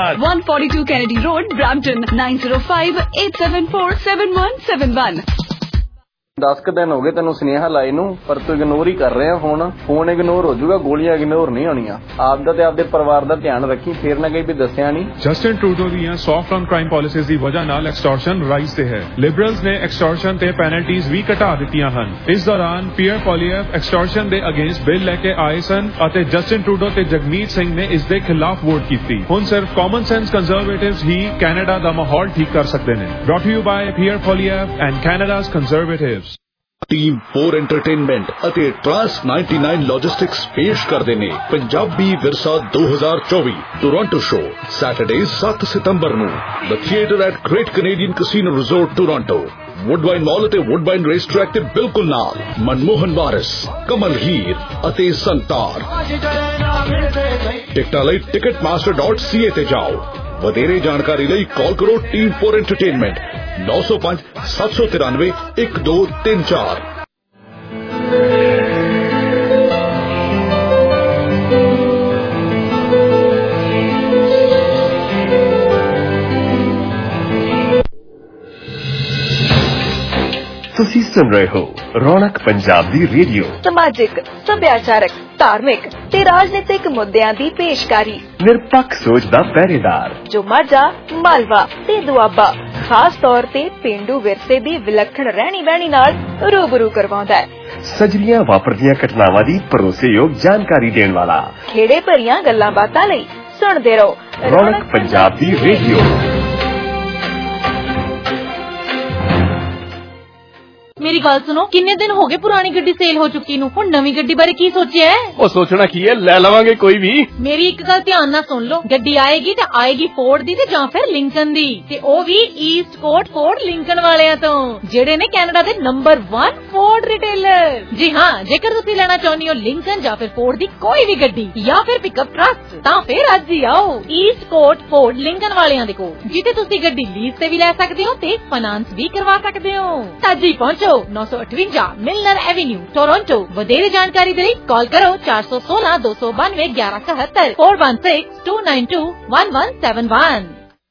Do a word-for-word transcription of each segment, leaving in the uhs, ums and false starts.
one forty-two Kennedy Road, Brampton, nine zero five, eight seven four, seven one seven one. दस क दिन हो गए तेन सुनेहा लाई नू पर तू इग्नोर ही कर रहे हैं। फोन फोन इग्नोर हो जाऊगा, गोलियां इग्नोर नहीं होनियां। आपदा ते आपदे परिवार दा ध्यान रखी, फिर ना कहीं भी दस्सिया नहीं। जस्टिन ट्रूडो ਦੀਆਂ ਸੌਫਟ ਔਨ ਕ੍ਰਾਈਮ ਪਾਲਿਸੀਜ਼ ਦੀ ਵਜ੍ਹਾ ਨਾਲ ਐਕਸਟੋਰਸ਼ਨ ਰਾਈਜ਼ ਤੇ ਹੈ। ਲਿਬਰਲਸ ਨੇ ਐਕਸਟੋਰਸ਼ਨ ਤੇ ਪੈਨਲਟੀਜ਼ ਵੀ ਘਟਾ ਦਿੱਤੀਆਂ ਹਨ। ਇਸ ਦੌਰਾਨ ਪੀਅਰ ਪੋਲੀਐਫ ਐਕਸਟੋਰਸ਼ਨ ਦੇ ਅਗੇਂਸਟ ਬਿੱਲ ਲੈ ਕੇ ਆਏ ਸਨ ਅਤੇ ਜਸਟਿਨ ਟਰੂਡੋ ਤੇ ਜਗਮੀਤ ਸਿੰਘ ਨੇ ਇਸ ਦੇ ਖਿਲਾਫ ਵੋਟ ਕੀਤੀ। ਹੁਣ ਸਿਰਫ ਕਾਮਨ ਸੈਂਸ ਕੰਜ਼ਰਵੇਟਿਵਸ ਹੀ ਕੈਨੇਡਾ ਦਾ ਮਾਹੌਲ ਠੀਕ ਕਰ ਸਕਦੇ ਨੇ। Brought you by Pierre Poilievre and Canada's Conservatives. Team four entertainment ਅਤੇ ਟਰਾਂਸ ਨਾਈਨਟੀ ਨਾਈਨ ਲੌਜਿਸਟਿਕਸ ਪੇਸ਼ ਕਰਦੇ ਨੇ ਪੰਜਾਬੀ ਵਿਰਸਾ ਦੋ ਹਜ਼ਾਰ ਚੌਵੀ ਟੋਰਾਂਟੋ ਸ਼ੋ ਸੈਟਰਡੇ ਸੱਤ ਸਤੰਬਰ ਨੂੰ the theatre at Great Canadian Casino Resort Toronto. Woodbine mall ਅਤੇ ਵੁੱਡਬਾਈਨ ਰੇਸ ਟਰੈਕ ਦੇ ਬਿਲਕੁਲ ਨਾਲ ਮਨਮੋਹਨ ਵਾਰਿਸ, ਕਮਲ ਹੀਰ ਅਤੇ ਸੰਤਾਰ। ਟਿਕਟਾਂ ਲਈ Ticketmaster dot C A ਤੇ ਜਾਓ। ਵਧੇਰੇ ਜਾਣਕਾਰੀ ਲਈ ਕਾਲ ਕਰੋ ਟੀਮ ਫੋਰ ਐਂਟਰਟੇਨਮੈਂਟ ਨੌ ਸੌ ਪੰਜ ਸੱਤ ਸੌ ਤਿਰਾਨਵੇਂ ਇੱਕ ਦੋ ਤਿੰਨ ਚਾਰ। ਤੁਸੀਂ ਸੁਣ ਰਹੇ ਹੋ ਰੌਣਕ ਪੰਜਾਬ ਦੀ ਰੇਡੀਓ। ਸਮਾਜਿਕ, ਸੱਭਿਆਚਾਰਕ, ਧਾਰਮਿਕ ਤੇ ਰਾਜਨੀਤਿਕ ਮੁੱਦਿਆਂ ਦੀ ਪੇਸ਼ਕਾਰੀ। ਨਿਰਪੱਖ ਸੋਚ ਦਾ ਪਹਿਰੇਦਾਰ ਜੋ ਮਾਝਾ, ਮਾਲਵਾ ਤੇ ਦੁਆਬਾ ਖਾਸ ਤੌਰ ਤੇ ਪੇਂਡੂ ਵਿਰਸੇ ਦੀ ਵਿਲੱਖਣ ਰਹਿਣੀ ਬਹਿਣੀ ਨਾਲ ਰੂਬਰੂ ਕਰਵਾਉਂਦਾ ਹੈ। ਸਜਰੀਆਂ ਵਾਪਰਦੀਆਂ ਘਟਨਾਵਾਂ ਦੀ ਭਰੋਸੇਯੋਗ ਜਾਣਕਾਰੀ ਦੇਣ ਵਾਲਾ। ਖੇੜੇ ਭਰੀਆਂ ਗੱਲਾਂ ਬਾਤਾਂ ਲਈ ਸੁਣਦੇ ਰਹੋ ਰੌਣਕ ਪੰਜਾਬ ਦੀ ਰੇਡੀਓ। ਮੇਰੀ ਗੱਲ ਸੁਣੋ, ਕਿੰਨੇ ਦਿਨ ਹੋ ਗਏ ਪੁਰਾਣੀ ਗੱਡੀ ਸੇਲ ਹੋ ਚੁੱਕੀ ਨੂੰ, ਹੁਣ ਨਵੀਂ ਗੱਡੀ ਬਾਰੇ ਕੀ ਸੋਚਿਆ ਹੈ? ਉਹ ਸੋਚਣਾ ਕੀ ਹੈ, ਲੈ ਲਵਾਂਗੇ ਕੋਈ ਵੀ। ਮੇਰੀ ਇੱਕ ਗੱਲ ਧਿਆਨ ਨਾਲ ਸੁਣ ਲਓ, ਗੱਡੀ ਆਏਗੀ ਤੇ ਆਏਗੀ ਫੋਰਡ ਦੀ ਤੇ ਜਾਂ ਫਿਰ ਲਿੰਕਨ ਦੀ, ਤੇ ਉਹ ਵੀ ਈਸਟ ਕੋਟ ਫੋਰਡ ਲਿੰਕਨ ਵਾਲਿਆਂ ਤੋਂ, ਜਿਹੜੇ ਨੇ ਕੈਨੇਡਾ ਦੇ ਨੰਬਰ ਵਨ ਫੋਰਡ ਰਿਟੇਲਰ। ਜੀ ਹਾਂ, ਜੇਕਰ ਤੁਸੀਂ ਲੈਣਾ ਚਾਹੁੰਦੇ ਹੋ ਲਿੰਕਨ ਜਾਂ ਫਿਰ ਫੋਰਡ ਦੀ ਕੋਈ ਵੀ ਗੱਡੀ ਜਾਂ ਫਿਰ ਪਿਕਅਪ ਟਰੱਕ, ਤਾਂ ਫਿਰ ਅੱਜ ਹੀ ਆਓ ਈਸਟ ਕੋਟ ਫੋਰਡ ਲਿੰਕਨ ਵਾਲਿਆਂ ਦੇ ਕੋਲ, ਜਿੱਥੇ ਤੁਸੀਂ ਗੱਡੀ ਲੀਜ਼ ਤੇ ਵੀ ਲੈ ਸਕਦੇ ਹੋ ਤੇ ਫਾਈਨਾਂਸ ਵੀ ਕਰਵਾ ਸਕਦੇ ਹੋ। ਅੱਜ ਹੀ ਪਹੁੰਚੋ ਨੌ ਸੌ ਅਠਵੰਜਾ ਮਿਲਨਰ ਐਵੇਨਿਊ ਟੋਰਾਂਟੋ। ਵਧੇਰੇ ਜਾਣਕਾਰੀ ਦੇ ਲਈ ਕਾਲ ਕਰੋ ਚਾਰ ਸੌ ਸੋਲਾਂ ਦੋ ਸੌ ਬਾਨਵੇਂ ਗਿਆਰਾਂ ਇਕਹੱਤਰ four one six two nine two one one seven one।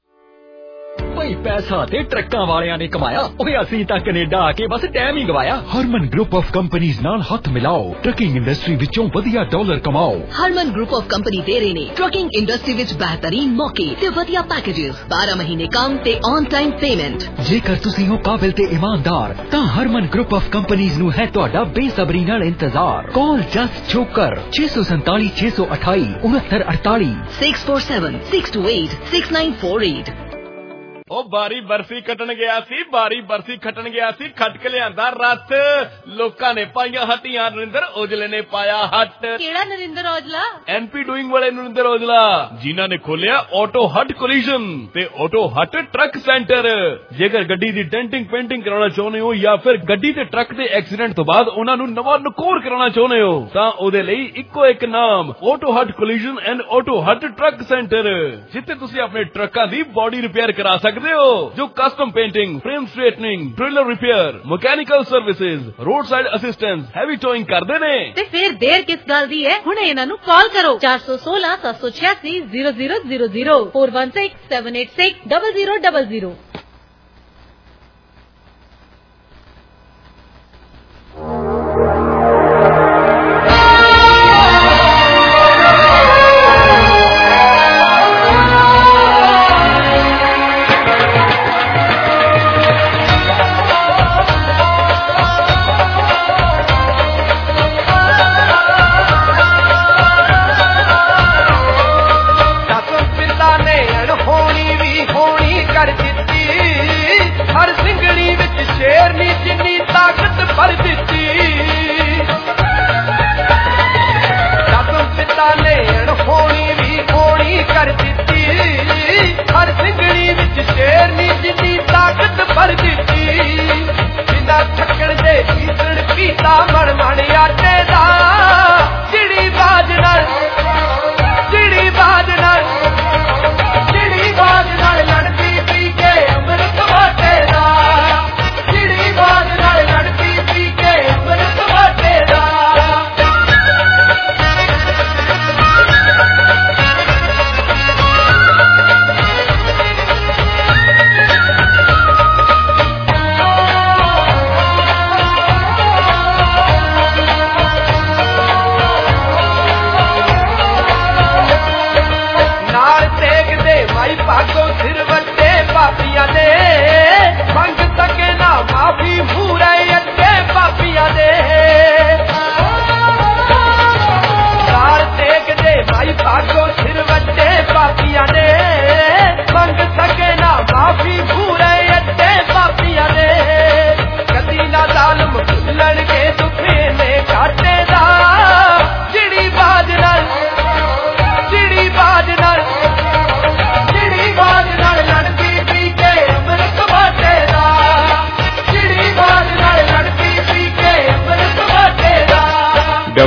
ਭਾਈ ਪੈਸਾ ਤੇ ਟਰੱਕਾਂ ਵਾਲਿਆਂ ਨੇ ਕਮਾਇਆ, ਓਏ ਅਸੀਂ ਤਾਂ ਕੈਨੇਡਾ ਆ ਕੇ ਬਸ ਟਾਈਮ ਹੀ ਗਵਾਇਆ। ਹਰਮਨ ਗਰੁੱਪ ਆਫ ਕੰਪਨੀਆਂ ਨਾਲ ਹੱਥ ਮਿਲਾਓ, ਟਰੱਕਿੰਗ ਇੰਡਸਟਰੀ ਵਿੱਚੋਂ ਵਧੀਆ ਡਾਲਰ ਕਮਾਓ। ਹਰਮਨ ਗਰੁੱਪ ਆਫ ਕੰਪਨੀ ਦੇ ਰਹੇ ਨੇ ਟਰੱਕਿੰਗ ਇੰਡਸਟਰੀ ਵਿੱਚ ਬਿਹਤਰੀਨ ਮੌਕੇ ਤੇ ਵਧੀਆ ਪੈਕੇजेस, ਬਾਰਾਂ ਮਹੀਨੇ ਕੰਮ ਤੇ ਔਨ ਟਾਈਮ ਪੇਮੈਂਟ। ਜੇਕਰ ਤੁਸੀਂ ਹੋ ਕਾਬਿਲ ਤੇ ਇਮਾਨਦਾਰ ਤਾਂ ਹਰਮਨ ਗਰੁੱਪ ਆਫ ਕੰਪਨੀਆਂ ਨੂੰ ਹੈ ਤੁਹਾਡਾ ਬੇਸਬਰੀ ਨਾਲ ਇੰਤਜ਼ਾਰ। ਕਾਲ ਜਸਟ ਛੋਕਰ ਛੇ ਸੌ ਸੰਤਾਲੀ ਛੇ ਸੌ ਅਠਾਈ ਉਨੱਤਰ ਅੜਤਾਲੀ six four seven six two eight six nine four eight। ਉਹ ਬਾਰੀ ਬਰਸੀ ਕੱਟਣ ਗਿਆ ਸੀ, ਬਾਰੀ ਬਰਸੀ ਖੱਟਣ ਗਿਆ ਸੀ, ਖੱਟ ਕੇ ਲਿਆਂਦਾ ਰੱਥ। ਲੋਕਾਂ ਨੇ ਪਾਈਆਂ ਹੱਟੀਆਂ, ਨਰਿੰਦਰ ਔਜਲੇ ਨੇ ਪਾਇਆ ਹੱਟ। ਕਿਹੜਾ ਨਰਿੰਦਰ ਔਜਲਾ? ਐਨਪੀ ਡੂਇੰਗ ਵਾਲੇ ਨਰਿੰਦਰ ਔਜਲਾ, ਜਿਨ੍ਹਾਂ ਨੇ ਖੋਲਿਆ ਆਟੋ ਹੱਟ ਕੋਲੀਜਨ ਤੇ ਆਟੋ ਹੱਟ ਟਰੱਕ ਸੈਂਟਰ। ਜੇਕਰ ਗੱਡੀ ਦੀ ਡੈਂਟਿੰਗ ਪੇਂਟਿੰਗ ਕਰਾਉਣਾ ਚਾਹੁੰਦੇ ਹੋ ਜਾਂ ਫਿਰ ਗੱਡੀ ਤੇ ਟਰੱਕ ਦੇ ਐਕਸੀਡੈਂਟ ਤੋਂ ਬਾਅਦ ਉਹਨਾਂ ਨੂੰ ਨਵਾਂ ਨਕੋਰ ਕਰਾਉਣਾ ਚਾਹੁੰਦੇ ਹੋ, ਤਾਂ ਉਹਦੇ ਲਈ ਇੱਕੋ ਇੱਕ ਨਾਮ, auto hut collision and auto hut truck centre, ਜਿੱਥੇ ਤੁਸੀਂ ਆਪਣੇ ਟਰੱਕਾਂ ਦੀ ਬੋਡੀ ਰਿਪੇਅਰ ਕਰਾ ਸਕਦੇ ਹੋ, ਜੋ custom painting, frame straightening, trailer repair, mechanical services, roadside assistance, heavy towing ਕਰਦੇ ਨੇ। ਤੇ ਫਿਰ ਦੇਰ ਕਿਸ ਗੱਲ ਦੀ ਹੈ, ਹੁਣੇ ਇਹਨਾਂ ਨੂੰ ਕਾਲ ਕਰੋ ਚਾਰ ਸੌ ਸੋਲਾਂ ਸੱਤ ਸੌ ਛਿਆਸੀ zero zero zero zero four one six seven eight six zero zero zero zero।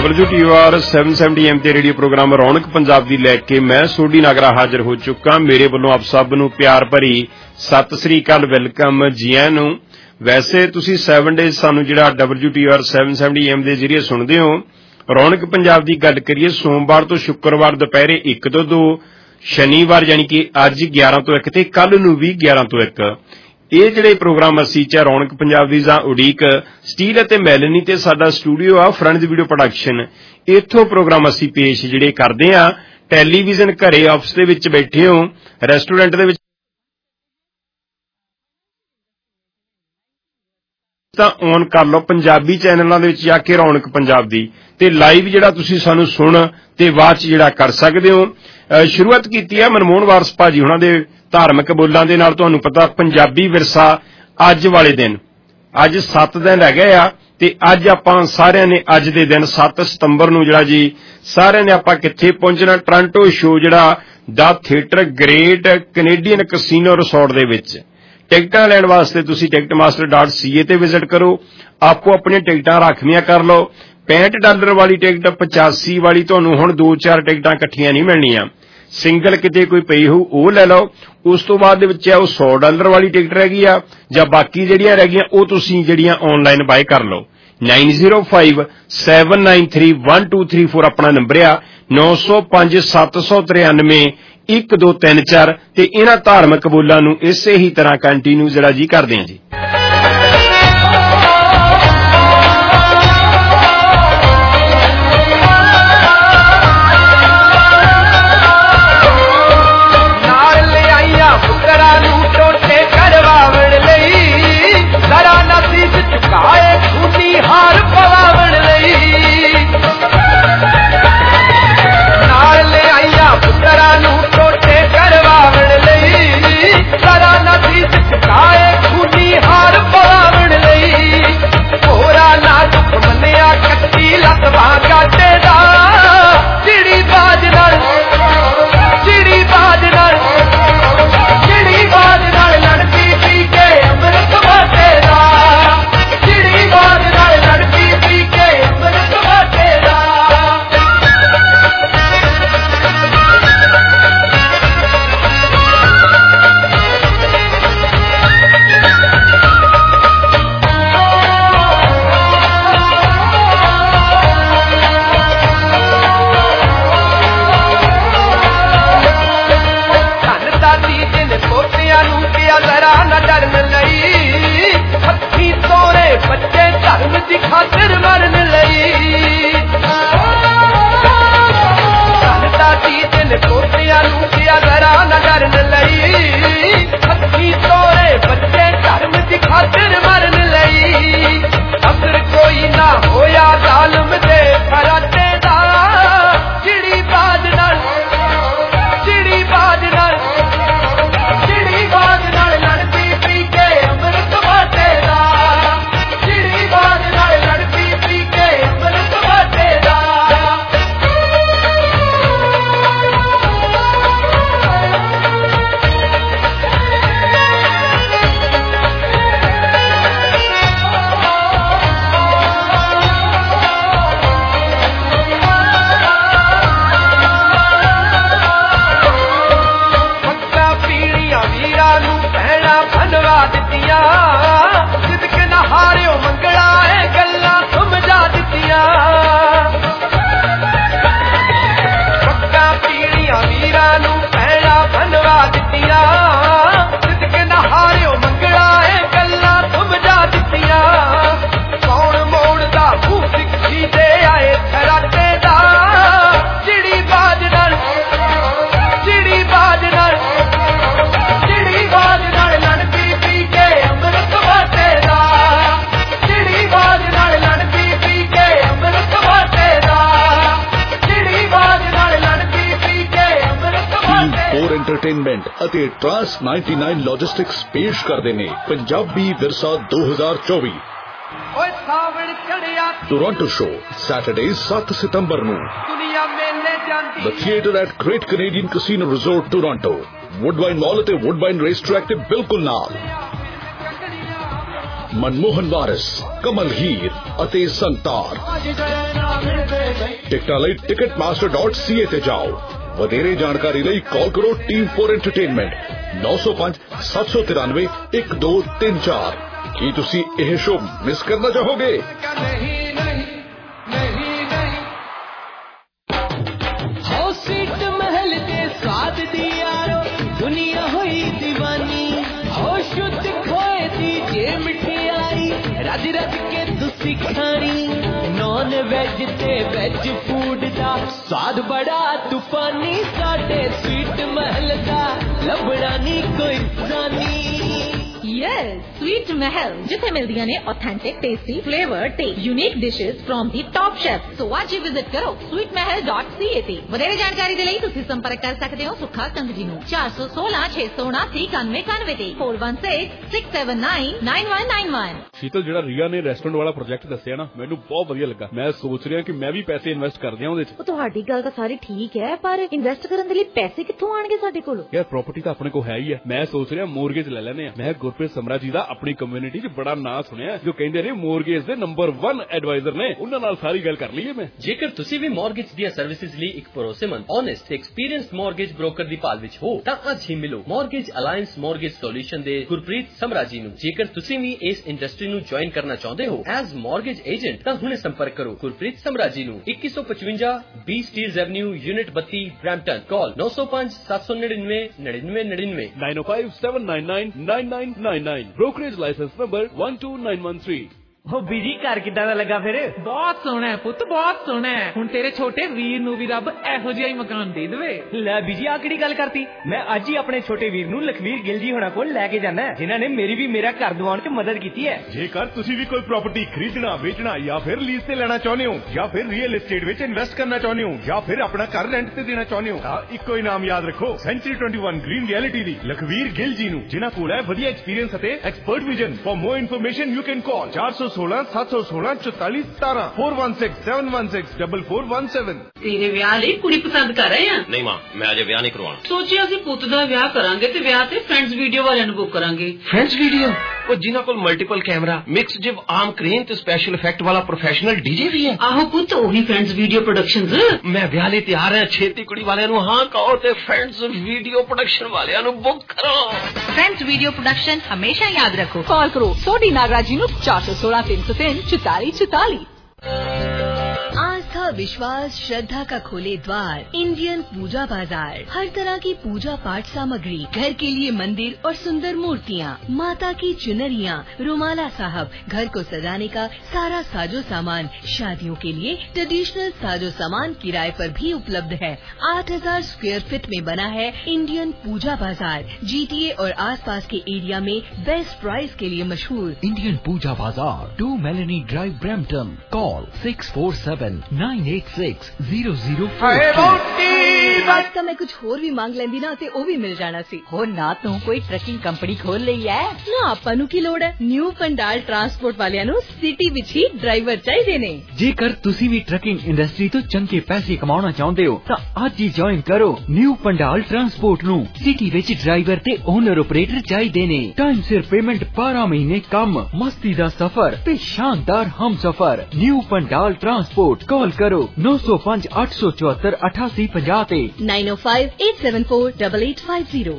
W T R ਸੱਤ ਸੌ ਸੱਤਰ ਐਮ ਤੇ ਰੇਡੀਓ ਪ੍ਰੋਗਰਾਮ ਰੌਣਕ ਪੰਜਾਬ ਦੀ ਲੈ ਕੇ ਮੈਂ ਸੋਢੀ ਨਾਗਰਾ ਹਾਜ਼ਰ ਹੋ ਚੁੱਕਾ। ਮੇਰੇ ਵੱਲੋਂ ਆਪ ਸਭ ਨੂੰ ਪਿਆਰ ਭਰੀ ਸਤਿ ਸ੍ਰੀ ਅਕਾਲ, ਵੈਲਕਮ ਜੀ ਆਇਆਂ ਨੂੰ। ਵੈਸੇ ਤੁਸੀਂ ਸੈਵਨ ਡੇਜ਼ ਸਾਨੂੰ ਜਿਹੜਾ ਡਬਲਯੂ ਟੀ ਆਰ ਸੱਤ ਸੌ ਸੱਤਰ ਐਮ ਦੇ ਜ਼ਰੀਏ ਸੁਣਦੇ ਹੋ। ਰੌਣਕ ਪੰਜਾਬ ਦੀ ਗੱਲ ਕਰੀਏ, ਸੋਮਵਾਰ ਤੋਂ ਸ਼ੁੱਕਰਵਾਰ ਦੁਪਹਿਰੇ ਇੱਕ ਤੋਂ ਦੋ, ਸ਼ਨੀਵਾਰ ਯਾਨੀ ਕਿ ਅੱਜ ਗਿਆਰਾਂ ਤੋਂ ਇੱਕ ਤੇ ਕੱਲ ਨੂੰ ਵੀ ਗਿਆਰਾਂ ਤੋਂ ਇੱਕ। ਇਹ ਜਿਹੜੇ ਪ੍ਰੋਗਰਾਮ ਅਸੀਂ ਚਾਹੇ ਰੌਣਕ ਪੰਜਾਬ ਦੀ ਜਾਂ ਉਡੀਕ ਸਟੀਲ ਅਤੇ ਮੈਲਨੀ ਤੇ ਸਾਡਾ ਸਟੂਡੀਓ ਆ ਫਰੰਟ ਵੀਡੀਓ ਪ੍ਰੋਡਕਸ਼ਨ, ਇੱਥੋਂ ਪ੍ਰੋਗਰਾਮ ਅਸੀਂ ਪੇਸ਼ ਜਿਹੜੇ ਕਰਦੇ ਆ। ਟੈਲੀਵਿਜ਼ਨ ਘਰੇ ਆਫਿਸ ਦੇ ਵਿੱਚ ਬੈਠੇ ਹੋ, ਰੈਸਟੋਰੈਂਟ ਦੇ ਵਿੱਚ ਤਾਂ ਔਨ ਕਰ ਲਓ ਪੰਜਾਬੀ ਚੈਨਲਾਂ ਦੇ ਵਿੱਚ ਜਾ ਕੇ ਰੌਣਕ ਪੰਜਾਬ ਦੀ, ਤੇ ਲਾਈਵ ਜਿਹੜਾ ਤੁਸੀਂ ਸਾਨੂੰ ਸੁਣ ਤੇ ਵਾਚ ਜਿਹੜਾ ਕਰ ਸਕਦੇ ਹੋ। ਸ਼ੁਰੂਆਤ ਕੀਤੀ ਹੈ ਮਨਮੋਹਨ ਵਾਰਸ ਭਾਜੀ ਉਹਨਾਂ ਦੇ ਧਾਰਮਿਕ ਬੋਲਾਂ ਦੇ ਨਾਲ। ਤੁਹਾਨੂੰ ਪਤਾ ਪੰਜਾਬੀ ਵਿਰਸਾ ਅੱਜ ਵਾਲੇ ਦਿਨ, ਅੱਜ ਸੱਤ ਦਿਨ ਰਹਿ ਗਏ ਆ ਤੇ ਅੱਜ ਆਪਾਂ ਸਾਰਿਆਂ ਨੇ ਅੱਜ ਦੇ ਦਿਨ ਸੱਤ ਸਤੰਬਰ ਨੂੰ ਜਿਹੜਾ ਜੀ ਸਾਰਿਆਂ ਨੇ ਆਪਾਂ ਕਿੱਥੇ ਪਹੁੰਚਣਾ, ਟੋਰਾਂਟੋ ਸ਼ੋ ਜਿਹੜਾ the theatre Great Canadian Casino Resort ਦੇ ਵਿੱਚ। ਟਿਕਟਾਂ ਲੈਣ ਵਾਸਤੇ ਤੁਸੀਂ Ticketmaster dot C A ਤੇ ਵਿਜ਼ਿਟ ਕਰੋ, ਆਪੋ ਆਪਣੀਆਂ ਟਿਕਟਾਂ ਰਾਖਵੀਆਂ ਕਰ ਲਓ। ਪੈਂਹਠ ਡਾਲਰ ਵਾਲੀ ਟਿਕਟ, ਪਚਾਸੀ ਵਾਲੀ ਤੁਹਾਨੂੰ ਹੁਣ ਦੋ ਚਾਰ ਟਿਕਟਾਂ ਇਕੱਠੀਆਂ ਨਹੀਂ ਮਿਲਣੀਆਂ, ਸਿੰਗਲ ਕਿਤੇ ਕੋਈ ਪਈ ਹੋਊ ਉਹ ਲੈ ਲਓ। ਉਸ ਤੋਂ ਬਾਅਦ ਦੇ ਵਿੱਚ ਉਹ ਸੌ ਡਾਲਰ ਵਾਲੀ ਟਿਕਟ ਰਹਿ ਗਈ ਆ, ਜਾਂ ਬਾਕੀ ਜਿਹੜੀਆਂ ਰਹਿ ਗਈਆਂ ਉਹ ਤੁਸੀਂ ਜਿਹੜੀਆਂ ਆਨਲਾਈਨ ਬਾਏ ਕਰ ਲਓ। Nine zero five seven nine three one two three four ਆਪਣਾ ਨੰਬਰ ਆ, ਨੌ ਸੌ ਪੰਜ ਸੱਤ ਸੌ ਤਰਿਆਨਵੇਂ ਇੱਕ ਦੋ ਤਿੰਨ ਚਾਰ। ਤੇ ਇਹਨਾਂ ਧਾਰਮਿਕ ਬੋਲਾਂ ਨੂੰ ਇਸੇ ਹੀ ਤਰ੍ਹਾਂ ਕੰਟੀਨਿਊ ਜਿਹੜਾ ਜੀ ਕਰਦੇ ਆ ਜੀ। ਐਂਟਰਟੇਨਮੈਂਟ ਅਤੇ ਟਰਾਂਸ ਨਾਈਨਟੀ ਨਾਈਨ ਲੌਜਿਸਟਿਕਸ ਪੇਸ਼ ਕਰਦੇ ਨੇ ਪੰਜਾਬੀ ਵਿਰਸਾ ਦੋ ਹਜ਼ਾਰ ਚੌਵੀ। ਟੋਰਾਂਟੋ ਸ਼ੋ ਸੈਟਰਡੇ ਸੱਤ ਸਤੰਬਰ ਨੂੰ, the theatre at Great Canadian Casino Resort Toronto. Woodbine mall ਅਤੇ ਵੁੱਡਬਾਈਨ ਰੇਸ ਟਰੈਕ ਦੇ ਬਿਲਕੁਲ ਨਾਲ। ਮਨਮੋਹਨ ਵਾਰਿਸ, ਕਮਲ ਹੀਰ ਅਤੇ ਸੰਤਾਰ। ਟਿਕਟਾਂ ਲਈ Ticketmaster dot C A ਤੇ ਜਾਓ। ਵਧੇਰੇ ਜਾਣਕਾਰੀ ਲਈ ਕਾਲ ਕਰੋ ਟੀਮ ਫੋਰ ਐਂਟਰਟੇਨਮੈਂਟ ਨੌ ਸੌ ਪੰਜ ਸੱਤ ਸੌ ਤਿਰਾਨਵੇਂ ਇੱਕ ਦੋ ਤਿੰਨ ਚਾਰ। ਕੀ ਤੁਸੀਂ ਇਹ ਸ਼ੋਅ ਮਿਸ ਕਰਨਾ ਚਾਹੋਗੇ? ਸੀਟ ਮਹਿਲ ਦੇ ਸਵਾਦ ਦੀ ਯਾਰੋ ਦੁਨੀਆ ਹੋਈ دیਵਾਨੀ ਹੋ ਸ਼ੁੱਧ ਖੋਏ ਦੀ ਜੇ ਮਠਿਆਈ ਰੱਜ ਰੱਜ ਕੇ ਤੁਸੀਂ ਖਾਣੀ ਨੌਨ ਵੈਜ ਤੇ ਵੈਜ ਫੂਡ ਦਾ ਸਵਾਦ ਬੜਾ ਤੂਫਾਨੀ ਸਾਡੇ ਸਵੀਟ ਮਹਿਲ ਦਾ ਲੱਭਣਾ ਨਹੀਂ ਕੋਈ ਜਾਨੀ। Yes, Sweet Mahal, ਜਿੱਥੇ ਮਿਲਦੀਆਂ ਨੇ authentic, tasty, flavored ਤੇ unique dishes from the top chefs. So ਅੱਜ ਹੀ visit ਕਰੋ sweet mahal dot c a ਤੇ। ਵਧੇਰੇ ਜਾਣਕਾਰੀ ਦੇ ਲਈ ਤੁਸੀਂ ਸੰਪਰਕ ਕਰ ਸਕਦੇ ਹੋ ਸੁੱਖਾ ਕੰਗ ਜੀ ਨੂੰ ਚਾਰ ਸੌ ਸੋਲਾਂ ਛੇ ਸੌ ਉਨਾਸੀ ਇਕਾਨਵੇਂ ਇਕਾਨਵੇਂ ਤੇ four one six six seven nine nine one nine one। Sheetal, ਜਿਹੜਾ ਰੀਆ ਨੇ ਰੈਸਟੋਰੈਂਟ ਵਾਲਾ ਪ੍ਰੋਜੈਕਟ ਦੱਸਿਆ ਨਾ, ਮੈਨੂੰ ਬਹੁਤ ਵਧੀਆ ਲੱਗਾ। ਮੈਂ ਸੋਚ ਰਿਹਾ ਕਿ ਮੈਂ ਵੀ ਪੈਸੇ ਇਨਵੈਸਟ ਕਰ ਦਿਆਂ ਉਹਦੇ 'ਚ। ਉਹ ਤੁਹਾਡੀ ਗੱਲ ਤਾਂ ਸਾਰੀ ਠੀਕ ਹੈ, ਪਰ ਇਨਵੈਸਟ ਕਰਨ ਦੇ ਲਈ ਪੈਸੇ ਕਿੱਥੋਂ ਆਣਗੇ ਸਾਡੇ ਕੋਲ? ਯਾਰ ਪ੍ਰਾਪਰਟੀ ਤਾਂ ਆਪਣੇ ਕੋਲ ਹੈ ਹੀ ਹੈ। ਮੈਂ ਸੋਚ ਰਿਹਾ ਮੋਰਗੇਜ ਲੈ ਲੈਨੇ ਆ। ਮੈਂ ਗੁਰਪ੍ਰੀਤ ਸਮਰਾ ਜੀ ਦਾ ਆਪਣੀ ਕਮਿਊਨਿਟੀ 'ਚ ਬੜਾ ਨਾਂ ਸੁਣਿਆ, ਜੋ ਕਹਿੰਦੇ ਨੇ ਮੋਰਗੇਜ ਦੇ ਨੰਬਰ ਇੱਕ ਐਡਵਾਈਜ਼ਰ ਨੇ। ਉਹਨਾਂ ਨਾਲ ਸਾਰੀ ਗੱਲ ਕਰ ਲਈਏ ਮੈਂ। ਜੇਕਰ ਤੁਸੀਂ ਵੀ ਮੋਰਗੇਜ ਦੀਆਂ ਸਰਵਿਸਿਜ਼ ਲਈ ਇੱਕ ਭਰੋਸੇਮੰਦ, ਓਨੈਸਟ ਤੇ ਐਕਸਪੀਰੀਅੰਸਡ ਮੋਰਗੇਜ ਬ੍ਰੋਕਰ ਦੀ ਭਾਲ ਵਿੱਚ ਹੋ ਤਾਂ ਅੱਜ ਹੀ ਮਿਲੋ ਮੋਰਗੇਜ ਅਲਾਈਅੰਸ ਮੋਰਗੇਜ ਸੋਲੂਸ਼ਨ ਦੇ ਗੁਰਪ੍ਰੀਤ ਸਮਰਾ ਜੀ ਨੂੰ। ਜੇਕਰ ਤੁਸੀਂ ਵੀ ਇਸ ਇੰਡਸਟਰੀ ਨੂੰ ਜੁਆਇਨ ਕਰਨਾ ਚਾਹੁੰਦੇ ਹੋ ਐਜ਼ ਮੋਰਗੇਜ ਏਜੰਟ ਤਾਂ ਹੁਣੇ ਸੰਪਰਕ ਕਰੋ ਗੁਰਪ੍ਰੀਤ ਸਮਰਾ ਜੀ ਨੂੰ ਇੱਕੀ ਸੌ ਪਚਵੰਜਾ ਬੀ ਸਟੀਲਜ਼ ਐਵਨਿਊ ਯੂਨਿਟ ਬੱਤੀ ਬ੍ਰੈਂਪਟਨ। ਕਾਲ ਨੌ ਸੌ ਪੰਜ ਸੱਤ ਸੌ ਨੜਿਨਵੇਂ ਨੜਿਨਵੇਂ ਨੜਿਨਵੇਂ nine oh five seven nine nine nine nine nine nine। brokerage license number one two nine one three। ਉਹ ਬੀਜੀ ਘਰ ਕਿੱਦਾਂ ਦਾ ਲੱਗਾ ਫਿਰ? ਬਹੁਤ ਸੋਹਣਾ ਹੈ ਪੁੱਤ, ਬਹੁਤ ਸੋਹਣਾ ਹੈ। ਹੁਣ ਤੇਰੇ ਛੋਟੇ ਵੀਰ ਨੂੰ ਵੀ ਰੱਬ ਇਹੋ ਜਿਹਾ ਹੀ ਮਕਾਨ ਦੇ ਦੇਵੇ। ਲੈ ਬੀਜੀ ਆ ਕਿਹੜੀ ਗੱਲ ਕਰਤੀ? ਮੈਂ ਅੱਜ ਹੀ ਆਪਣੇ ਛੋਟੇ ਵੀਰ ਨੂੰ ਲਖਵੀਰ ਗਿੱਲ ਜੀ ਹੋਣਾ ਕੋਲ ਲੈ ਕੇ ਜਾਣਾ, ਜਿਨ੍ਹਾਂ ਨੇ ਮੇਰੀ ਵੀ ਮੇਰਾ ਘਰ ਦਿਵਾਉਣ 'ਚ ਮਦਦ ਕੀਤੀ ਹੈ। ਜੇਕਰ ਤੁਸੀਂ ਵੀ ਕੋਈ ਪ੍ਰਾਪਰਟੀ ਖਰੀਦਣਾ, ਵੇਚਣਾ ਜਾਂ ਫਿਰ ਲੀਜ਼ ਤੇ ਲੈਣਾ ਚਾਹੁੰਦੇ ਹੋ ਜਾਂ ਫਿਰ ਰੀਅਲ ਏਸਟੇਟ ਵਿੱਚ ਇਨਵੈਸਟ ਕਰਨਾ ਚਾਹੁੰਦੇ ਹੋ ਜਾਂ ਫਿਰ ਆਪਣਾ ਘਰ ਰੈਂਟ ਤੇ ਦੇਣਾ ਚਾਹੁੰਦੇ ਹੋ ਤਾਂ ਇੱਕੋ ਹੀ ਨਾਮ ਯਾਦ ਰੱਖੋ, ਸੈਂਚੁਰੀ ਇਕੱਤੀ ਗ੍ਰੀਨ ਰਿਐਲਿਟੀ ਦੀ ਲਖਵੀਰ ਗਿੱਲ ਜੀ ਨੂੰ, ਜਿਨ੍ਹਾਂ ਕੋਲ ਹੈ ਵਧੀਆ ਐਕਸਪੀਰੀਅੰਸ ਅਤੇ expert vision. For more information you can call ਚਾਰ ਸੌ ਸੋਲਾਂ ਸੱਤ ਸੌ ਸੋਲਾਂ ਚੁਤਾਲੀ ਸਤਾਰਾਂ four one six seven one six four four one seven। ਤੇਰੇ ਵਿਆਹ ਲਈ ਕੁੜੀ ਪਸੰਦ ਕਰ ਰਹੇ ਆ? ਨਹੀਂ ਮਾਂ, ਮੈਂ ਅਜੇ ਵਿਆਹ ਨਹੀਂ ਕਰਵਾਉਣਾ। ਸੋਚਿਆ ਅਸੀਂ ਪੁੱਤ ਦਾ ਵਿਆਹ ਕਰਾਂਗੇ ਤੇ ਵਿਆਹ ਤੇ ਫਰੈਂਡਸ ਵੀਡੀਓ ਵਾਲਿਆਂ ਨੂੰ ਬੁੱਕ ਕਰਾਂਗੇ। Friends video? ਉਹ ਜਿਨ੍ਹਾਂ ਕੋਲ multiple camera, mix jib arm crane ਤੇ ਸਪੈਸ਼ਲ ਇਫੈਕਟ ਵਾਲਾ ਪ੍ਰੋਫੈਸ਼ਨਲ ਡੀਜੇ ਵੀ ਹੈ। ਆਹੋ ਪੁੱਤ, ਉਹੀ ਫਰੈਂਡਸ ਵੀਡੀਓ ਪ੍ਰੋਡਕਸ਼ਨਸ। ਮੈਂ ਵਿਆਹ ਲਈ ਤਿਆਰ ਹਾਂ। ਛੇਤੀ ਕੁੜੀ ਵਾਲਿਆਂ ਨੂੰ ਹਾਂ ਕਹੋ ਤੇ ਫਰੈਂਡਸ ਵੀਡੀਓ ਪ੍ਰੋਡਕਸ਼ਨ ਵਾਲਿਆਂ ਨੂੰ ਬੁੱਕ ਕਰੋ। ਫਰੈਂਡਸ ਵੀਡੀਓ ਪ੍ਰੋਡਕਸ਼ਨ ਹਮੇਸ਼ਾ ਯਾਦ ਰੱਖੋ। कॉल करो सोडी नागराज जी नु चार सौ सोलह तीन सौ तीन चौताली चौताली। आस्था, विश्वास, श्रद्धा का खोले द्वार इंडियन पूजा बाजार। हर तरह की पूजा पाठ सामग्री, घर के लिए मंदिर और सुंदर मूर्तियाँ, माता की चुनरियाँ, रुमाला साहब, घर को सजाने का सारा साजो सामान, शादियों के लिए ट्रेडिशनल साजो सामान किराए पर भी उपलब्ध है। आठ हजार स्क्वायर फीट में बना है इंडियन पूजा बाजार। जीटीए और आसपास के एरिया में बेस्ट प्राइस के लिए मशहूर Indian Puja Bazaar, two Melanie drive, Brampton. Call six four seven nine eight six zero zero four two। आज ਤਾਂ ਮੈਂ ਕੁਝ ਹੋਰ ਵੀ ਮੰਗ ਲੈਂਦੀ ਨਾ ਤੇ ਉਹ ਵੀ ਮਿਲ ਜਾਣਾ ਸੀ। ਹੋ ਨਾ ਤੂੰ ਕੋਈ ਟਰੱਕਿੰਗ ਕੰਪਨੀ ਖੋਲ ਲਈ ਹੈ ਨਾ? ਆਪਾਂ ਨੂੰ ਕੀ ਲੋੜ ਹੈ? ਨਿਊ ਪੰਡਾਲ ਟਰਾਂਸਪੋਰਟ ਵਾਲਿਆਂ ਨੂੰ ਸਿਟੀ ਵਿੱਚ ਹੀ ਡਰਾਈਵਰ ਚਾਹੀਦੇ ਨੇ। ਜੇਕਰ ਤੁਸੀਂ ਵੀ ਟਰੱਕਿੰਗ ਇੰਡਸਟਰੀ ਤੋਂ ਚੰਗੇ ਪੈਸੇ ਕਮਾਉਣਾ ਚਾਹੁੰਦੇ ਹੋ ਤਾਂ ਅੱਜ ਹੀ ਜੁਆਇਨ ਕਰੋ ਨਿਊ ਪੰਡਾਲ ਟਰਾਂਸਪੋਰਟ ਨੂੰ। ਸਿਟੀ ਵਿੱਚ ਡਰਾਈਵਰ ਤੇ ਓਨਰ ਆਪਰੇਟਰ ਚਾਹੀਦੇ ਨੇ। ਟਾਈਮ ਸਿਰ ਪੇਮੈਂਟ, ਬਾਰਾਂ ਮਹੀਨੇ ਕੰਮ, ਮਸਤੀ ਦਾ ਸਫ਼ਰ ਤੇ ਸ਼ਾਨਦਾਰ ਹਮਸਫ਼ਰ। New Pandal transport. ਕਾਲ ਕਰੋ ਨੌ ਸੌ ਪੰਜ ਅੱਠ ਸੌ ਚੁਹੱਤਰ ਅਠਾਸੀ ਪੰਜਾਹ ਤੇ nine oh five eight seven four eight eight five zero।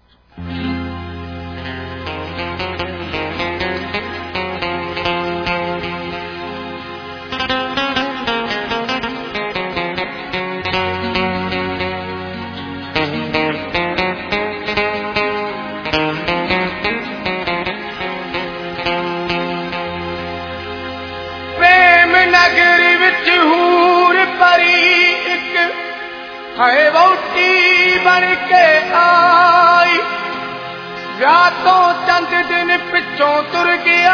हाय वोटी बन के आई, विआह तो चंद दिन पिछों तुर गया,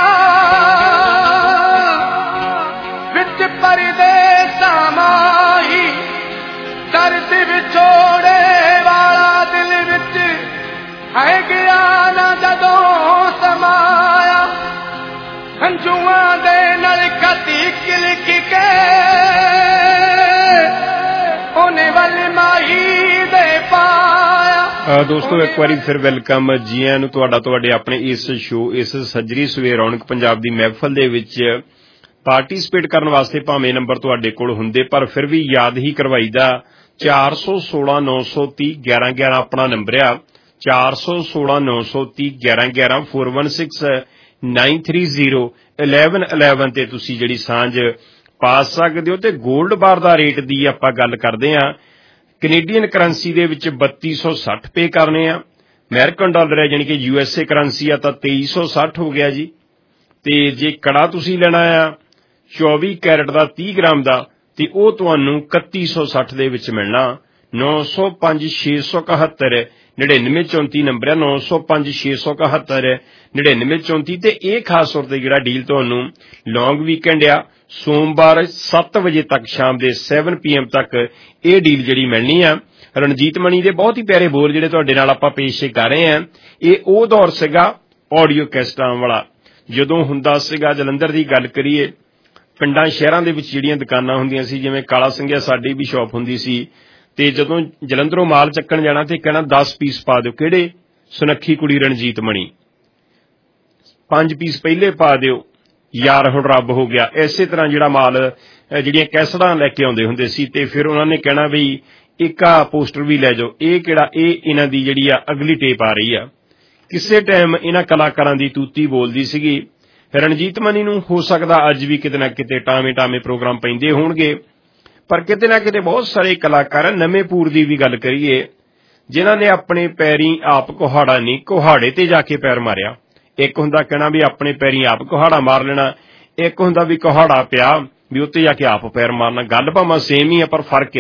विच परदेसा माही, दर्द विछोड़े वाला दिल विच है गया ना जदों समाया, हंजुआं दे नाल कती किलक के ਉਹਨੇ ਵੱਲ ਮਾਹੀ ਦੇ ਪਾਇਆ। ਦੋਸਤੋ ਇੱਕ ਵਾਰੀ ਫਿਰ ਵੈਲਕਮ ਜੀ ਆਇਆਂ ਨੂੰ ਤੁਹਾਡਾ ਤੁਹਾਡੇ ਆਪਣੇ ਇਸ ਸ਼ੋਅ ਇਸ ਸੱਜਰੀ ਸਵੇਰ ਰੌਣਕ ਪੰਜਾਬ ਦੀ ਮਹਿਫਲ ਦੇ ਵਿੱਚ ਪਾਰਟੀਸਪੇਟ ਕਰਨ ਵਾਸਤੇ ਭਾਵੇਂ ਨੰਬਰ ਤੁਹਾਡੇ ਕੋਲ ਹੁੰਦੇ ਪਰ ਫਿਰ ਵੀ ਯਾਦ ਹੀ ਕਰਵਾਈਦਾ ਚਾਰ ਸੌ ਸੋਲਾਂ ਨੌ ਸੌ ਤੀਹ ਗਿਆਰਾਂ ਗਿਆਰਾਂ ਆਪਣਾ ਨੰਬਰ ਆ ਚਾਰ ਸੌ ਸੋਲਾਂ ਨੌ ਸੌ ਤੀਹ ਗਿਆਰਾਂ ਗਿਆਰਾਂ four one six nine three zero eleven eleven ਤੇ ਤੁਸੀਂ ਜਿਹੜੀ ਸਾਂਝ ਪਾ ਸਕਦੇ ਹੋ ਤੇ ਗੋਲਡ ਬਾਰ ਦਾ ਰੇਟ ਦੀ ਆਪਾਂ ਗੱਲ ਕਰਦੇ ਹਾਂ ਕੈਨੇਡੀਅਨ ਕਰੰਸੀ ਦੇ ਵਿੱਚ ਬੱਤੀ ਸੌ ਸੱਠ ਪੇ ਕਰਨੇ ਆ ਅਮਰੀਕਨ ਡਾਲਰ ਹੈ ਜਾਣੀ ਕਿ ਯੂ ਐਸ ਏ ਕਰੰਸੀ ਆ ਤਾਂ ਤੇਈ ਸੌ ਸੱਠ ਹੋ ਗਿਆ ਜੀ ਤੇ ਜੇ ਕੜਾ ਤੁਸੀਂ ਲੈਣਾ ਆ ਚੌਵੀ ਕੈਰਟ ਦਾ ਤੀਹ ਗ੍ਰਾਮ ਦਾ ਤੇ ਉਹ ਤੁਹਾਨੂੰ ਇਕੱਤੀ ਸੌ ਸੱਠ ਦੇ ਵਿੱਚ ਮਿਲਣਾ ਨੌ ਸੌ ਪੰਜ ਛੇ ਸੌ ਇਕਹੱਤਰ ਨੜਿਨਵੇਂ ਚੌਂਤੀ ਨੰਬਰ ਹੈ ਨੌ ਸੌ ਪੰਜ ਛੇ ਸੌ ਇਕਹੱਤਰ ਨੜਿਨਵੇਂ ਚੌਂਤੀ ਤੇ ਇਹ ਖਾਸ ਤੌਰ ਤੇ ਜਿਹੜਾ ਡੀਲ ਤੁਹਾਨੂੰ ਲੌਂਗ ਵੀਕਐਂਡ ਆ ਸੋਮਵਾਰ ਸੱਤ ਵਜੇ ਤੱਕ ਸ਼ਾਮ ਦੇ ਸੱਤ ਪੀ ਐਮ ਤੱਕ ਇਹ ਡੀਲ ਜਿਹੜੀ ਮਿਲਣੀ ਆ ਰਣਜੀਤ ਮਣੀ ਦੇ ਬਹੁਤ ਹੀ ਪਿਆਰੇ ਬੋਲ ਜਿਹੜੇ ਤੁਹਾਡੇ ਨਾਲ ਆਪਾਂ ਪੇਸ਼ ਕਰ ਰਹੇ ਹਾਂ ਇਹ ਉਹ ਦੌਰ ਸੀਗਾ ਆਡੀਓ ਕੈਸਟਾਂ ਵਾਲਾ ਜਦੋਂ ਹੁੰਦਾ ਸੀਗਾ ਜਲੰਧਰ ਦੀ ਗੱਲ ਕਰੀਏ ਪਿੰਡਾਂ ਸ਼ਹਿਰਾਂ ਦੇ ਵਿੱਚ ਜਿਹੜੀਆਂ ਦੁਕਾਨਾਂ ਹੁੰਦੀਆਂ ਸੀ ਜਿਵੇਂ ਕਾਲਾ ਸਿੰਘਿਆ ਸਾਡੀ ਵੀ ਸ਼ਾਪ ਹੁੰਦੀ ਸੀ ਤੇ ਜਦੋਂ ਜਲੰਧਰੋਂ ਮਾਲ ਚੱਕਣ ਜਾਣਾ ਤੇ ਕਹਿਣਾ ਦਸ ਪੀਸ ਪਾ ਦਿਓ ਕਿਹੜੇ ਸੁਨੱਖੀ ਕੁੜੀ ਰਣਜੀਤ ਮਣੀ ਪੰਜ ਪੀਸ ਪਹਿਲੇ ਪਾ ਦਿਓ ਯਾਰ ਹੁਣ ਰੱਬ ਹੋ ਗਿਆ ਇਸੇ ਤਰ੍ਹਾਂ ਜਿਹੜਾ ਮਾਲ ਜਿਹੜੀਆਂ ਕੈਸਟਾਂ ਲੈ ਕੇ ਆਉਂਦੇ ਹੁੰਦੇ ਸੀ ਤੇ ਫਿਰ ਉਹਨਾਂ ਨੇ ਕਹਿਣਾ ਵੀ ਇੱਕ ਆ ਪੋਸਟਰ ਵੀ ਲੈ ਜਾਓ ਇਹ ਕਿਹੜਾ ਇਹ ਇਹਨਾਂ ਦੀ ਜਿਹੜੀ ਆ ਅਗਲੀ ਟੇਪ ਆ ਰਹੀ ਆ ਕਿਸੇ ਟਾਈਮ ਇਹਨਾਂ ਕਲਾਕਾਰਾਂ ਦੀ ਤੂਤੀ ਬੋਲਦੀ ਸੀਗੀ ਰਣਜੀਤ ਮਣੀ ਨੂੰ ਹੋ ਸਕਦਾ ਅੱਜ ਵੀ ਕਿਤੇ ਨਾ ਕਿਤੇ ਟਾਵੇਂ ਟਾਵੇਂ ਪ੍ਰੋਗਰਾਮ ਪੈਂਦੇ ਹੋਣਗੇ ਪਰ ਕਿਤੇ ਨਾ ਕਿਤੇ ਬਹੁਤ ਸਾਰੇ ਕਲਾਕਾਰ ਨਵੇਂ ਪੂਰ ਦੀ ਵੀ ਗੱਲ ਕਰੀਏ ਜਿਨ੍ਹਾਂ ਨੇ ਆਪਣੇ ਪੈਰੀਂ ਆਪ ਕੁਹਾੜਾ ਨਹੀਂ ਕੁਹਾੜੇ ਤੇ ਜਾ ਕੇ ਪੈਰ ਮਾਰਿਆ ਇੱਕ ਹੁੰਦਾ ਕਹਿਣਾ ਵੀ ਆਪਣੇ ਪੈਰੀਂ ਆਪ ਕੁਹਾੜਾ ਮਾਰ ਲੈਣਾ ਇੱਕ ਹੁੰਦਾ ਵੀ ਕੁਹਾੜਾ ਪਿਆ ਵੀ ਉੱਤੇ ਜਾ ਕੇ ਆਪ ਪੈਰ ਮਾਰਨਾ ਗੱਲ ਭਾਵੇਂ ਸੇਮ ਹੀ ਆ ਪਰ ਫਰਕ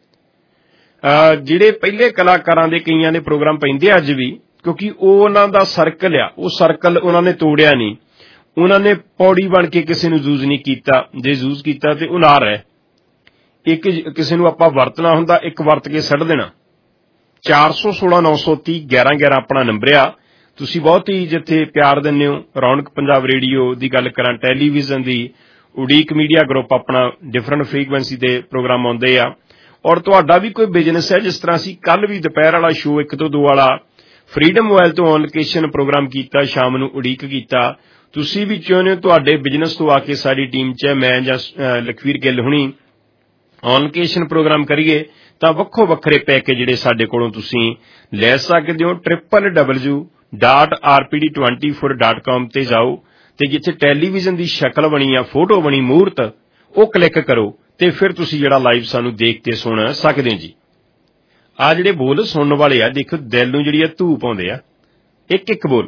ਆ ਜਿਹੜੇ ਪਹਿਲੇ ਕਲਾਕਾਰਾਂ ਦੇ ਕਈਆਂ ਦੇ ਪ੍ਰੋਗਰਾਮ ਪੈਂਦੇ ਅੱਜ ਵੀ ਕਿਉਂਕਿ ਉਹ ਉਹਨਾਂ ਦਾ ਸਰਕਲ ਆ ਉਹ ਸਰਕਲ ਉਹਨਾਂ ਨੇ ਤੋੜਿਆ ਨਹੀਂ ਉਹਨਾਂ ਨੇ ਪੌੜੀ ਬਣ ਕੇ ਕਿਸੇ ਨੂੰ ਯੂਜ਼ ਨਹੀਂ ਕੀਤਾ ਜੇ ਯੂਜ਼ ਕੀਤਾ ਤੇ ਉਹ ਨਾ ਰਹਿ ਇੱਕ ਕਿਸੇ ਨੂੰ ਆਪਾਂ ਵਰਤਣਾ ਹੁੰਦਾ ਇੱਕ ਵਰਤ ਕੇ ਛੱਡ ਦੇਣਾ ਚਾਰ ਸੌ ਸੋਲਾਂ ਨੌ ਸੌ ਤੀਹ ਗਿਆਰਾਂ ਗਿਆਰਾਂ ਆਪਣਾ ਨੰਬਰ ਆ ਤੁਸੀਂ ਬਹੁਤ ਹੀ ਜਿੱਥੇ ਪਿਆਰ ਦਿੰਦੇ ਹੋ ਰੌਣਕ ਪੰਜਾਬ ਰੇਡੀਓ ਦੀ ਗੱਲ ਕਰਾਂ ਟੈਲੀਵਿਜ਼ਨ ਦੀ ਉਡੀਕ ਮੀਡੀਆ ਗਰੁੱਪ ਆਪਣਾ ਡਿਫਰੈਂਟ ਫ੍ਰੀਕੁਐਂਸੀ ਦੇ ਪ੍ਰੋਗਰਾਮ ਆਉਂਦੇ ਆ ਔਰ ਤੁਹਾਡਾ ਵੀ ਕੋਈ ਬਿਜ਼ਨਸ ਹੈ ਜਿਸ ਤਰ੍ਹਾਂ ਅਸੀਂ ਕੱਲ ਵੀ ਦੁਪਹਿਰ ਵਾਲਾ ਸ਼ੋਅ ਇੱਕ ਤੋਂ ਦੋ ਵਾਲਾ ਫਰੀडम ਮੋਬਾਈਲ ਤੋਂ ਔਨ ਲੋਕੇਸ਼ਨ ਪ੍ਰੋਗਰਾਮ ਕੀਤਾ ਸ਼ਾਮ ਨੂੰ ਉਡੀਕ ਕੀਤਾ ਤੁਸੀਂ ਵੀ ਚਾਹੁੰਦੇ ਹੋ ਤੁਹਾਡੇ ਬਿਜ਼ਨਸ ਤੋਂ ਆ ਕੇ ਸਾਡੀ ਟੀਮ 'ਚ ਮੈਂ ਜਾਂ ਲਖਵੀਰ ਗਿੱਲ ਹੁਣੀ ਔਨ ਲੋਕੇਸ਼ਨ ਪ੍ਰੋਗਰਾਮ ਕਰੀਏ ਤਾਂ ਵੱਖੋ ਵੱਖਰੇ ਪੈਕੇਜ ਜਿਹੜੇ ਸਾਡੇ ਕੋਲੋਂ ਤੁਸੀਂ ਲੈ ਸਕਦੇ ਹੋ triple W dot R P D twenty four dot com ਤੇ ਜਾਓ ਤੇ ਜਿੱਥੇ ਟੈਲੀਵਿਜ਼ਨ ਦੀ ਸ਼ਕਲ ਬਣੀ ਆ ਫੋਟੋ ਬਣੀ ਮੂਰਤ ਉਹ ਕਲਿੱਕ ਕਰੋ ਤੇ ਫਿਰ ਤੁਸੀਂ ਜਿਹੜਾ ਲਾਈਵ ਸਾਨੂੰ ਦੇਖ ਕੇ ਸੁਣ ਸਕਦੇ ਹੋ ਜੀ ਆ ਜਿਹੜੇ ਬੋਲ ਸੁਣਨ ਵਾਲੇ ਆ ਦੇਖੋ ਦਿਲ ਨੂੰ ਜਿਹੜੀ ਆ ਧੂਪ ਪਾਉਂਦੇ ਆ ਇੱਕ ਇੱਕ ਬੋਲ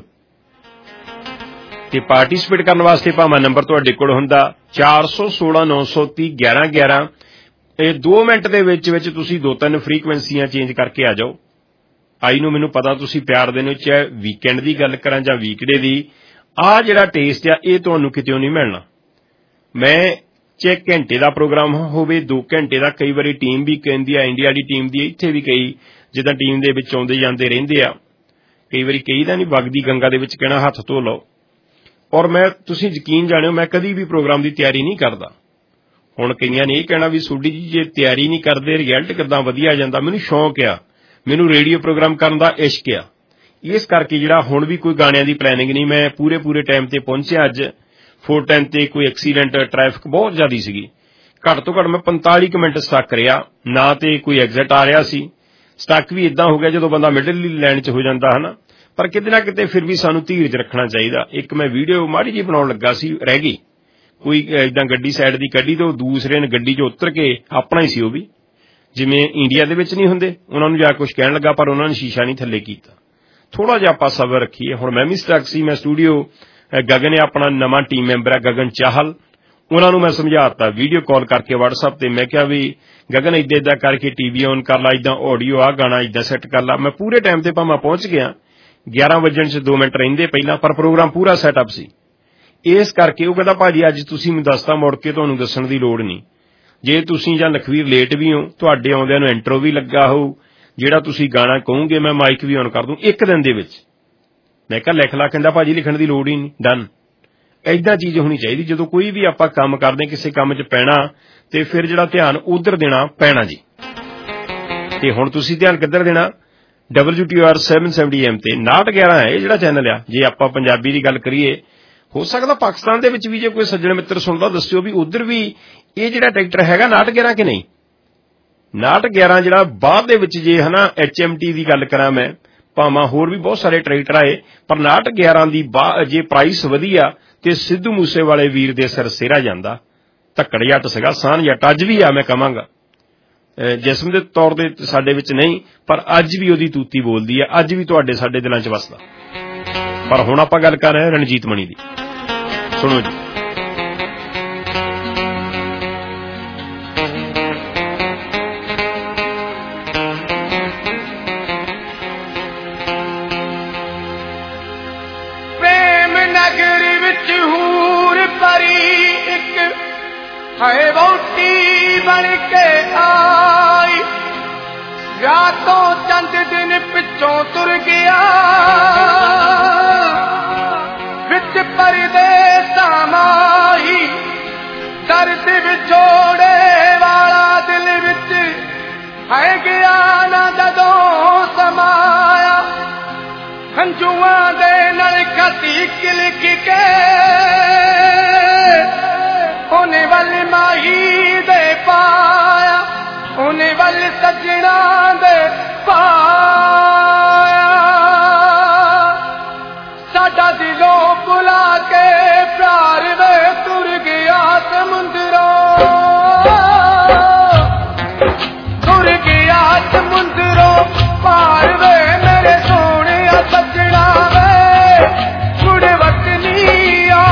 ਤੇ ਪਾਰਟੀਸਪੇਟ ਕਰਨ ਵਾਸਤੇ ਭਾਵੇਂ ਨੰਬਰ ਤੁਹਾਡੇ ਕੋਲ ਹੁੰਦਾ ਚਾਰ ਸੌ ਸੋਲਾਂ ਨੌ ਸੌ ਤੀਹ ਗਿਆਰਾਂ ਗਿਆਰਾਂ ਇਹ ਦੋ ਮਿੰਟ ਦੇ ਵਿੱਚ ਵਿੱਚ ਤੁਸੀਂ ਦੋ ਤਿੰਨ ਫ੍ਰੀਕੁਐਂਸੀਆਂ ਚੇਂਜ ਕਰਕੇ ਆ ਜਾਓ ਆਈ ਨੂੰ ਮੈਨੂੰ ਪਤਾ ਤੁਸੀਂ ਪਿਆਰ ਦੇ ਨੂੰ ਚਾਹੇ ਵੀਕਐਂਡ ਦੀ ਗੱਲ ਕਰਾਂ ਜਾਂ ਵੀਕਡੇ ਦੀ ਆਹ ਜਿਹੜਾ ਟੇਸਟ ਆ ਇਹ ਤੁਹਾਨੂੰ ਕਿਤੇ ਨਹੀਂ ਮਿਲਣਾ ਮੈਂ ਚਾਹੇ ਘੰਟੇ ਦਾ ਪ੍ਰੋਗਰਾਮ ਹੋਵੇ ਦੋ ਘੰਟੇ ਦਾ ਕਈ ਵਾਰੀ ਟੀਮ ਵੀ ਕਹਿੰਦੀ ਆ ਇੰਡੀਆ ਦੀ ਟੀਮ ਦੀ ਇੱਥੇ ਵੀ ਕਈ ਜਿੱਦਾਂ ਟੀਮ ਦੇ ਵਿੱਚ ਆਉਂਦੇ ਜਾਂਦੇ ਰਹਿੰਦੇ ਆ ਕਈ ਵਾਰੀ ਕਹੀਦਾ ਨਹੀਂ ਵਗਦੀ ਗੰਗਾ ਦੇ ਵਿੱਚ ਕਹਿਣਾ ਹੱਥ ਧੋ ਲਓ ਔਰ ਮੈਂ ਤੁਸੀਂ ਯਕੀਨ ਜਾਣਿਓ ਮੈਂ ਕਦੀ ਵੀ ਪ੍ਰੋਗਰਾਮ ਦੀ ਤਿਆਰੀ ਨਹੀਂ ਕਰਦਾ ਹੁਣ ਕਈਆਂ ਨੇ ਇਹ ਕਹਿਣਾ ਵੀ ਸੋਡੀ ਜੀ ਜੇ ਤਿਆਰੀ ਨਹੀਂ ਕਰਦੇ ਰਿਜ਼ਲਟ ਕਿੱਦਾਂ ਵਧੀਆ ਜਾਂਦਾ ਮੈਨੂੰ ਸ਼ੌਂਕ ਆ ਮੈਨੂੰ ਰੇਡੀਓ ਪ੍ਰੋਗਰਾਮ ਕਰਨ ਦਾ ਇਸ਼ਕ ਆ ਇਸ ਕਰਕੇ ਜਿਹੜਾ ਹੁਣ ਵੀ ਕੋਈ ਗਾਣਿਆਂ ਦੀ ਪਲੈਨਿੰਗ ਨਹੀਂ ਮੈਂ ਪੂਰੇ ਪੂਰੇ ਟਾਈਮ ਤੇ ਪਹੁੰਚਿਆ ਅੱਜ ਫੋਰ ਟੈਨ ਤੇ ਕੋਈ ਐਕਸੀਡੈਂਟ ਟ੍ਰੈਫਿਕ ਬਹੁਤ ਜ਼ਿਆਦਾ ਸੀਗੀ ਘੱਟ ਤੋਂ ਘੱਟ ਮੈਂ ਪੰਤਾਲੀ ਕੁ ਮਿੰਟ ਸਟਕ ਰਿਹਾ ਨਾ ਤੇ ਕੋਈ ਐਗਜ਼ਿਟ ਆ ਰਿਹਾ ਸੀ ਸਟਕ ਵੀ ਇਦਾਂ ਹੋ ਗਿਆ ਜਦੋਂ ਬੰਦਾ ਮਿਡਲ ਲਾਈਨ 'ਚ ਹੋ ਜਾਂਦਾ ਹਨਾ ਪਰ ਕਿਤੇ ਨਾ ਕਿਤੇ ਫਿਰ ਵੀ ਸਾਨੂੰ ਧੀਰਜ ਰੱਖਣਾ ਚਾਹੀਦਾ ਇੱਕ ਮੈਂ ਵੀਡੀਓ ਮਾੜੀ ਜਿਹੀ ਬਣਾਉਣ ਲੱਗਾ ਸੀ ਰਹਿ ਗਈ ਕੋਈ ਏਦਾਂ ਗੱਡੀ ਸਾਈਡ ਦੀ ਕੱਢੀ ਤੇ ਉਹ ਦੂਸਰੇ ਨੇ ਗੱਡੀ 'ਚ ਉਤਰ ਕੇ ਆਪਣਾ ਹੀ ਸੀ ਉਹ ਵੀ ਜਿਵੇਂ ਇੰਡੀਆ ਦੇ ਵਿੱਚ ਨਹੀਂ ਹੁੰਦੇ ਉਹਨਾਂ ਨੂੰ ਜਾ ਕੁਝ ਕਹਿਣ ਲੱਗਾ ਪਰ ਉਹਨਾਂ ਨੇ ਸ਼ੀਸ਼ਾ ਨਹੀਂ ਥੱਲੇ ਕੀਤਾ ਥੋੜਾ ਜਿਹਾ ਆਪਾਂ ਸਬਰ ਰੱਖੀਏ ਹੁਣ ਮੈਂ ਵੀ ਸਟਕ ਸੀ ਮੈਂ ਸਟੂਡੀਓ ਗਗਨ ਆਪਣਾ ਨਵਾਂ ਟੀਮ ਮੈਂਬਰ ਹੈ ਗਗਨ ਚਾਹਲ ਉਹਨਾਂ ਨੂੰ ਮੈਂ ਸਮਝਾਤਾ ਵੀਡੀਓ ਕਾਲ ਕਰਕੇ WhatsApp ਤੇ ਮੈਂ ਕਿਹਾ ਵੀ ਗਗਨ ਏਦਾਂ ਏਦਾਂ ਕਰਕੇ ਟੀਵੀ ਔਨ ਕਰ ਲਾ ਏਦਾਂ ਆਡੀਓ ਆ ਗਾਣਾ ਏਦਾਂ ਸੈੱਟ ਕਰ ਲਾ ਮੈਂ ਪੂਰੇ ਟਾਈਮ ਤੇ ਭਾਵੇਂ ਪਹੁੰਚ ਗਿਆ ਗਿਆਰਾਂ ਵਜਣ 'ਚ ਦੋ ਮਿੰਟ ਰਹਿੰਦੇ ਪਹਿਲਾਂ ਪਰ ਪ੍ਰੋਗਰਾਮ ਪੂਰਾ ਸੈਟਅਪ ਸੀ ਇਸ ਕਰਕੇ ਉਹ ਕਹਿੰਦਾ ਭਾਜੀ ਅੱਜ ਤੁਸੀਂ ਮੈਨੂੰ ਦੱਸਤਾ ਮੁੜ ਕੇ ਤੁਹਾਨੂੰ ਦੱਸਣ ਦੀ ਲੋੜ ਨਹੀਂ ਜੇ ਤੁਸੀਂ ਜਾਂ ਲਖਵੀਰ ਲੇਟ ਵੀ ਹੋ ਤੁਹਾਡੇ ਆਉਂਦਿਆਂ ਨੂੰ ਇੰਟਰੋ ਵੀ ਲੱਗਾ ਹੋਊ ਜਿਹੜਾ ਤੁਸੀਂ ਗਾਣਾ ਕਹੋਗੇ ਮੈਂ ਮਾਈਕ ਵੀ ਔਨ ਕਰ ਦੂੰ ਇੱਕ ਦਿਨ ਦੇ ਵਿੱਚ ਮੈਂ ਕਿਹਾ ਲਿਖ ਲਾ ਕਹਿੰਦਾ ਭਾਜੀ ਲਿਖਣ ਦੀ ਲੋੜ ਹੀ ਨਹੀਂ ਡਨ ਏਦਾਂ ਚੀਜ਼ ਹੋਣੀ ਚਾਹੀਦੀ ਜਦੋਂ ਕੋਈ ਵੀ ਆਪਾਂ ਕੰਮ ਕਰਦੇ ਕਿਸੇ ਕੰਮ 'ਚ ਪੈਣਾ ਤੇ ਫਿਰ ਜਿਹੜਾ ਧਿਆਨ ਉਧਰ ਦੇਣਾ ਪੈਣਾ ਜੀ ਤੇ ਹੁਣ ਤੁਸੀਂ ਧਿਆਨ ਕਿੱਧਰ ਦੇਣਾ W T R seven seventy M ਤੇ ਨਾਟ ਗਿਆਰਾਂ ਹੈ ਇਹ ਜਿਹੜਾ ਚੈਨਲ ਆ। ਜੇ ਆਪਾਂ ਪੰਜਾਬੀ ਦੀ ਗੱਲ ਕਰੀਏ, ਹੋ ਸਕਦਾ ਪਾਕਿਸਤਾਨ ਦੇ ਵਿੱਚ ਵੀ ਜੇ ਕੋਈ ਸੱਜਣ ਮਿੱਤਰ ਸੁਣਦਾ ਦੱਸਿਓ ਵੀ ਉਧਰ ਵੀ ਇਹ ਜਿਹੜਾ ਟਰੈਕਟਰ ਹੈਗਾ ਨਾਟ ਗਿਆਰਾਂ ਕਿ ਨਹੀਂ। ਨਾਟ ਗਿਆਰਾਂ ਜਿਹੜਾ ਬਾਅਦ ਦੇ ਵਿੱਚ ਜੇ ਹਨਾ ਐਚ ਐਮ ਟੀ ਦੀ ਗੱਲ ਕਰਾਂ ਮੈਂ, ਭਾਵਾਂ ਹੋਰ ਵੀ ਬਹੁਤ ਸਾਰੇ ਟਰੈਕਟਰ ਆਏ, ਪਰ ਨਾਟ ਗਿਆਰਾਂ ਦੀ ਜੇ ਪ੍ਰਾਈਸ ਵਧੀਆ ਤੇ ਸਿੱਧੂ ਮੂਸੇ ਵਾਲੇ ਵੀਰ ਦੇ ਸਿਰ ਸਿਰਾ ਜਾਂਦਾ। ਧੱਕੜ ਜੱਟ ਸੀਗਾ, ਸਾਨ ਜੱਟ ਅੱਜ ਵੀ ਆ ਮੈਂ ਕਹਾਂਗਾ, ਜਿਸਮ ਦੇ ਤੌਰ ਤੇ ਸਾਡੇ ਵਿੱਚ ਨਹੀਂ, ਪਰ ਅੱਜ ਵੀ ਉਹਦੀ ਤੂਤੀ ਬੋਲਦੀ ਆ, ਅੱਜ ਵੀ ਤੁਹਾਡੇ ਸਾਡੇ ਦਿਲਾਂ 'ਚ ਵਸਦਾ। ਪਰ ਹੁਣ ਆਪਾਂ ਗੱਲ ਕਰ ਰਹੇ ਹਾਂ ਰਣਜੀਤ ਮਣੀ ਦੀ, ਸੁਣੋ ਜੀ। ਪ੍ਰੇਮ ਨਗਰ ਵਿੱਚ ਹੂਰ ਪਰੀ ਇੱਕ ਹੈ ਵਹੁਟੀ ਬਣ ਕੇ ਆਈ, ਵਿਆਹ ਤੋਂ ਚੰਦ ਦਿਨ ਪਿੱਛੋਂ ਤੁਰ ਗਿਆ, ਵਿੱਚ ਪਰਦੇਸਾਂ ਮਾਹੀ, ਦਰਦ ਵਿਛੋੜੇ ਵਾਲਾ ਦਿਲ ਵਿੱਚ ਹੈ ਗਿਆ ਨਾ ਜਦੋਂ ਸਮਾਇਆ, ਹੰਝੂਆਂ ਦੇ ਨਾਲ ਖਤੀ ਲਿਖ ਕੇ ਉਹਨੇ ਵੱਲ ਮਾਹੀ ਦੇ ਪਾਇਆ, ਉਹਨੇ ਵੱਲ ਸੱਜਣਾ ਦੇ ਪਾਇਆ, ਸਾਡਾ ਦਿਲੋਂ ਬੁਲਾ ਕੇ ਪਿਆਰ ਵੇ ਤੁਰ ਗਿਆ ਸਮੁੰਦਰੋਂ, ਤੁਰ ਗਿਆ ਸਮੁੰਦਰੋਂ ਪਾਰ ਵੇ ਮੇਰੇ ਸੋਹਣਿਆ ਸੱਜਣਾ ਵੇ ਮੁੜ ਵਤਨੀ ਆ।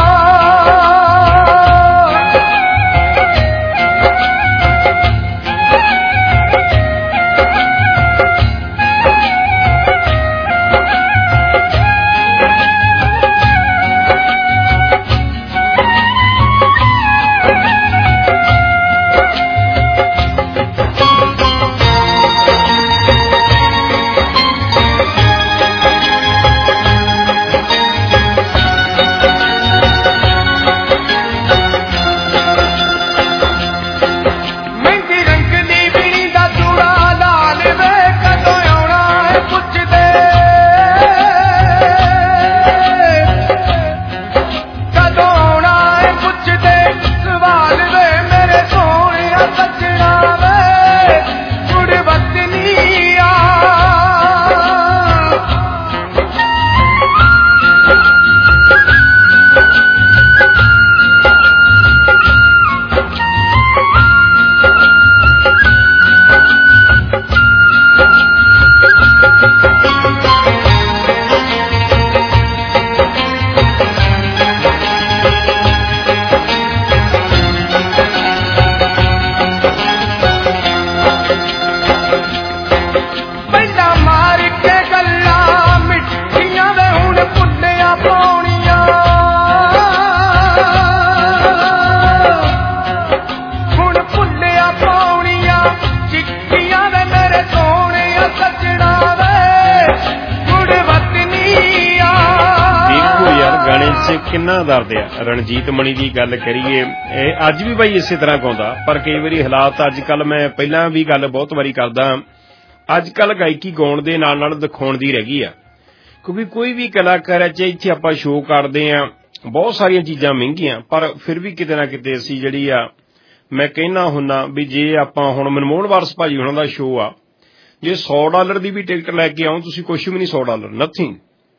ਕਿੰਨਾ ਦਰਦ ਆ। ਰਣਜੀਤ ਮਣੀ ਦੀ ਗੱਲ ਕਰੀਏ, ਇਹ ਅੱਜ ਵੀ ਬਾਈ ਇਸੇ ਤਰ੍ਹਾਂ ਗਾਉਂਦਾ, ਪਰ ਕਈ ਵਾਰੀ ਹਾਲਾਤ ਅੱਜ ਕੱਲ, ਮੈਂ ਪਹਿਲਾਂ ਵੀ ਗੱਲ ਬਹੁਤ ਵਾਰੀ ਕਰਦਾ, ਅੱਜ ਕੱਲ ਗਾਇਕੀ ਗਾਉਣ ਦੇ ਨਾਲ ਨਾਲ ਦਿਖਾਉਣ ਦੀ ਰਹਿ ਗਈ ਆ, ਕਿਉਂਕਿ ਕੋਈ ਵੀ ਕਲਾਕਾਰ ਹੈ ਚਾਹੇ ਇੱਥੇ ਆਪਾਂ ਸ਼ੋਅ ਕਰਦੇ ਆ, ਬਹੁਤ ਸਾਰੀਆਂ ਚੀਜ਼ਾਂ ਮਹਿੰਗੀਆਂ, ਪਰ ਫਿਰ ਵੀ ਕਿਤੇ ਨਾ ਕਿਤੇ ਅਸੀਂ ਜਿਹੜੀ ਆ, ਮੈਂ ਕਹਿਣਾ ਹੁੰਦਾ ਵੀ ਜੇ ਆਪਾਂ ਹੁਣ ਮਨਮੋਹਨ ਵਾਰਸ ਭਾਜੀ ਹੁਣਾਂ ਦਾ ਸ਼ੋਅ ਆ, ਜੇ ਸੌ ਡਾਲਰ ਦੀ ਵੀ ਟਿਕਟ ਲੈ ਕੇ ਆਉਂ ਤੁਸੀਂ, ਕੁਛ ਵੀ ਨਹੀਂ, ਸੌ ਡਾਲਰ ਨਥਿੰਗ।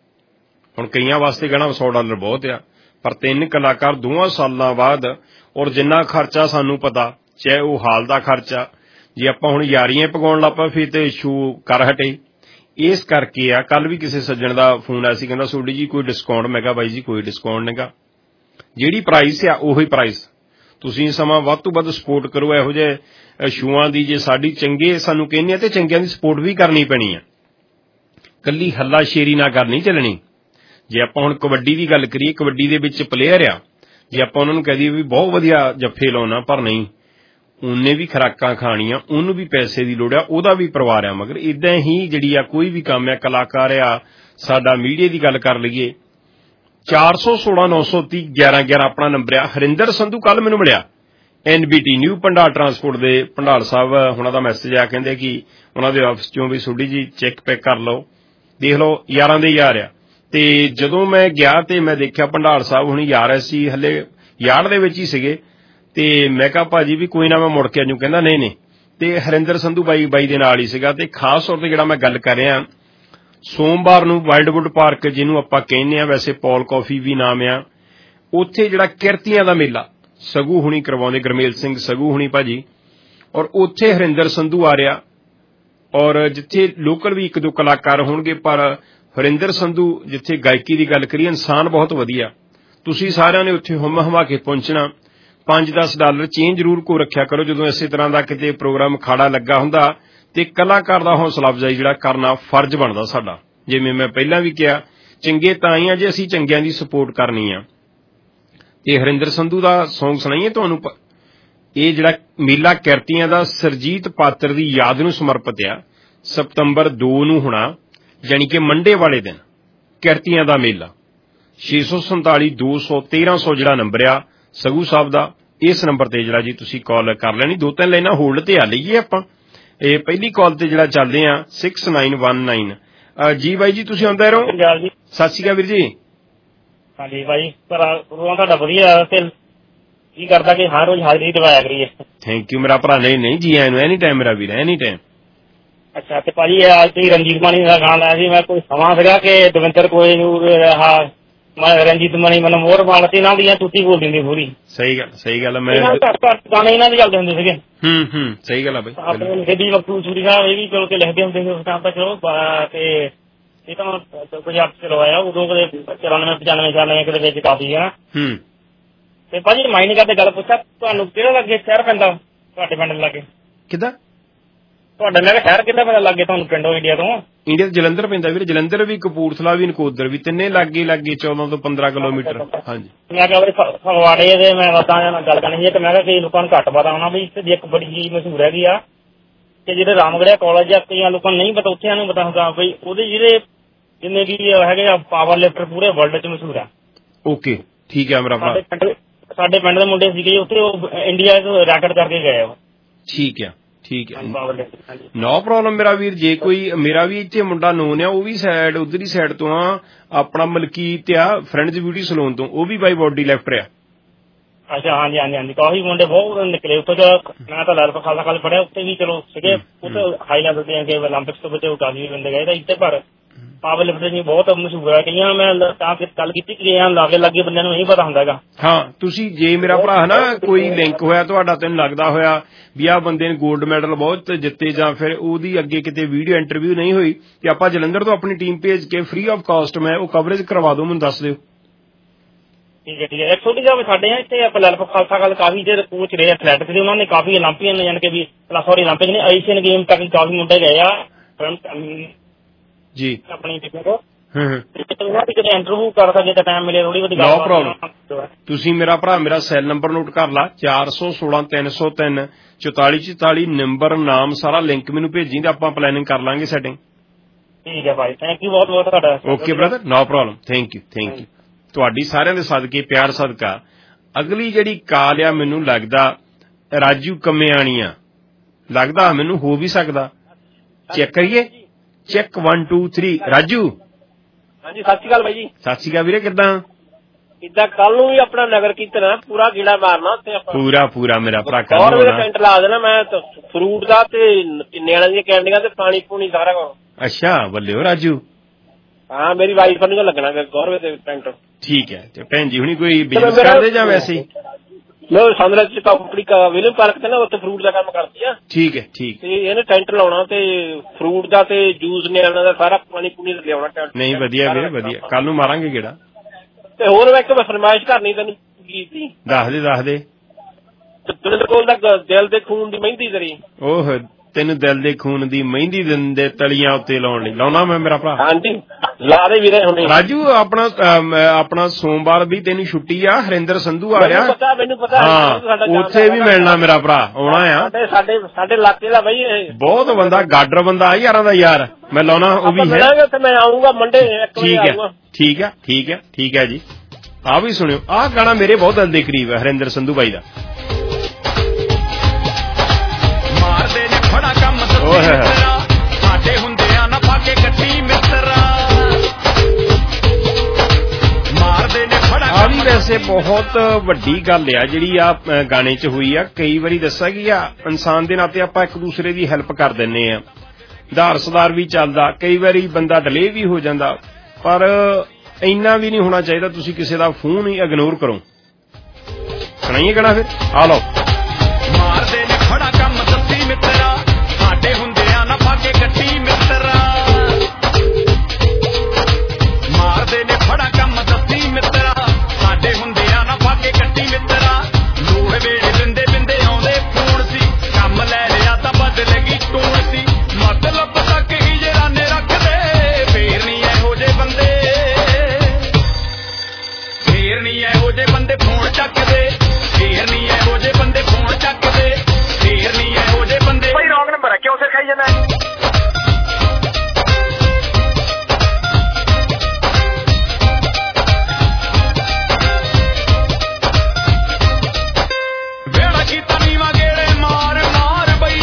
ਹੁਣ ਕਈਆਂ ਵਾਸਤੇ ਕਹਿਣਾ ਸੌ ਡਾਲਰ ਬਹੁਤ ਆ, ਪਰ ਤਿੰਨ ਕਲਾਕਾਰ ਦੋਵਾਂ ਸਾਲਾਂ ਬਾਅਦ, ਔਰ ਜਿੰਨਾ ਖਰਚਾ ਸਾਨੂੰ ਪਤਾ, ਚਾਹੇ ਉਹ ਹਾਲ ਦਾ ਖਰਚਾ, ਜੇ ਆਪਾਂ ਹੁਣ ਯਾਰੀਆਂ ਪਗਾਉਣ ਲੱਗ ਪਏ ਫਿਰ ਤੇ ਸ਼ੋਅ ਕਰ ਹਟੇ। ਇਸ ਕਰਕੇ ਆ, ਕੱਲ ਵੀ ਕਿਸੇ ਸੱਜਣ ਦਾ ਫੋਨ ਆਇਆ ਸੀ, ਕਹਿੰਦਾ ਸੋਡੀ ਜੀ ਕੋਈ ਡਿਸਕਾਊਂਟ? ਮੈਂ ਕਿਹਾ ਬਾਈ ਜੀ ਕੋਈ ਡਿਸਕਾਊਂਟ ਨਹੀਂਗਾ, ਜਿਹੜੀ ਪ੍ਰਾਈਸ ਆ ਉਹੀ ਪ੍ਰਾਈਸ, ਤੁਸੀਂ ਸਮਾਂ ਵੱਧ ਤੋਂ ਵੱਧ ਸਪੋਰਟ ਕਰੋ ਇਹੋ ਜਿਹੇ ਸ਼ੋਆਂ ਦੀ। ਜੇ ਸਾਡੀ ਚੰਗੇ ਸਾਨੂੰ ਕਹਿੰਦੇ ਆ ਤੇ ਚੰਗਿਆਂ ਦੀ ਸਪੋਰਟ ਵੀ ਕਰਨੀ ਪੈਣੀ ਆ, ਕੱਲੀ ਹੱਲਾ ਸ਼ੇਰੀ ਨਾ ਕਰਨੀ ਚੱਲਣੀ। ਜੇ ਆਪਾਂ ਹੁਣ ਕਬੱਡੀ ਦੀ ਗੱਲ ਕਰੀਏ, ਕਬੱਡੀ ਦੇ ਵਿੱਚ ਪਲੇਅਰ ਆ, ਜੇ ਆਪਾਂ ਉਹਨਾਂ ਨੂੰ ਕਹਿ ਦਈਏ ਵੀ ਬਹੁਤ ਵਧੀਆ ਜੱਫੇ ਲਾਉਣਾ, ਪਰ ਨਹੀਂ, ਉਹਨੇ ਵੀ ਖੁਰਾਕਾਂ ਖਾਣੀਆਂ, ਉਹਨੂੰ ਵੀ ਪੈਸੇ ਦੀ ਲੋੜ ਆ, ਉਹਦਾ ਵੀ ਪਰਿਵਾਰ ਆ। ਮਗਰ ਏਦਾਂ ਹੀ ਜਿਹੜੀ ਆ ਕੋਈ ਵੀ ਕੰਮ ਆ, ਕਲਾਕਾਰ ਆ, ਸਾਡਾ ਮੀਡੀਆ ਦੀ ਗੱਲ ਕਰ ਲਈਏ, ਚਾਰ ਸੌ ਸੋਲਾਂ ਨੌ ਸੌ ਤੀਹ ਗਿਆਰਾਂ ਗਿਆਰਾਂ ਆਪਣਾ ਨੰਬਰ ਆ। ਹਰਿੰਦਰ ਸੰਧੂ ਕੱਲ ਮੈਨੂੰ ਮਿਲਿਆ, N B T new Bhandar transport ਦੇ ਭੰਡਾਰ ਸਾਹਿਬ ਉਹਨਾਂ ਦਾ ਮੈਸੇਜ ਆ, ਕਹਿੰਦੇ ਕਿ ਉਹਨਾਂ ਦੇ ਆਫਿਸ ਚੋਂ ਵੀ ਥੋੜੀ ਜੀ ਚੈੱਕ ਪੈਕ ਕਰ ਲਓ, ਦੇਖ ਲਓ ਯਾਰਾਂ ਦੇ ਯਾਰ ਆ। ਤੇ ਜਦੋਂ ਮੈਂ ਗਿਆ ਤੇ ਮੈਂ ਦੇਖਿਆ ਭੰਡਾਰ ਸਾਹਿਬ ਹੁਣੀ ਯਾਰ ਸੀ, ਹਲੇ ਯਾਰ ਦੇ ਵਿੱਚ ਹੀ ਸੀਗੇ। ਤੇ ਮੈਂ ਕਿਹਾ ਭਾਜੀ ਵੀ ਕੋਈ ਨਾ ਮੈਂ ਮੁੜ ਕੇ ਆਜੂ, ਕਹਿੰਦਾ ਨਹੀਂ ਨਹੀਂ। ਤੇ ਹਰਿੰਦਰ ਸੰਧੂ ਬਾਈ ਬਾਈ ਦੇ ਨਾਲ ਹੀ ਸੀਗਾ। ਤੇ ਖਾਸ ਤੌਰ ਤੇ ਜਿਹੜਾ ਮੈਂ ਗੱਲ ਕਰ ਰਿਹਾ, ਸੋਮਵਾਰ ਨੂੰ ਵਾਈਲਡਵੁੱਡ ਪਾਰਕ ਜਿਹਨੂੰ ਆਪਾਂ ਕਹਿੰਦੇ ਆ, ਵੈਸੇ ਪੌਲ ਕਾਫੀ ਵੀ ਨਾਮ ਆ, ਉੱਥੇ ਜਿਹੜਾ ਕਿਰਤੀਆਂ ਦਾ ਮੇਲਾ ਸਗੂ ਹੁਣੀ ਕਰਵਾਉਂਦੇ, ਗਰਮੇਲ ਸਿੰਘ ਸਗੂ ਹੁਣੀ ਭਾਜੀ, ਔਰ ਉੱਥੇ ਹਰਿੰਦਰ ਸੰਧੂ ਆ ਰਿਹਾ। ਔਰ ਜਿੱਥੇ ਲੋਕਲ ਵੀ ਇੱਕ ਦੋ ਕਲਾਕਾਰ ਹੋਣਗੇ, ਪਰ ਹਰਿੰਦਰ ਸੰਧੂ ਜਿੱਥੇ ਗਾਇਕੀ ਦੀ ਗੱਲ ਕਰੀਏ, ਇਨਸਾਨ ਬਹੁਤ ਵਧੀਆ। ਤੁਸੀਂ ਸਾਰਿਆਂ ਨੇ ਉੱਥੇ ਹੁਮ ਹਮਾ ਕੇ ਪਹੁੰਚਣਾ। ਪੰਜ ਦਸ ਡਾਲਰ ਚੇਂਜ ਜ਼ਰੂਰ ਕੋ ਰੱਖਿਆ ਕਰੋ ਜਦੋਂ ਇਸੇ ਤਰ੍ਹਾਂ ਦਾ ਕਿਤੇ ਪ੍ਰੋਗਰਾਮ ਅਖਾੜਾ ਲੱਗਾ ਹੁੰਦਾ। ਤੇ ਕਲਾਕਾਰ ਦਾ ਹੌਸਲਾ ਅਫਜ਼ਾਈ ਜਿਹੜਾ ਕਰਨਾ ਫਰਜ਼ ਬਣਦਾ ਸਾਡਾ। ਜਿਵੇਂ ਮੈਂ ਪਹਿਲਾਂ ਵੀ ਕਿਹਾ, ਚੰਗੇ ਤਾਂ ਹੀ ਆ ਜੇ ਅਸੀਂ ਚੰਗਿਆਂ ਦੀ ਸਪੋਰਟ ਕਰਨੀ ਆ। ਤੇ ਹਰਿੰਦਰ ਸੰਧੂ ਦਾ ਸੌਂਗ ਸੁਣਾਈਏ ਤੁਹਾਨੂੰ। ਇਹ ਜਿਹੜਾ ਮੇਲਾ ਕਿਰਤੀਆਂ ਦਾ ਸਰਜੀਤ ਪਾਤਰ ਦੀ ਯਾਦ ਨੂੰ ਸਮਰਪਿਤ ਆ। ਸਤੰਬਰ ਦੋ ਨੂੰ ਹੋਣਾ, ਜਾਣੀ ਕਿ ਮੰਡੇ ਵਾਲੇ ਦਿਨ ਕਿਰਤੀਆਂ ਦਾ ਮੇਲਾ। ਛੇ ਸੌ ਸੰਤਾਲੀ ਦੋ ਸੌ ਤੇਰਾਂ ਸੌ ਜਿਹੜਾ ਨੰਬਰ ਆ ਸਗੂ ਸਾਹਿਬ ਦਾ, ਇਸ ਨੰਬਰ ਤੇ ਜਿਹੜਾ ਜੀ ਤੁਸੀਂ ਕਾਲ ਕਰ ਲੈਣੀ। ਦੋ ਤਿੰਨ ਲਾਈਨਾਂ ਹੋਲਡ ਤੇ ਆ ਲਈਏ ਆਪਾਂ। ਇਹ ਪਹਿਲੀ ਕਾਲ ਤੇ ਜਿਹੜਾ ਚੱਲਦੇ ਆ ਸਿਕਸ ਨਾਈਨ ਵਨ ਨਾਈਨ। ਜੀ ਬਾਈ ਜੀ ਤੁਸੀਂ ਆਉਂਦੇ ਰਹੋ। ਸਤਿ ਸ਼੍ਰੀ ਅਕਾਲ ਵੀਰ ਜੀ। ਹਾਂਜੀ ਬਾਈ, ਪ੍ਰੋਗਰਾਮ ਤੁਹਾਡਾ ਵਧੀਆ। ਕੀ ਕਰਦਾ ਕਿ ਹਰ ਰੋਜ਼ ਹਾਜ਼ਰੀ ਦਵਾਇਆ ਕਰੀਏ। ਥੈਂਕ ਯੂ ਮੇਰਾ ਭਰਾ। ਨਹੀਂ ਨਹੀਂ ਜੀ, ਐਨੂੰ ਐਨੀ ਟਾਈਮ ਮੇਰਾ ਵੀਰ, ਐਨੀ ਟਾਈਮ। ਅੱਛਾ ਤੇ ਭਾਜੀ ਅੱਜ ਤੁਸੀਂ ਰਣਜੀਤ ਮਾਨੀ ਦਾ ਗਾਣਾ ਲਾਇਆ ਸੀ। ਮੈਂ ਕੋਈ ਸਮਾਂ ਸੀਗਾ ਕਿ ਦਵਿੰਦਰ ਕੋਈ ਨੂੰ ਰਣਜੀਤ ਮਾਨੀ ਮੈਨੂੰ ਮੋਹਰ ਮਾਰਤੀ ਨਾ ਦੀਆਂ ਟੁੱਟੀ ਬੋਲ ਦਿੰਦੀ ਪੂਰੀ। ਸਹੀ ਗੱਲ ਸਹੀ ਗੱਲ। ਮੈਂ ਘੱਟ ਘੱਟ ਗਾਣੇ ਇਹਨਾਂ ਦੇ ਚੱਲਦੇ ਹੁੰਦੇ ਸੀਗੇ। ਹੂੰ ਹੂੰ ਸਹੀ ਗੱਲ ਆ ਬਾਈ। ਆਪਣੇ ਗੱਡੀ ਵਕਤੂ ਚੂਰੀ ਸਾਹਿਬ ਇਹ ਵੀ ਚਲੋ ਕੇ ਲਿਖਦੇ ਹੁੰਦੇ ਸੀ ਉਸ ਟਾਈਮ ਤਾਂ। ਚਲੋ ਤੇ ਇਹ ਤਾਂ ਪੰਜਾਬ ਚ ਚਲਵਾਇਆ ਉਦੋਂ ਕਦੇ ਚੁਰਾਨਵੇਂ ਪਚਾਨਵੇਂ ਸਾਲਾਂ ਕਿਤੇ ਵਿੱਚ ਕਾਫੀ ਹੈ। ਹੂੰ ਤੇ ਭਾਜੀ ਮਾਈਨਿੰਗ ਕਰਦੇ ਗੱਲ ਪੁੱਛਿਆ, ਤੁਹਾਨੂੰ ਕਿਹੜਾ ਲੱਗੇ ਸ਼ਹਿਰ ਪੈਂਦਾ ਤੁਹਾਡੇ ਪਿੰਡ ਲਾਗੇ? ਕਿੱਦਾਂ ਤੁਹਾਡਾ ਮੈਂ ਕਿਹਾ ਸ਼ਹਿਰ ਕਿੱਦਾਂ ਪੈਂਦਾ ਲਾਗੇ ਤੁਹਾਨੂੰ ਪਿੰਡੋਂ ਇੰਡੀਆ ਤੋਂ? ਇੰਡੀਆ ਜਲੰਧਰ ਪੈਂਦਾ ਵੀਰ। ਜਲੰਧਰ ਵੀ, ਕਪੂਰਥਲਾ ਵੀ, ਨਕੋਦਰ ਵੀ, ਤਿੰਨੇ ਲਾਗੇ ਲਾਗੇ ਚੌਦਾਂ ਤੋਂ ਪੰਦਰਾਂ ਕਿਲੋਮੀਟਰ। ਹਾਂਜੀ ਮੈਂ ਕਿਹਾ ਫਗਵਾੜੇ ਦੇ ਮੈਂ ਵਤਾਂ ਨਾਲ ਗੱਲ ਕਰਨੀ ਸੀ ਕਿ ਮੈਂ ਕਿਹਾ ਕਈ ਲੋਕਾਂ ਨੂੰ ਘੱਟ ਪਤਾ ਹੋਣਾ ਵੀ ਇੱਥੇ ਦੀ ਇੱਕ ਬੜੀ ਚੀਜ਼ ਮਸ਼ਹੂਰ ਹੈਗੀ ਆ ਕਿ ਜਿਹੜੇ ਰਾਮਗੜ੍ਹੀਆ ਕਾਲਜ ਆ, ਕਈਆਂ ਲੋਕਾਂ ਨੂੰ ਨਹੀਂ ਪਤਾ, ਉੱਥੇ ਨੂੰ ਪਤਾ ਹੁੰਦਾ ਬਈ ਉਹਦੇ ਜਿਹੜੇ ਜਿੰਨੇ ਵੀ ਹੈਗੇ ਆ ਪਾਵਰ ਲਿਫਟਰ ਪੂਰੇ ਵਰਲਡ ਚ ਮਸ਼ਹੂਰ ਆ। ਓਕੇ ਠੀਕ ਹੈ ਮੇਰਾ ਭਰਾ। ਸਾਡੇ ਪਿੰਡ ਦੇ ਮੁੰਡੇ ਸੀਗੇ ਉੱਥੇ, ਉਹ ਇੰਡੀਆ ਚ ਰੈਕਟ ਕਰਕੇ ਗਏ ਉਹ। ਠੀਕ ਹੈ ਠੀਕ ਹੈ, ਨੋ ਪ੍ਰੋਬਲਮ ਮੇਰਾ ਵੀਰ। ਜੇ ਕੋਈ ਮੇਰਾ ਵੀ ਇੱਥੇ ਮੁੰਡਾ ਨੋਨ ਆ, ਉਹ ਵੀ ਸਾਈਡ ਉਧਰਲੀ ਸਾਈਡ ਤੋਂ ਆ, ਆਪਣਾ ਮਲਕੀਤ ਆ ਫਰੈਂਡਸ ਬਿਊਟੀ ਸਲੂਨ ਤੋਂ, ਉਹ ਵੀ ਬਾਈ ਬੋਡੀ ਲੈਫਟਰ ਆ। ਅੱਛਾ ਹਾਂਜੀ ਹਾਂਜੀ ਹਾਂਜੀ, ਕਾਫੀ ਮੁੰਡੇ ਬਹੁਤ ਨਿਕਲੇ ਉੱਥੋਂ। ਮੈਂ ਤਾਂ ਲਾਲ ਖਾਲਸਾ ਕਾਲਜ ਪੜਿਆ, ਉੱਥੇ ਵੀ ਚਲੋ ਸੀਗੇ, ਉੱਥੇ ਹਾਈ ਲੈਵਲ ਦੇ ਓਲੰਪਿਕਸ ਤੋਂ ਬਚੇ ਕਾਫੀ ਬੰਦੇ ਗਏ ਤਾਂ ਇੱਥੇ। ਪਰ ਪਾਵਰ ਲਿਫਟਿੰਗ ਬਹੁਤ ਮਸ਼ਹੂਰ ਹੈ। ਕਈਆਂ ਮੈਂ ਤਾਂ ਗੱਲ ਕੀਤੀ ਕਿ ਲਾਗੇ ਲਾਗੇ ਬੰਦਿਆਂ ਨੂੰ ਨਹੀਂ ਪਤਾ ਹੁੰਦਾ ਹੈਗਾ। ਹਾਂ ਤੁਸੀਂ ਜੇ ਮੇਰਾ ਭਰਾ ਨਾ ਕੋਈ ਲਿੰਕ ਹੋਇਆ ਤੁਹਾਡਾ, ਤੈਨੂੰ ਲੱਗਦਾ ਹੋਇਆ ਵੀ ਆਹ ਬੰਦੇ ਨੇ ਗੋਲਡ ਮੈਡਲ ਬਹੁਤ ਜਿੱਤੇ, ਜਾਂ ਫਿਰ ਉਹਦੀ ਅੱਗੇ ਕਿਤੇ ਵੀਡੀਓ ਇੰਟਰਵਿਊ ਨਹੀਂ ਹੋਈ, ਤੇ ਆਪਾਂ ਜਲੰਧਰ ਤੋਂ ਆਪਣੀ ਟੀਮ ਭੇਜ ਕੇ ਫ੍ਰੀ ਆਫ ਕਾਸਟ ਮੈਂ ਉਹ ਕਵਰੇਜ ਕਰਵਾ ਦੂੰ, ਮੈਨੂੰ ਦੱਸ ਦਿਓ। ਠੀਕ ਹੈ ਠੀਕ ਹੈ। ਇੱਕ ਛੋਟੀ ਜਿਹੀ ਸਾਡੇ ਆ ਇੱਥੇ ਆਪਾਂ ਲਾਲ ਖਾਲਸਾ ਕਾਲਜ ਕਾਫੀ ਦੇਰ ਕੋਚ ਰਹੇ ਐਥਲੈਟਿਕਸ ਦੇ, ਉਹਨਾਂ ਨੇ ਕਾਫੀ ਓਲੰਪੀਅਨ ਯਾਨੀ ਕਿ ਵੀ ਸੌਰੀ ਓਲੰਪਿਕ ਨੇ ਏਸ਼ੀਅਨ ਗੇਮ ਤੱਕ ਕਾਫੀ ਮੁੰਡੇ ਗਏ ਆ ਜੀ ਆਪਣੀ ਟੀਮ ਤੋਂ। ਇੰਟਰਵਿਊ ਕਰ ਸਕੇ ਤਾਂ ਟਾਈਮ ਮਿਲੇ ਥੋੜੀ ਬਹੁਤੀ। No problem. ਤੁਸੀਂ ਮੇਰਾ ਭਰਾ ਮੇਰਾ ਸੈੱਲ ਨੰਬਰ ਨੋਟ ਕਰ ਲਾ, ਚਾਰ ਸੌ ਸੋਲਾਂ ਤਿੰਨ ਸੌ ਤਿੰਨ ਚੁਤਾਲੀ ਚੁਤਾਲੀ ਨੰਬਰ, ਨਾਮ ਸਾਰਾ ਲਿੰਕ ਮੈਨੂੰ ਭੇਜੀ ਤੇ ਆਪਾਂ ਪਲੈਨਿੰਗ ਕਰ ਲਾਂਗੇ ਸੈਟਿੰਗ। ਠੀਕ ਹੈ ਭਾਈ, ਥੈਂਕ ਯੂ ਬਹੁਤ ਬਹੁਤ ਤੁਹਾਡਾ। Okay brother, no problem, thank you thank you. ਤੁਹਾਡੀ ਸਾਰਿਆਂ ਦੇ ਸਦਕੇ ਪਿਆਰ ਸਦਕਾ ਅਗਲੀ ਜਿਹੜੀ ਕਾਲ ਆ, ਮੈਨੂੰ ਲੱਗਦਾ ਰਾਜੂ ਕੰਮਿਆਣੀਆਂ ਲੱਗਦਾ, ਮੈਨੂੰ ਹੋ ਵੀ ਸਕਦਾ। ਚੈੱਕ ਕਰੀਏ, check one two three. Raju ਹਾਂਜੀ ਸਤਿ ਸ਼੍ਰੀ ਅਕਾਲ ਬਾਈ ਜੀ। ਸਤਿ ਸ਼੍ਰੀ ਅਕਾਲ ਵੀਰੇ, ਕਿੱਦਾਂ? ਕਿੱਦਾਂ ਕੱਲ ਨੂੰ ਵੀ ਆਪਣਾ ਨਗਰ ਕੀਰਤਨ ਪੂਰਾ ਗੇੜਾ ਮਾਰਨਾ ਉੱਥੇ ਆਪਾਂ। ਪੂਰਾ ਪੂਰਾ ਮੇਰਾ ਭਰਾ ਕੱਲ ਹੋਰ ਮੇਰਾ ਟੈਂਟ ਲਾ ਦੇਣਾ ਮੈਂ, ਫਰੂਟ ਦਾ ਤੇ ਨਿਆਣਿਆਂ ਦੀਆਂ ਕੈਂਡੀਆਂ ਤੇ ਪਾਣੀ ਪੂਣੀ ਸਾਰਾ ਕੁਝ। ਅੱਛਾ ਬੱਲਿਓ ਰਾਜੂ। ਹਾਂ ਮੇਰੀ ਵਾਈਫ ਨੂੰ ਲੱਗਣਾ ਗੌਰਵੇ ਤੇ ਟੈਂਟ। ਠੀਕ ਹੈ। ਤੇ ਭੈਣ ਜੀ ਹੁਣੀ ਕੋਈ ਬਿਜ਼ਨਸ ਕਰਦੇ ਜਾਂ ਵੈਸੇ ਹੀ? ਮੈਂ ਸੰਦਰਾ ਚ ਕੰਪਨੀ ਵਿਲੀਅਮ ਪਾਰਕ ਤੇ ਨਾ ਉੱਥੇ ਫਰੂਟ ਦਾ ਕੰਮ ਕਰਦੀ ਆ। ਠੀਕ ਹੈ ਠੀਕ। ਤੇ ਇਹਨੇ ਟੈਂਟ ਲਾਉਣਾ ਤੇ ਫਰੂਟ ਦਾ ਤੇ ਜੂਸ ਨਿਆਣਾ ਦਾ ਸਾਰਾ ਪਾਣੀ ਪੂਣੀ ਲਿਆਉਣਾ ਟੈਂਟ। ਨਹੀਂ ਵਧੀਆ ਵੀਰੇ ਵਧੀਆ, ਕੱਲ ਨੂੰ ਮਾਰਾਂਗੇ ਗੇੜਾ। ਤੇ ਹੋਰ ਮੈਂ ਇੱਕ ਫਰਮਾਇਸ਼ ਕਰਨੀ ਤੈਨੂੰ ਗੀਤ ਦੀ। ਦੱਸ ਦੇ ਦੱਸ ਦੇ। ਤੇਰੇ ਕੋਲ ਦਾ ਦਿਲ ਦੇ ਖੂਨ ਦੀ ਮਹਿੰਦੀ ਤੇਰੀ। ਓਹ ਤੈਨੂੰ ਦਿਲ ਦੇ ਖੂਨ ਦੀ ਮਹਿੰਦੀ ਦਿੰਦੇ ਤਲੀਆਂ ਉੱਤੇ ਲਾਉਣ ਲਈ ਲਾਉਣਾ ਮੈਂ ਮੇਰਾ ਭਰਾ। ਹਾਂਜੀ ਲਾ ਦੇ ਵੀਰੇ ਹੁਣੇ। ਰਾਜੂ ਆਪਣਾ ਆਪਣਾ ਸੋਮਵਾਰ ਵੀ ਤੈਨੂੰ ਛੁੱਟੀ ਆ, ਹਰਿੰਦਰ ਸੰਧੂ ਆ ਰਿਹਾ। ਮੈਨੂੰ ਪਤਾ ਮੈਨੂੰ ਪਤਾ। ਹਾਂ ਉੱਥੇ ਵੀ ਮਿਲਣਾ ਮੇਰਾ ਭਰਾ, ਆਉਣਾ ਆ। ਸਾਡੇ ਸਾਡੇ ਇਲਾਕੇ ਦਾ ਬਈ ਇਹ ਬਹੁਤ ਬੰਦਾ ਗਾਡਰ ਬੰਦਾ ਆ ਯਾਰਾਂ ਦਾ ਯਾਰ, ਮੈਂ ਲਾਉਣਾ ਉਹ ਵੀ ਹੈ। ਉੱਥੇ ਮੈਂ ਆਊਂਗਾ ਮੰਡੇ ਇੱਕ ਵਜੇ ਆਊਂਗਾ। ਠੀਕ ਹੈ ਠੀਕ ਹੈ ਠੀਕ ਹੈ ਜੀ। ਆ ਵੀ ਸੁਣਿਓ, ਆਹ ਗਾਣਾ ਮੇਰੇ ਬਹੁਤ ਦਿਲ ਦੇ ਕਰੀਬ ਹੈ, ਹਰਿੰਦਰ ਸੰਧੂ ਬਾਈ ਦਾ। ਸਾਡੇ ਹੁੰਦਿਆਂ ਨਾ ਪਾ ਕੇ ਕੱਟੀ ਮਿੱਤਰਾ ਮਾਰਦੇ ਨੇ ਫੜਾ। ਆ ਵੀ ਵੈਸੇ ਬਹੁਤ ਵੱਡੀ ਗੱਲ ਆ ਜਿਹੜੀ ਆ ਗਾਣੇ 'ਚ ਹੋਈ ਆ। ਕਈ ਵਾਰੀ ਦੱਸਿਆ ਕਿ ਆ ਇਨਸਾਨ ਦੇ ਨਾਤੇ ਆਪਾਂ ਇੱਕ ਦੂਸਰੇ ਦੀ ਹੈਲਪ ਕਰ ਦਿੰਦੇ ਆ, ਉਧਾਰ ਸੁਧਾਰ ਵੀ ਚੱਲਦਾ, ਕਈ ਵਾਰੀ ਬੰਦਾ ਡਿਲੇ ਵੀ ਹੋ ਜਾਂਦਾ, ਪਰ ਇੰਨਾ ਵੀ ਨਹੀਂ ਹੋਣਾ ਚਾਹੀਦਾ ਤੁਸੀਂ ਕਿਸੇ ਦਾ ਫੋਨ ਹੀ ਇਗਨੋਰ ਕਰੋ। ਸੁਣਾਈਏ ਗਾਣਾ ਫਿਰ, ਆ ਲਓ। ਮਾਰਦੇ ਨੇ ਫੜਾ ਕੰਮ ਦੱਸੀ ਮਿੱਤਰਾ ਸਾਡੇ ਹੁੰਦਿਆਂ ਨਾ ਪਾ ਕੇ ਕੱਟੀ ਮਿੱਤਰਾ ਮਾਰਦੇ ਨੇ ਫੜਾ ਕੰਮ ਦੱਸੀ ਮਿੱਤਰਾ ਸਾਡੇ ਹੁੰਦਿਆਂ ਨਾ ਪਾ ਕੇ ਕੱਟੀ ਮਿੱਤਰਾ ਲੋੜ ਵੇਲੇ ਬਿੰਦੇ ਬਿੰਦੇ ਆਉਂਦੇ ਫੋਨ ਸੀ ਕੰਮ ਲੈ ਲਿਆ ਤਾਂ ਬਦਲੇਗੀ ਟੋਨ ਸੀ ਮਤਲਬ ਤੱਕ ਹੀ ਜਰਾਨੇ ਰੱਖਦੇ ਫੇਰ ਨਹੀਂ ਇਹੋ ਜਿਹੇ ਬੰਦੇ ਫੇਰ ਨਹੀਂ ਇਹੋ ਜਿਹੇ ਬੰਦੇ ਫੋਨ ਚੱਕਦੇ ਫੇਰ ਨਹੀਂ ਇਹੋ ਜਿਹੇ ਬੰਦੇ ਫੋਨ ਚੱਕਦੇ ਫੇਰ ਨਹੀਂ ਇਹੋ ਜਿਹੇ ਬੰਦੇ। ਭਾਈ ਰੌਂਗ ਨੰਬਰ ਹੈ ਕਿਉਂ ਸਿਰ ਖਾਈ ਜਾਂਦਾ ਵੇੜਾ ਕੀਤਾ ਨੀਵਾਂ ਗੇੜੇ ਮਾਰ ਮਾਰ ਬਈ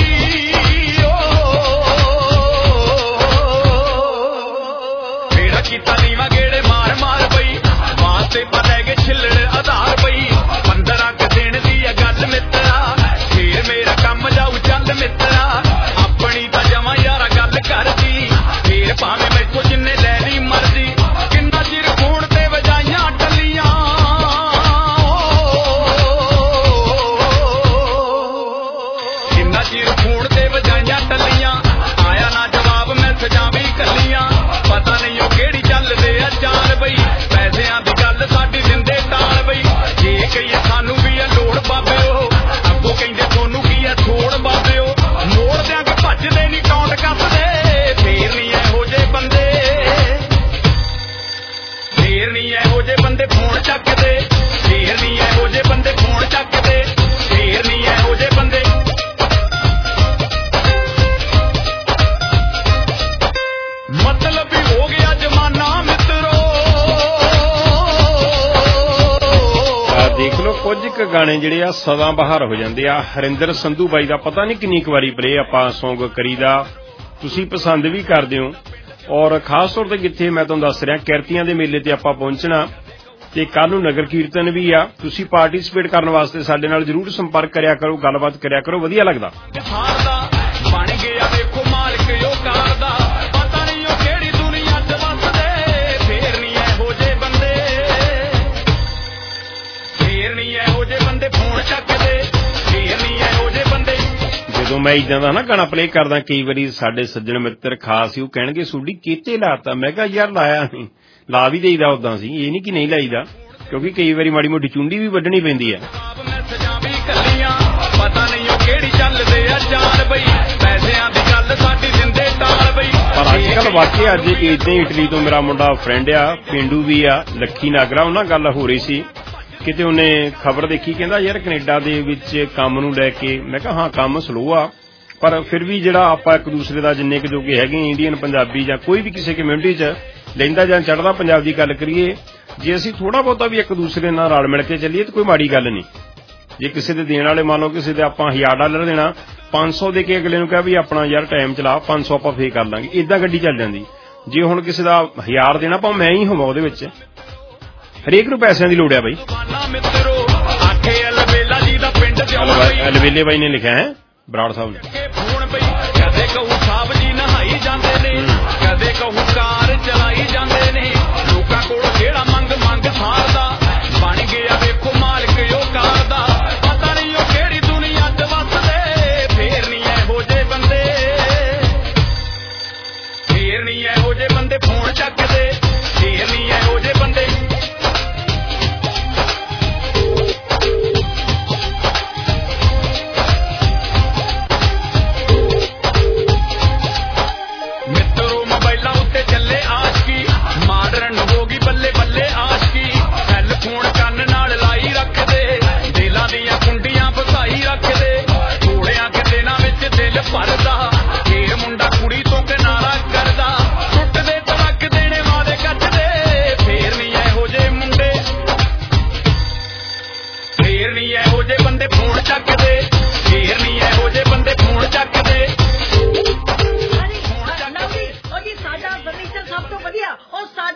ਵੇੜਾ ਕੀਤਾ ਨੀਵਾਂ ਗੇੜੇ ਮਾਰ ਮਾਰ ਬਈ ਵਾਸਤੇ ਪਾ ਲੈ ਗਏ ਛਿੱਲੜ ਆਧਾਰ ਬਈ ਪੰਦਰਾਂ ਕੁ ਦਿਨ ਦੀ ਆ ਗੱਲ ਮਿੱਤਰਾ ਫੇਰ ਮੇਰਾ ਕੰਮ ਜਾਊ ਚੱਲ ਮਿੱਤਰਾ ਆਪਣੀ ਤਾਂ ਜਮਾਂ ਯਾਰਾ ਗੱਲ ਕਰਦੀ ਫੇਰ ਭਾਵੇਂ ਮੈਥੋਂ ਜਿੰਨੇ ਲੈ ਲਈ ਮਰਜ਼ੀ ਕਿੰਨਾ ਚਿਰ ਫੋਨ ਤੇ ਵਜਾਈਆਂ ਟੱਲੀਆਂ ਕਿੰਨਾ ਚਿਰ ਫੋਨ ਤੇ ਵਜਾਈਆਂ ਟੱਲੀਆਂ ਆਇਆ ਨਾ ਜਵਾਬ ਮੈਸੇਜਾਂ ਵੀ ਕੱਲੀਆਂ ਪਤਾ ਨਹੀਂ ਉਹ ਕਿਹੜੀ ਚੱਲਦੇ ਆ ਚਾਲ ਬਈ ਪੈਸਿਆਂ ਦੀ ਗੱਲ ਸਾਡੀ ਦਿੰਦੇ ਟਾਲ ਬਈ ਜੇ ਕਹੀਏ ਸਾਨੂੰ ਵੀ ਆ ਲੋੜ ਬਾਬਿਓ ਅੱਗੋਂ ਕਹਿੰਦੇ ਤੁਹਾਨੂੰ ਕੀ ਆ ਥੋੜ ਬਾਬਿਓ ਮੋੜ ਦਿਆਂਗੇ ਭੱਜਦੇ ਨਹੀਂ ਕਾਊਂਟ ਕੱਸਦੇ ਫੇਰ ਨਹੀਂ ਇਹੋ ਜਿਹੇ ਬੰਦੇ ਫੇਰ ਨਹੀਂ ਇਹੋ ਜਿਹੇ ਬੰਦੇ ਫੋਨ ਚੱਕਦੇ ਫੇਰ ਨਹੀਂ ਇਹੋ ਜਿਹੇ ਬੰਦੇ ਫੋਨ ਚੱਕਦੇ ਫੇਰ ਨਹੀਂ ਇਹੋ ਜਿਹੇ ਬੰਦੇ। ਮਤਲਬ ਵੀ ਹੋ ਗਿਆ ਜ਼ਮਾਨਾ ਮਿੱਤਰੋ। ਦੇਖ ਲਓ ਕੁਝ ਕੁ ਗਾਣੇ ਜਿਹੜੇ ਆ ਸਦਾ ਬਹਾਰ ਹੋ ਜਾਂਦੇ ਆ। ਹਰਿੰਦਰ ਸੰਧੂ ਬਾਈ ਦਾ ਪਤਾ ਨਹੀਂ ਕਿੰਨੀ ਕੁ ਵਾਰੀ ਪਲੇ ਆਪਾਂ ਸੌਂਗ ਕਰੀਦਾ, ਤੁਸੀਂ ਪਸੰਦ ਵੀ ਕਰਦੇ ਹੋ। ਔਰ ਖਾਸ ਤੌਰ ਤੇ ਕਿੱਥੇ ਮੈਂ ਤੁਹਾਨੂੰ ਦੱਸ ਰਿਹਾ ਕਿਰਤੀਆਂ ਦੇ ਮੇਲੇ ਤੇ ਆਪਾਂ ਪਹੁੰਚਣਾ ਤੇ ਕੱਲ ਨੂੰ ਨਗਰ ਕੀਰਤਨ ਵੀ ਆ। ਤੁਸੀਂ ਪਾਰਟਿਸਿਪੇਟ ਕਰਨ ਵਾਸਤੇ ਸਾਡੇ ਨਾਲ ਜ਼ਰੂਰ ਸੰਪਰਕ ਕਰਿਆ ਕਰੋ, ਗੱਲਬਾਤ ਕਰਿਆ ਕਰੋ, ਵਧੀਆ ਲੱਗਦਾ। ਬਣ ਗਿਆ ਵੇਖੋ ਮਾਲਕ ਉਹ ਕਾਰ ਦਾ ਪਤਾ ਨਹੀਂ ਉਹ ਕਿਹੜੀ ਦੁਨੀਆ ਚ ਵੱਸਦੇ ਫੇਰ ਨਹੀਂ ਇਹੋ ਜਿਹੇ ਬੰਦੇ ਫੇਰ ਨਹੀਂ ਇਹੋ ਜਿਹੇ ਬੰਦੇ ਫੋਨ ਚੱਕਦੇ ਫੇਰ ਨਹੀਂ ਇਹੋ ਜਿਹੇ ਬੰਦੇ। ਜਦੋਂ ਮੈਂ ਇਦਾਂ ਦਾ ਨਾ ਗਾਣਾ ਪਲੇ ਕਰਦਾ ਕਈ ਵਾਰੀ ਸਾਡੇ ਸੱਜਣ ਮਿੱਤਰ ਖਾਸ ਹੀ ਉਹ ਕਹਿਣਗੇ ਸੂਡੀ ਕਿਤੇ ਲਾਤਾ, ਮੈਂ ਕਿਹਾ ਯਾਰ ਲਾਇਆ ਨਹੀਂ, ਲਾ ਵੀ ਦੇਈਦਾ ਉਦਾਂ ਸੀ, ਇਹ ਨਹੀਂ ਕਿ ਨਹੀਂ ਲਾਈਦਾ ਕਿਉਂਕਿ ਕਈ ਵਾਰੀ ਮਾੜੀ ਮੋਟੀ ਚੁੰਡੀ ਵੀ ਵੱਢਣੀ ਪੈਂਦੀ ਹੈ। ਪਤਾ ਨਹੀਂ ਉਹ ਕਿਹੜੀ ਚੱਲਦੇ ਆ ਚਾਲ ਬਈ ਪੈਸਿਆਂ ਦੀ ਗੱਲ ਸਾਡੀ ਦਿੰਦੇ ਟਾਲ ਬਈ। ਪਰ ਅੱਜ ਕੱਲ ਵਾਕਿਆ ਅੱਜ ਏਦਾਂ ਹੀ ਇਟਲੀ ਤੋਂ ਮੇਰਾ ਮੁੰਡਾ ਫਰੈਂਡ ਆ, ਪਿੰਡੂ ਵੀ ਆ, ਲੱਖੀ ਨਾਗਰਾ, ਉਹਨਾਂ ਗੱਲ ਹੋ ਰਹੀ ਸੀ ਕਿਤੇ ਉਹਨੇ ਖਬਰ ਦੇਖੀ, ਕਹਿੰਦਾ ਯਾਰ ਕੈਨੇਡਾ ਦੇ ਵਿੱਚ ਕੰਮ ਨੂੰ ਲੈ ਕੇ। ਮੈਂ ਕਿਹਾ ਹਾਂ ਕੰਮ ਸਲੋ ਆ ਪਰ ਫਿਰ ਵੀ ਜਿਹੜਾ ਆਪਾਂ ਇੱਕ ਦੂਸਰੇ ਦਾ ਜਿੰਨੇ ਕੁ ਜੋਗੇ ਹੈਗੇ ਇੰਡੀਅਨ ਪੰਜਾਬੀ ਜਾਂ ਕੋਈ ਵੀ ਕਿਸੇ ਕਮਿਊਨਿਟੀ 'ਚ ਲੈਂਦਾ ਜਾਂ ਚੜ੍ਹਦਾ ਪੰਜਾਬ ਦੀ ਗੱਲ ਕਰੀਏ, ਜੇ ਅਸੀਂ ਥੋੜਾ ਬਹੁਤਾ ਵੀ ਇੱਕ ਦੂਸਰੇ ਨਾਲ ਰਲ ਮਿਲ ਕੇ ਚੱਲੀਏ ਤਾਂ ਕੋਈ ਮਾੜੀ ਗੱਲ ਨਹੀਂ। ਜੇ ਕਿਸੇ ਦੇ ਦੇਣ ਵਾਲੇ ਮੰਨ ਲਓ ਕਿਸੇ ਦੇ ਆਪਾਂ ਹਜ਼ਾਰ ਡਾਲਰ ਦੇਣਾ, ਪੰਜ ਸੌ ਦੇ ਕੇ ਅਗਲੇ ਨੂੰ ਕਿਹਾ ਵੀ ਆਪਣਾ ਯਾਰ ਟਾਈਮ ਚਲਾ, ਪੰਜ ਸੌ ਆਪਾਂ ਫੇ ਕਰ ਲਾਂਗੇ, ਏਦਾਂ ਗੱਡੀ ਚੱਲ ਜਾਂਦੀ। ਜੇ ਹੁਣ ਕਿਸੇ ਦਾ ਹਜ਼ਾਰ ਦੇਣਾ ਭਾਵੇਂ ਮੈਂ ਹੀ ਹੋਵਾਂ ਉਹਦੇ ਵਿੱਚ, ਹਰੇਕ ਨੂੰ ਪੈਸਿਆਂ ਦੀ ਲੋੜ ਆ ਬਾਈ। ਅਲਵੇਲੇ ਬਾਈ ਨੇ ਲਿਖਿਆ ਹੈ ਬਰਾੜ ਸਾਹਿਬ ਨੇ। ਕਦੇ ਕਹੂ ਸਾਹਿਬ ਜੀ ਨਹਾਈ ਜਾਂਦੇ ਨੇ, ਕਦੇ ਕਹੂ ਕਾਰ ਚਲਾਈ ਜਾਂਦੇ ਨੇ, ਲੋਕਾਂ ਕੋਲ ਕਿਹੜਾ ਮੰਗ ਮੰਗ ਸਾਰਦਾ ਬਣ ਗਿਆ ਵੇਖੋ ਮਾਲਕ ਉਹ ਕਾਰ ਦਾ ਪਤਾ ਨਹੀਂ ਉਹ ਕਿਹੜੀ ਦੁਨੀਆ ਚ ਵੱਸਦੇ ਫੇਰ ਨਹੀਂ ਇਹੋ ਜਿਹੇ ਬੰਦੇ ਫੇਰ ਨਹੀਂ ਇਹੋ ਜਿਹੇ ਬੰਦੇ ਫੋਨ ਚੱਕਦੇ ਫੇਰ ਨਹੀਂ ਇਹੋ ਜਿਹੇ ਬੰਦੇ। ਮਿੱਤਰੋ ਮੋਬਾਈਲਾਂ ਉੱਤੇ ਚੱਲੇ ਆਸ਼ਕੀ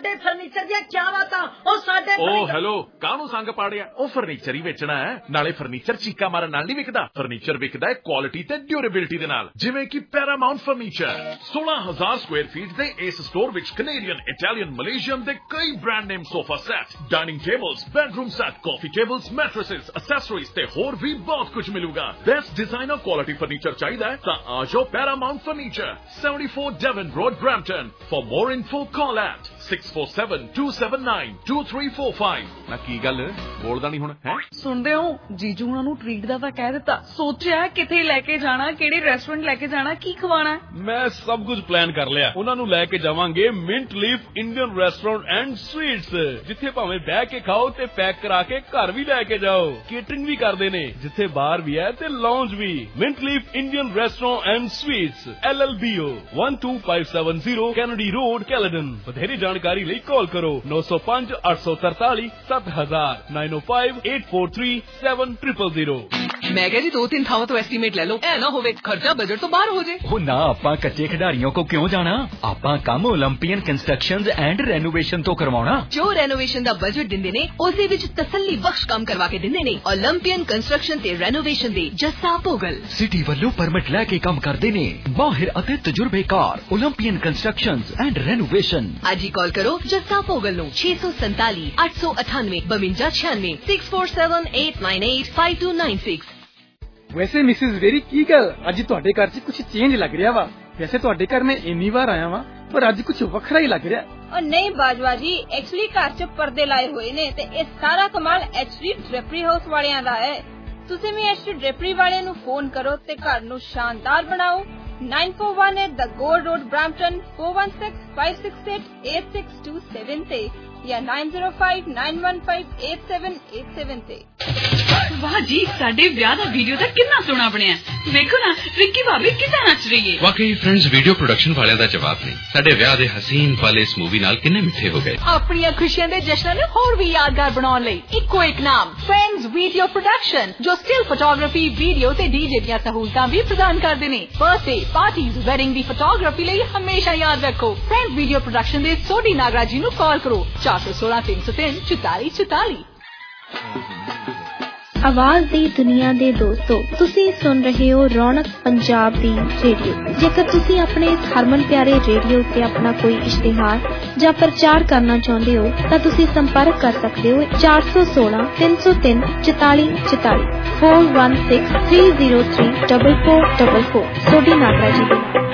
ਤੁਹਾਡੇ ਫਰਨੀਚਰ ਦੀਆਂ ਕੀ ਬਾਤਾਂ ਉਹ ਸਾਡੇ ਓ ਹੈਲੋ ਕਾਹਨੂੰ ਸੰਗ ਪਾੜਿਆ ਉਹ ਫਰਨੀਚਰ ਹੀ ਵੇਚਣਾ ਹੈ ਨਾਲੇ ਫਰਨੀਚਰ ਚੀਕਾ ਮਾਰਨ ਨਾਲ ਨਹੀਂ ਵਿਕਦਾ ਫਰਨੀਚਰ ਵਿਕਦਾ ਹੈ ਕੁਆਲਿਟੀ ਤੇ ਡਿਊਰੇਬਿਲਿਟੀ ਦੇ ਨਾਲ ਜਿਵੇਂ ਕਿ ਪੈਰਾਮਾਉਂਟ ਫਰਨੀਚਰ सोलह हज़ार ਸਕੁਅਰ ਫੀਟ ਦੇ ਇਸ ਸਟੋਰ ਵਿੱਚ ਕੈਨੇਡੀਅਨ ਇਟਾਲੀਅਨ ਮਲੇਸ਼ੀਅਨ ਦੇ ਕਈ brand name sofa set dining tables bedroom set coffee tables mattresses accessories ਤੇ ਹੋਰ ਵੀ ਬਹੁਤ ਕੁਝ ਮਿਲੂਗਾ ਬੈਸਟ ਡਿਜ਼ਾਈਨਰ ਕੁਆਲਿਟੀ ਫਰਨੀਚਰ ਚਾਹੀਦਾ ਹੈ ਤਾਂ ਆ ਜਾਓ Paramount furniture seventy-four Devon Road Brampton for more info call at six four seven two seven nine two three four five ਨਾ ਕੀ ਗੱਲ ਬੋਲਦਾ ਨਹੀਂ ਹੁਣ ਹੈ ਸੁਣਦੇ ਹੋ ਜੀਜੂ ਉਹਨਾਂ ਨੂੰ ਟ੍ਰੀਟ ਦਾ ਤਾਂ ਕਹਿ ਦਿੱਤਾ ਸੋਚਿਆ ਕਿੱਥੇ ਲੈ ਕੇ ਜਾਣਾ ਕਿਹੜੇ ਰੈਸਟੋਰੈਂਟ ਲੈ ਕੇ ਜਾਣਾ ਕੀ ਖਵਾਣਾ ਮੈਂ ਸਭ ਕੁਝ ਪਲਾਨ ਕਰ ਲਿਆ ਉਹਨਾਂ ਨੂੰ ਲੈ ਕੇ ਜਾਵਾਂਗੇ mint leaf Indian restaurant and sweets ਜਿੱਥੇ ਭਾਵੇਂ ਬਹਿ ਕੇ ਖਾਓ ਤੇ ਪੈਕ ਕਰਾ ਕੇ ਘਰ ਵੀ ਲੈ ਕੇ ਜਾਓ ਕੇਟਰਿੰਗ ਵੀ ਕਰਦੇ ਨੇ ਜਿੱਥੇ ਬਾਰ ਵੀ ਹੈ ਤੇ ਲਾਉਂਜ ਵੀ mint leaf Indian restaurant and sweets L L B O one two five seven zero Kennedy Road Caledon ਵਧੇਰੇ ਜਾਣਕਾਰੀ ਲਈ ਕਾਲ ਕਰੋ nine oh five eight four three seven seven zero zero nine oh five eight four three seven zero zero zero ਮੈਂ ਕਿਹਾ ਜੀ ਦੋ ਤਿੰਨ ਥਾਵਾਂ ਤੋਂ ਐਸਟੀਮੇਟ ਲੈ ਲਓ ਐ ਨਾ ਹੋਵੇ ਖਰਚਾ ਬਜਟ ਤੋਂ ਬਾਹਰ ਹੋ ਜੇ ਉਹ ਨਾ ਆਪਾਂ ਕੱਚੇ ਖਿਡਾਰੀਆਂ ਕੋ ਕਿਉਂ ਜਾਣਾ ਆਪਾਂ ਕੰਮ 올림픽ਨ ਕੰਸਟਰਕਸ਼ਨਜ਼ ਐਂਡ ਰੈਨੋਵੇਸ਼ਨ ਤੋਂ ਕਰਵਾਉਣਾ ਜੋ ਰੈਨੋਵੇਸ਼ਨ ਦਾ ਬਜਟ ਦਿੰਦੇ ਨੇ ਉਸੇ ਵਿੱਚ ਤਸੱਲੀ ਬਖਸ਼ ਕੰਮ ਕਰਵਾ ਕੇ ਦਿੰਦੇ ਨੇ 올림픽ਨ ਕੰਸਟਰਕਸ਼ਨ ਤੇ ਰੈਨੋਵੇਸ਼ਨ ਦੇ ਜੱਸਾ ਭੋਗਲ ਸਿਟੀ ਵੱਲੋਂ ਪਰਮਿਟ ਲੈ ਕੇ ਕੰਮ ਕਰਦੇ ਨੇ ਮਾਹਿਰ ਅਤੇ ਤਜਰਬੇਕਾਰ 올림픽ਨ ਕੰਸਟਰਕਸ਼ਨਜ਼ ਐਂਡ ਰੈਨੋਵੇਸ਼ਨ ਅੱਜ ਹੀ ਕਾਲ ਕਰੋ ਜੱਸਾ ਭੋਗਲ ਨੂੰ ਛੇ ਸੌ ਸੰਤਾਲੀ ਅੱਠ ਸੌ ਅਠਾਨਵੇਂ ਬਵੰਜਾ ਛਿਆਨਵੇਂ six four seven eight nine eight five two nine six ਵੈਸੇ ਮਿਸਿਸ ਵੇਰੀ ਕੀ ਗੱਲ ਅੱਜ ਤੁਹਾਡੇ ਘਰ 'ਚ ਕੁਝ ਚੇਂਜ ਲੱਗ ਰਿਹਾ ਵਾ ਵੈਸੇ ਤੁਹਾਡੇ ਘਰ ਮੈਂ ਇੰਨੀ ਵਾਰ ਆਇਆ ਵਾਂ ਪਰ ਅੱਜ ਕੁਝ ਵੱਖਰਾ ਹੀ ਲੱਗ ਰਿਹਾ ਉਹ ਨਹੀਂ ਬਾਜਵਾ ਜੀ ਐਕਚੁਅਲੀ ਘਰ 'ਚ ਪਰਦੇ ਲਾਏ ਹੋਏ ਨੇ ਤੇ ਇਹ ਸਾਰਾ ਕਮਾਲ ਐਚਡੀ ਡ੍ਰੈਪਰੀ ਹਾਊਸ ਵਾਲਿਆਂ ਦਾ ਹੈ ਤੁਸੀਂ ਵੀ ਐਚਡੀ ਡ੍ਰੈਪਰੀ ਵਾਲਿਆਂ ਨੂੰ ਫੋਨ ਕਰੋ ਤੇ ਘਰ ਨੂੰ ਸ਼ਾਨਦਾਰ ਬਣਾਓ nine four one eight The Gold Road Brampton four one six five six eight eight six two seven ਤੇ ਜਾਂ nine zero five nine one five eight seven eight seven ਤੇ ਵਾਹ ਜੀ ਸਾਡੇ ਵਿਆਹ ਦਾ ਵੀਡੀਓ ਤਾਂ ਕਿੰਨਾ ਸੋਹਣਾ ਬਣਿਆ ਵੇਖੋ ਨਾ ਵਿੱਕੀ ਭਾਬੀ ਕਿੱਦਾਂ ਨੱਚ ਰਹੀ ਹੈ ਵਾਕਈ ਫਰੈਂਡਸ ਵੀਡੀਓ ਪ੍ਰੋਡਕਸ਼ਨ ਵਾਲਿਆਂ ਦਾ ਜਵਾਬ ਨਹੀਂ ਸਾਡੇ ਵਿਆਹ ਦੇ ਹਸੀਨ ਪਲ ਇਸ ਮੂਵੀ ਨਾਲ ਕਿੰਨੇ ਮਿੱਠੇ ਹੋ ਗਏ ਆਪਣੀਆਂ ਖੁਸ਼ੀਆਂ ਦੇ ਜਸ਼ਨਾਂ ਨੂੰ ਹੋਰ ਵੀ ਯਾਦਗਾਰ ਬਣਾਉਣ ਲਈ ਇੱਕੋ ਇੱਕ ਨਾਮ ਫਰੈਂਡਸ ਵੀਡੀਓ ਪ੍ਰੋਡਕਸ਼ਨ ਜੋ ਸਟਿਲ ਫੋਟੋਗ੍ਰਾਫੀ ਵੀਡੀਓ ਤੇ ਡੀਜੇ ਦੀਆਂ ਸਹੂਲਤਾਂ ਵੀ ਪ੍ਰਦਾਨ ਕਰਦੇ ਨੇ ਬਰਥਡੇ ਪਾਰਟੀਜ਼ ਵੈਡਿੰਗ ਦੀ ਫੋਟੋਗ੍ਰਾਫੀ ਲਈ ਹਮੇਸ਼ਾ ਯਾਦ ਰੱਖੋ ਫਰੈਂਡਸ ਵੀਡੀਓ ਪ੍ਰੋਡਕਸ਼ਨ ਦੇ ਸੋਢੀ ਨਾਗਰਾਜ ਜੀ ਨੂੰ ਕਾਲ ਕਰੋ ਚਾਰ ਸੌ ਸੋਲਾਂ ਤਿੰਨ ਸੌ ਤਿੰਨ ਚੁਤਾਲੀ ਚੁਤਾਲੀ ਆਵਾਜ਼ ਦੀ ਦੁਨੀਆ ਦੇ ਦੋਸਤੋ ਤੁਸੀਂ ਸੁਣ ਰਹੇ ਹੋ ਰੌਣਕ ਪੰਜਾਬ ਦੀ ਰੇਡੀਓ ਜੇਕਰ ਤੁਸੀਂ ਆਪਣੇ ਇਸ ਹਰਮਨ ਪਿਆਰੇ ਰੇਡੀਓ ਉੱਤੇ ਆਪਣਾ ਕੋਈ ਇਸ਼ਤਿਹਾਰ ਜਾਂ ਪ੍ਰਚਾਰ ਕਰਨਾ ਚਾਹੁੰਦੇ ਹੋ ਤਾਂ ਤੁਸੀਂ ਸੰਪਰਕ ਕਰ ਸਕਦੇ ਹੋ ਚਾਰ ਸੌ ਸੋਲਾਂ ਤਿੰਨ ਸੌ ਤਿੰਨ ਚੁਤਾਲੀ ਚੁਤਾਲੀ four one six three zero three four four four four Sodhi Nagra ਜੀ ਦੇ ਨਾਲ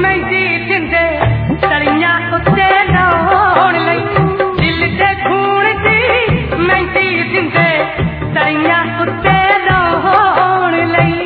ਮਹਿੰਦੀ ਦਿੰਦੇ ਤਲੀਆਂ ਉੱਤੇ ਲਾਉਣ ਲਈ ਦਿਲ ਦੇ ਖੂਨ ਦੀ ਮਹਿੰਦੀ ਦਿੰਦੇ ਤਲੀਆਂ ਉੱਤੇ ਲਾਉਣ ਲਈ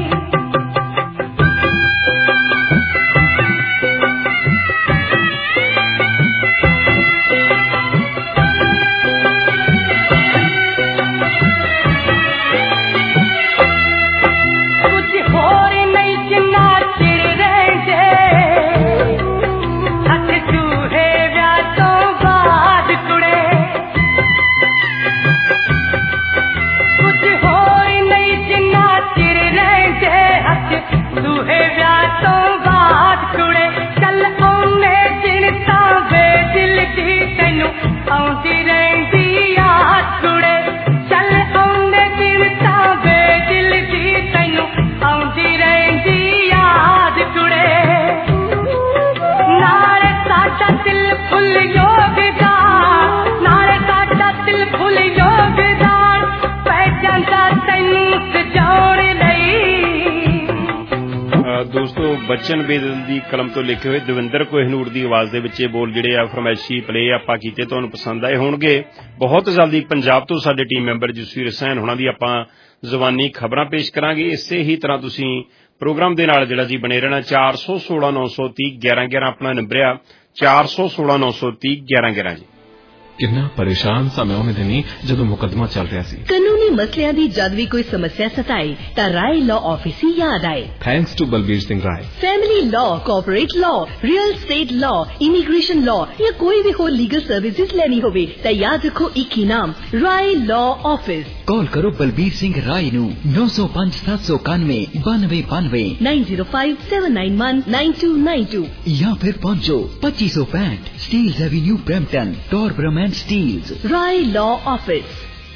ਦੋਸਤੋ ਬਚਨ ਬੇਦਲ ਦੀ ਕਲਮ ਤੋਂ ਲਿਖੇ ਹੋਏ ਦਵਿੰਦਰ ਕੋਹਿਨੂਰ ਦੀ ਆਵਾਜ਼ ਦੇ ਵਿੱਚ ਇਹ ਬੋਲ ਜਿਹੜੇ ਆ ਫਰਮਾਇਸ਼ੀ ਪਲੇ ਆਪਾਂ ਕੀਤੇ ਤੁਹਾਨੂੰ ਪਸੰਦ ਆਏ ਹੋਣਗੇ। ਬਹੁਤ ਜਲਦੀ ਪੰਜਾਬ ਤੋਂ ਸਾਡੇ ਟੀਮ ਮੈਂਬਰ ਜਸਵੀਰ ਹੁਸੈਨ ਹੁਣਾਂ ਦੀ ਆਪਾਂ ਜ਼ੁਬਾਨੀ ਖਬਰਾਂ ਪੇਸ਼ ਕਰਾਂਗੇ। ਇਸੇ ਹੀ ਤਰ੍ਹਾਂ ਤੁਸੀਂ ਪ੍ਰੋਗਰਾਮ ਦੇ ਨਾਲ ਜਿਹੜਾ ਜੀ ਬਣੇ ਰਹਿਣਾ। ਚਾਰ ਸੌ ਸੋਲਾਂ ਨੌ ਸੌ ਤੀਹ ਗਿਆਰਾਂ ਗਿਆਰਾਂ ਆਪਣਾ ਨੰਬਰ ਆ ਚਾਰ ਸੌ ਸੋਲਾਂ ਨੌ ਸੌ ਤੀਹ ਗਿਆਰਾਂ ਗਿਆਰਾਂ ਜੀ। ਕਿੰਨਾ ਪਰੇਸ਼ਾਨ ਸਾਂ ਮੈਂ ਉਹਨੇ ਦਿਨੀ ਜਦੋਂ ਮੁਕੱਦਮਾ ਚੱਲ ਰਿਹਾ ਸੀ। ਕਾਨੂੰਨੀ ਮਸਲਿਆਂ ਦੀ ਜਦ ਵੀ ਕੋਈ ਸਮੱਸਿਆ ਸਤਾਏ ਤਾਂ ਰਾਏ ਲਾਅ ਆਫਿਸ ਹੀ ਯਾਦ ਆਏ। Thanks to Balbir Singh Rai. Family law, corporate law, real estate law, immigration law ਜਾਂ ਕੋਈ ਵੀ ਹੋਰ ਲੀਗਲ ਸਰਵਿਸਿਜ਼ ਲੈਣੀ ਹੋਵੇ ਤਾਂ ਯਾਦ ਰੱਖੋ ਇੱਕ ਹੀ ਨਾਮ, ਰਾਏ ਲਾਅ ਆਫਿਸ। ਕਾਲ ਕਰੋ ਬਲਬੀਰ ਸਿੰਘ ਰਾਏ ਨੂੰ ਨੌ ਸੌ ਪੰਜ ਸੱਤ ਸੌ ਇਕਾਨਵੇਂ ਬਾਨਵੇਂ ਬਾਨਵੇਂ nine zero five seven nine one nine two nine two ਜਾਂ ਫਿਰ ਪਹੁੰਚੋ पच्चीस सौ पैंठ Steeles avenue Brampton Torbram and Steeles. Rai law office.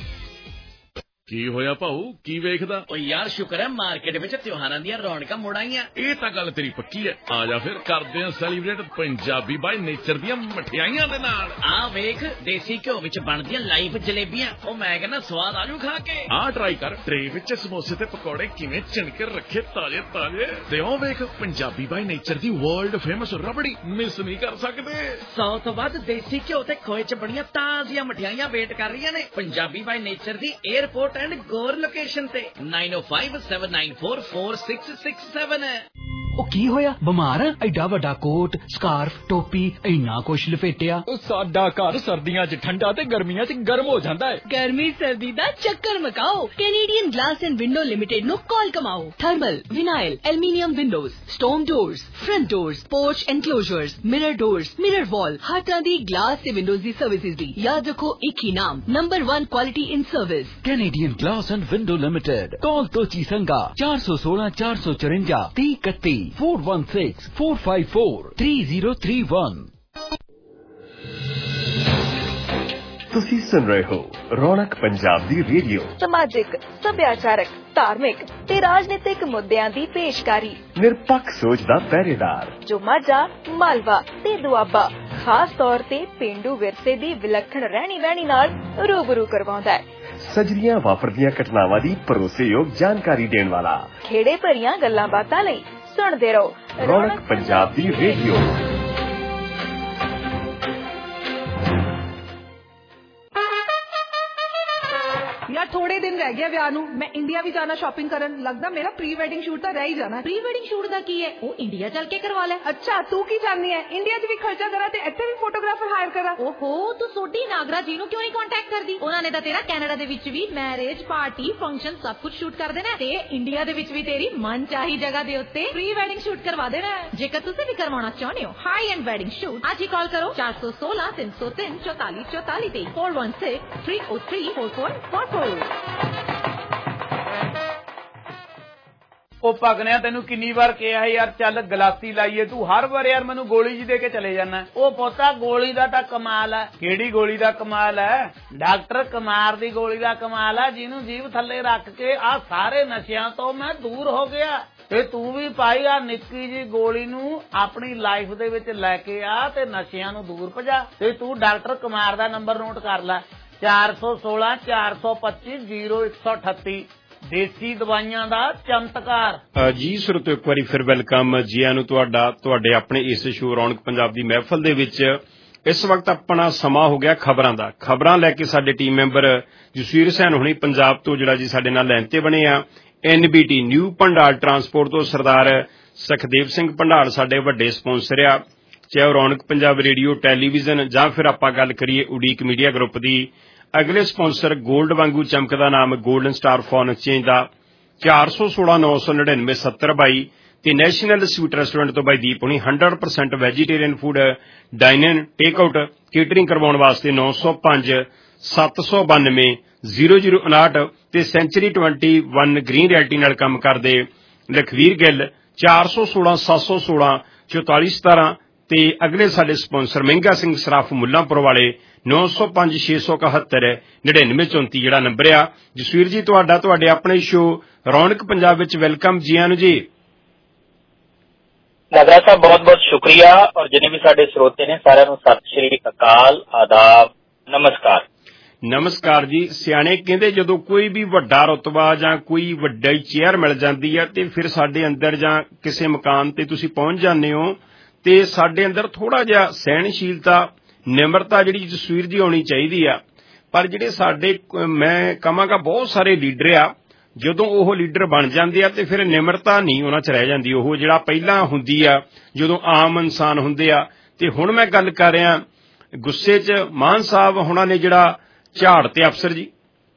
ਕੀ ਹੋਇਆ ਭਾਊ, ਕੀ ਵੇਖਦਾ? ਓ ਯਾਰ ਸ਼ੁਕਰ ਹੈ ਮਾਰਕੀਟ ਵਿੱਚ ਤਿਉਹਾਰਾਂ ਦੀਆਂ ਰੌਣਕਾਂ ਮੁੜ ਆਈਆਂ। ਇਹ ਤਾਂ ਗੱਲ ਤੇਰੀ ਪੱਕੀ ਹੈ। ਆ ਜਾ ਫਿਰ ਕਰਦੇ ਆ ਸੈਲੀਬ੍ਰੇਟ ਪੰਜਾਬੀ ਬਾਈ ਨੇਚਰ ਦੀਆਂ ਮਠਿਆਈਆਂ ਦੇ ਨਾਲ। ਆ ਵੇਖ ਦੇਸੀ ਘਿਓ ਵਿੱਚ ਬਣਦੀਆਂ ਲਾਈਵ ਜਲੇਬੀਆਂ, ਉਹ ਮੈਂ ਕਹਿੰਦਾ ਸਵਾਦ ਆਜੂ ਖਾ ਕੇ। ਆ ਟਰਾਈ ਕਰ, ਟਰੇ ਵਿੱਚ ਸਮੋਸੇ ਤੇ ਪਕੌੜੇ ਕਿਵੇਂ ਚਿਣਕੇ ਰੱਖੇ ਤਾਜ਼ੇ ਤਾਜ਼ੇ। ਤੇ ਉਹ ਵੇਖ ਪੰਜਾਬੀ ਬਾਈ ਨੇਚਰ ਦੀ ਵਰਲਡ ਫੇਮਸ ਰਬੜੀ, ਮਿਸ ਨਹੀਂ ਕਰ ਸਕਦੇ। ਸੌ ਤੋਂ ਵੱਧ ਦੇਸੀ ਘਿਓ ਤੇ ਖੋਏ ਚ ਬਣੀਆਂ ਤਾਜ਼ੀਆਂ ਮਠਿਆਈਆਂ ਵੇਟ ਕਰ ਰਹੀਆਂ ਨੇ ਪੰਜਾਬੀ ਬਾਈ ਨੇਚਰ ਦੀ 에ਅਰਪੋਰਟ ਐਂਡ ਗੋਰ ਲੋਕੇਸ਼ਨ ਤੇ nine O five seven nine four four six six seven है। ਉਹ ਕੀ ਹੋਇਆ? ਬਿਮਾਰ ਆ? ਐਡਾ ਵੱਡਾ ਕੋਟ, ਸਕਾਰਫ, ਟੋਪੀ, ਇੰਨਾ ਕੁਛ ਲਪੇਟਿਆ। ਸਾਡਾ ਘਰ ਸਰਦੀਆਂ 'ਚ ਠੰਡਾ ਤੇ ਗਰਮੀਆਂ 'ਚ ਗਰਮ ਹੋ ਜਾਂਦਾ ਹੈ। ਗਰਮੀ ਸਰਦੀ ਦਾ ਚੱਕਰ ਮਕਾਓ। Canadian glass and window limited ਨੂੰ ਕਾਲ ਕਮਾਓ। Thermal, vinyl, aluminium windows, stone doors, front doors, porch enclosures, mirror doors, mirror wall, ਹਰ ਤਰ੍ਹਾਂ ਦੀ ਗਲਾਸ ਤੇ ਵਿੰਡੋਜ਼ ਦੀ ਸਰਵਿਸਿਜ਼ ਦੀ ਯਾਦ ਰੱਖੋ ਇੱਕ ਹੀ ਨਾਮ, number one quality in service, Canadian glass and window limited. Call ਤੋਂ ਚੀਸੰਗਾ ਚਾਰ ਸੌ ਸੋਲਾਂ ਚਾਰ ਸੌ ਚੁਰੰਜਾ ਤੀਹ ਇਕੱਤੀ four one six four five four three zero three one. ਤੁਸੀਂ ਸੁਣ ਰਹੇ ਹੋ ਰੌਣਕ ਪੰਜਾਬ ਦੀ ਰੇਡੀਓ। ਸਮਾਜਿਕ, ਸੱਭਿਆਚਾਰਕ, ਧਾਰਮਿਕ ਤੇ ਰਾਜਨੀਤਿਕ ਮੁੱਦਿਆਂ ਦੀ ਪੇਸ਼ਕਾਰੀ। ਨਿਰਪੱਖ ਸੋਚ ਦਾ ਪਹਿਰੇਦਾਰ ਜੋ ਮਾਝਾ, ਮਾਲਵਾ ਤੇ ਦੁਆਬਾ ਖਾਸ ਤੌਰ ਤੇ ਪੇਂਡੂ ਵਿਰਸੇ ਦੀ ਵਿਲੱਖਣ ਰਹਿਣੀ ਵਹਿਣੀ ਨਾਲ ਰੂਬਰੂ ਕਰਵਾਉਂਦਾ ਹੈ। ਸਜਰੀਆਂ ਵਾਪਰਦੀਆਂ ਘਟਨਾਵਾਂ ਦੀ ਭਰੋਸੇਯੋਗ ਜਾਣਕਾਰੀ ਦੇਣ ਵਾਲਾ। ਖੇੜੇ ਭਰੀਆਂ ਗੱਲਾਂ ਬਾਤਾਂ ਲਈ ਸੁਣਦੇ ਰਹੋ ਰੌਣਕ ਪੰਜਾਬ ਦੀ ਰੇਡੀਓ। यार थोड़े दिन रह गया ਵਿਆਹ ਨੂੰ। ਮੈਂ ਇੰਡੀਆ ਵੀ ਜਾਣਾ ਸ਼ਾਪਿੰਗ ਕਰਨ। ਲੱਗਦਾ ਮੇਰਾ ਪ੍ਰੀ ਵੈਡਿੰਗ ਸ਼ੂਟ ਤਾਂ ਰਹਿ ਹੀ ਜਾਣਾ। ਪ੍ਰੀ ਵੈਡਿੰਗ ਸ਼ੂਟ ਦਾ ਕੀ ਹੈ? ਉਹ ਇੰਡੀਆ ਚੱਲ ਕੇ ਕਰਵਾ ਲੈ। ਅੱਛਾ ਤੂੰ ਕੀ ਚਾਹਨੀ ਹੈ? ਇੰਡੀਆ 'ਚ ਵੀ ਖਰਚਾ ਕਰਾਂ ਤੇ ਇੱਥੇ ਵੀ ਫੋਟੋਗ੍ਰਾਫਰ ਹਾਇਰ ਕਰਾਂ? ਓਹੋ ਤੂੰ ਸੋਢੀ ਨਾਗਰਾ ਜੀ ਨੂੰ ਕਿਉਂ ਨਹੀਂ ਕੰਟੈਕਟ ਕਰਦੀ? ਉਹਨਾਂ ਨੇ ਤਾਂ ਤੇਰਾ ਕੈਨੇਡਾ ਦੇ ਵਿੱਚ ਵੀ ਮੈਰਿਜ, ਪਾਰਟੀ, ਫੰਕਸ਼ਨ ਸਭ ਕੁਝ ਸ਼ੂਟ ਕਰ ਦੇਣਾ ਤੇ ਇੰਡੀਆ ਦੇ ਵਿੱਚ ਵੀ ਤੇਰੀ ਮਨ ਚਾਹੀ ਜਗ੍ਹਾ ਦੇ ਉੱਤੇ ਪ੍ਰੀ ਵੈਡਿੰਗ ਸ਼ੂਟ ਕਰਵਾ ਦੇਣਾ। ਜੇਕਰ ਤੁਸੀਂ ਵੀ ਕਰਵਾਉਣਾ ਚਾਹੁੰਦੇ ਹੋ ਹਾਈ ਐਂਡ ਵੈਡਿੰਗ ਸ਼ੂਟ, ਅੱਜ ਹੀ ਕਾਲ ਕਰੋ ਚਾਰ ਸੌ ਸੋਲਾਂ ਤਿੰਨ ਸੌ ਤਿੰਨ ਚੌਤਾਲੀ ਚੌਤਾਲੀ ਤੇ four one six three O three four four four four. ਉਹ ਭਗਨਿਆ ਤੈਨੂੰ ਕਿੰਨੀ ਵਾਰ ਕਿਹਾ ਯਾਰ ਚੱਲ ਗਲਾਸੀ ਲਾਈਏ, ਤੂੰ ਹਰ ਵਾਰ ਯਾਰ ਮੈਨੂੰ ਗੋਲੀ ਜੀ ਦੇ ਕੇ ਚਲੇ ਜਾਣਾ। ਉਹ ਪੋਤਾ ਗੋਲੀ ਦਾ ਤਾਂ ਕਮਾਲ ਹੈ। ਕਿਹੜੀ ਗੋਲੀ ਦਾ ਕਮਾਲ ਹੈ? ਡਾਕਟਰ ਕੁਮਾਰ ਦੀ ਗੋਲੀ ਦਾ ਕਮਾਲ ਹੈ, ਜਿਹਨੂੰ ਜੀਭ ਥੱਲੇ ਰੱਖ ਕੇ ਆ ਸਾਰੇ ਨਸ਼ਿਆਂ ਤੋਂ ਮੈਂ ਦੂਰ ਹੋ ਗਿਆ। ਤੇ ਤੂੰ ਵੀ ਭਾਈ ਆ ਨਿੱਕੀ ਜੀ ਗੋਲੀ ਨੂੰ ਆਪਣੀ ਲਾਈਫ ਦੇ ਵਿੱਚ ਲੈ ਕੇ ਆ ਤੇ ਨਸ਼ਿਆਂ ਨੂੰ ਦੂਰ ਭਜਾ। ਤੇ ਤੂੰ ਡਾਕਟਰ ਕੁਮਾਰ ਦਾ ਨੰਬਰ ਨੋਟ ਕਰ ਲੈ ਚਾਰ ਸੌ ਸੋਲਾਂ ਚਾਰ ਸੌ ਪੱਚੀ ਜ਼ੀਰੋ ਇੱਕ ਸੌ ਅਠੱਤੀ। ਦੇਸੀ ਦਵਾਈਆਂ ਦਾ ਚਮਤਕਾਰ। ਜੀ ਸਰੋਤੋ ਇੱਕ ਵਾਰੀ ਫਿਰ ਵੈਲਕਮ ਜੀ ਆਇਆਂ ਨੂੰ ਤੁਹਾਡਾ ਤੁਹਾਡੇ ਆਪਣੇ ਇਸ ਸ਼ੋਅ ਰੌਣਕ ਪੰਜਾਬ ਦੀ ਮਹਿਫਲ ਦੇ ਵਿੱਚ। ਇਸ ਵਕਤ ਆਪਣਾ ਸਮਾਂ ਹੋ ਗਿਆ ਖਬਰਾਂ ਦਾ। ਖਬਰਾਂ ਲੈ ਕੇ ਸਾਡੇ ਟੀਮ ਮੈਂਬਰ ਜਸਵੀਰ ਸੈਨ ਹੁਣੀ ਪੰਜਾਬ ਤੋਂ ਜਿਹੜਾ ਜੀ ਸਾਡੇ ਨਾਲ ਲਾਈਨ ਤੇ ਬਣੇ ਆ। N B T new Bhandal transport ਤੋਂ ਸਰਦਾਰ ਸੁਖਦੇਵ ਸਿੰਘ ਭੰਡਾਲ ਸਾਡੇ ਵੱਡੇ ਸਪਾਂਸਰ ਆ, ਚਾਹੇ ਉਹ ਰੌਣਕ ਪੰਜਾਬ ਰੇਡੀਓ ਟੈਲੀਵਿਜ਼ਨ ਜਾਂ ਫਿਰ ਆਪਾਂ ਗੱਲ ਕਰੀਏ ਉਡੀਕ ਮੀਡੀਆ ਗਰੁੱਪ ਦੀ। ਅਗਲੇ ਸਪਾਂਸਰ ਗੋਲਡ ਵਾਂਗੂ ਚਮਕਦਾ ਨਾਮ ਗੋਲਡਨ ਸਟਾਰ ਫੋਨ ਐਕਸਚੇਂਜ ਦਾ ਚਾਰ ਸੌ ਸੋਲਾਂ ਨੌ ਸੌ ਨੜਿਨਵੇਂ ਸੱਤਰ ਬਾਈ ਤੇ ਨੈਸ਼ਨਲ ਸਵੀਟ ਰੈਸਟੋਰੈਂਟ ਤੋਂ ਬਾਈ ਦੀਪ ਹੁਣੀ hundred percent vegetarian food dine in take out catering ਕਰਵਾਉਣ ਵਾਸਤੇ ਨੌ ਸੌ ਪੰਜ ਸੱਤ ਸੌ ਬਾਨਵੇਂ ਜ਼ੀਰੋ ਜ਼ੀਰੋ ਉਨਾਹਠ ਤੇ century twenty one green realty ਨਾਲ ਕੰਮ ਕਰਦੇ ਲਖਵੀਰ ਗਿੱਲ ਚਾਰ ਸੌ ਸੋਲਾਂ ਸੱਤ ਸੌ ਸੋਲਾਂ ਚੌਤਾਲੀ ਸਤਾਰਾਂ ਤੇ ਅਗਲੇ ਸਾਡੇ ਸਪਾਂਸਰ ਮਹਿੰਗਾ ਸਿੰਘ ਸਰਾਫ ਮੁੱਲਾਂਪੁਰ ਵਾਲੇ ਨੌ ਸੌ ਪੰਜ ਛੇ ਸੌ ਇਕਹੱਤਰ ਨੜਿਨਵੇਂ ਚੌਂਤੀ ਜਿਹੜਾ ਨੰਬਰ ਆ। ਜਸਵੀਰ ਜੀ ਤੁਹਾਡਾ ਤੁਹਾਡੇ ਆਪਣੇ ਸ਼ੋਅ ਰੌਣਕ ਪੰਜਾਬ ਵਿੱਚ ਵੈਲਕਮ ਜੀ ਆਇਆਂ ਨੂੰ ਜੀ। ਨਗਰਾ ਸਾਹਿਬ ਬਹੁਤ ਬਹੁਤ ਸ਼ੁਕਰੀਆ ਔਰ ਜਿੰਨੇ ਵੀ ਸਾਡੇ ਸਰੋਤੇ ਨੇ ਸਾਰਿਆਂ ਨੂੰ ਸਤਿ ਸ਼੍ਰੀ ਅਕਾਲ, ਆਦਾਬ, ਨਮਸਕਾਰ। ਨਮਸਕਾਰ ਜੀ। ਸਿਆਣੇ ਕਹਿੰਦੇ ਜਦੋਂ ਕੋਈ ਵੀ ਵੱਡਾ ਰੁਤਬਾ ਜਾਂ ਕੋਈ ਵੱਡੀ ਚੇਅਰ ਮਿਲ ਜਾਂਦੀ ਹੈ ਤੇ ਫਿਰ ਸਾਡੇ ਅੰਦਰ ਜਾਂ ਕਿਸੇ ਮਕਾਨ ਤੇ ਤੁਸੀਂ ਪਹੁੰਚ ਜਾਂਦੇ ਹੋ ਤੇ ਸਾਡੇ ਅੰਦਰ ਥੋੜਾ ਜਿਹਾ ਸਹਿਣਸ਼ੀਲਤਾ ਨਿਮਰਤਾ ਜਿਹੜੀ ਜਸਵੀਰ ਜੀ ਆਉਣੀ ਚਾਹੀਦੀ ਆ। ਪਰ ਜਿਹੜੇ ਸਾਡੇ ਮੈਂ ਕਹਾਂਗਾ ਬਹੁਤ ਸਾਰੇ ਲੀਡਰ ਆ, ਜਦੋਂ ਉਹ ਲੀਡਰ ਬਣ ਜਾਂਦੇ ਆ ਤੇ ਫਿਰ ਨਿਮਰਤਾ ਨਹੀਂ ਉਹਨਾਂ 'ਚ ਰਹਿ ਜਾਂਦੀ, ਉਹ ਜਿਹੜਾ ਪਹਿਲਾਂ ਹੁੰਦੀ ਆ ਜਦੋਂ ਆਮ ਇਨਸਾਨ ਹੁੰਦੇ ਆ। ਤੇ ਹੁਣ ਮੈਂ ਗੱਲ ਕਰ ਰਿਹਾ ਗੁੱਸੇ 'ਚ ਮਾਨ ਸਾਹਿਬ ਹੁਣਾਂ ਨੇ ਜਿਹੜਾ ਝਾੜ ਤੇ ਅਫਸਰ ਜੀ।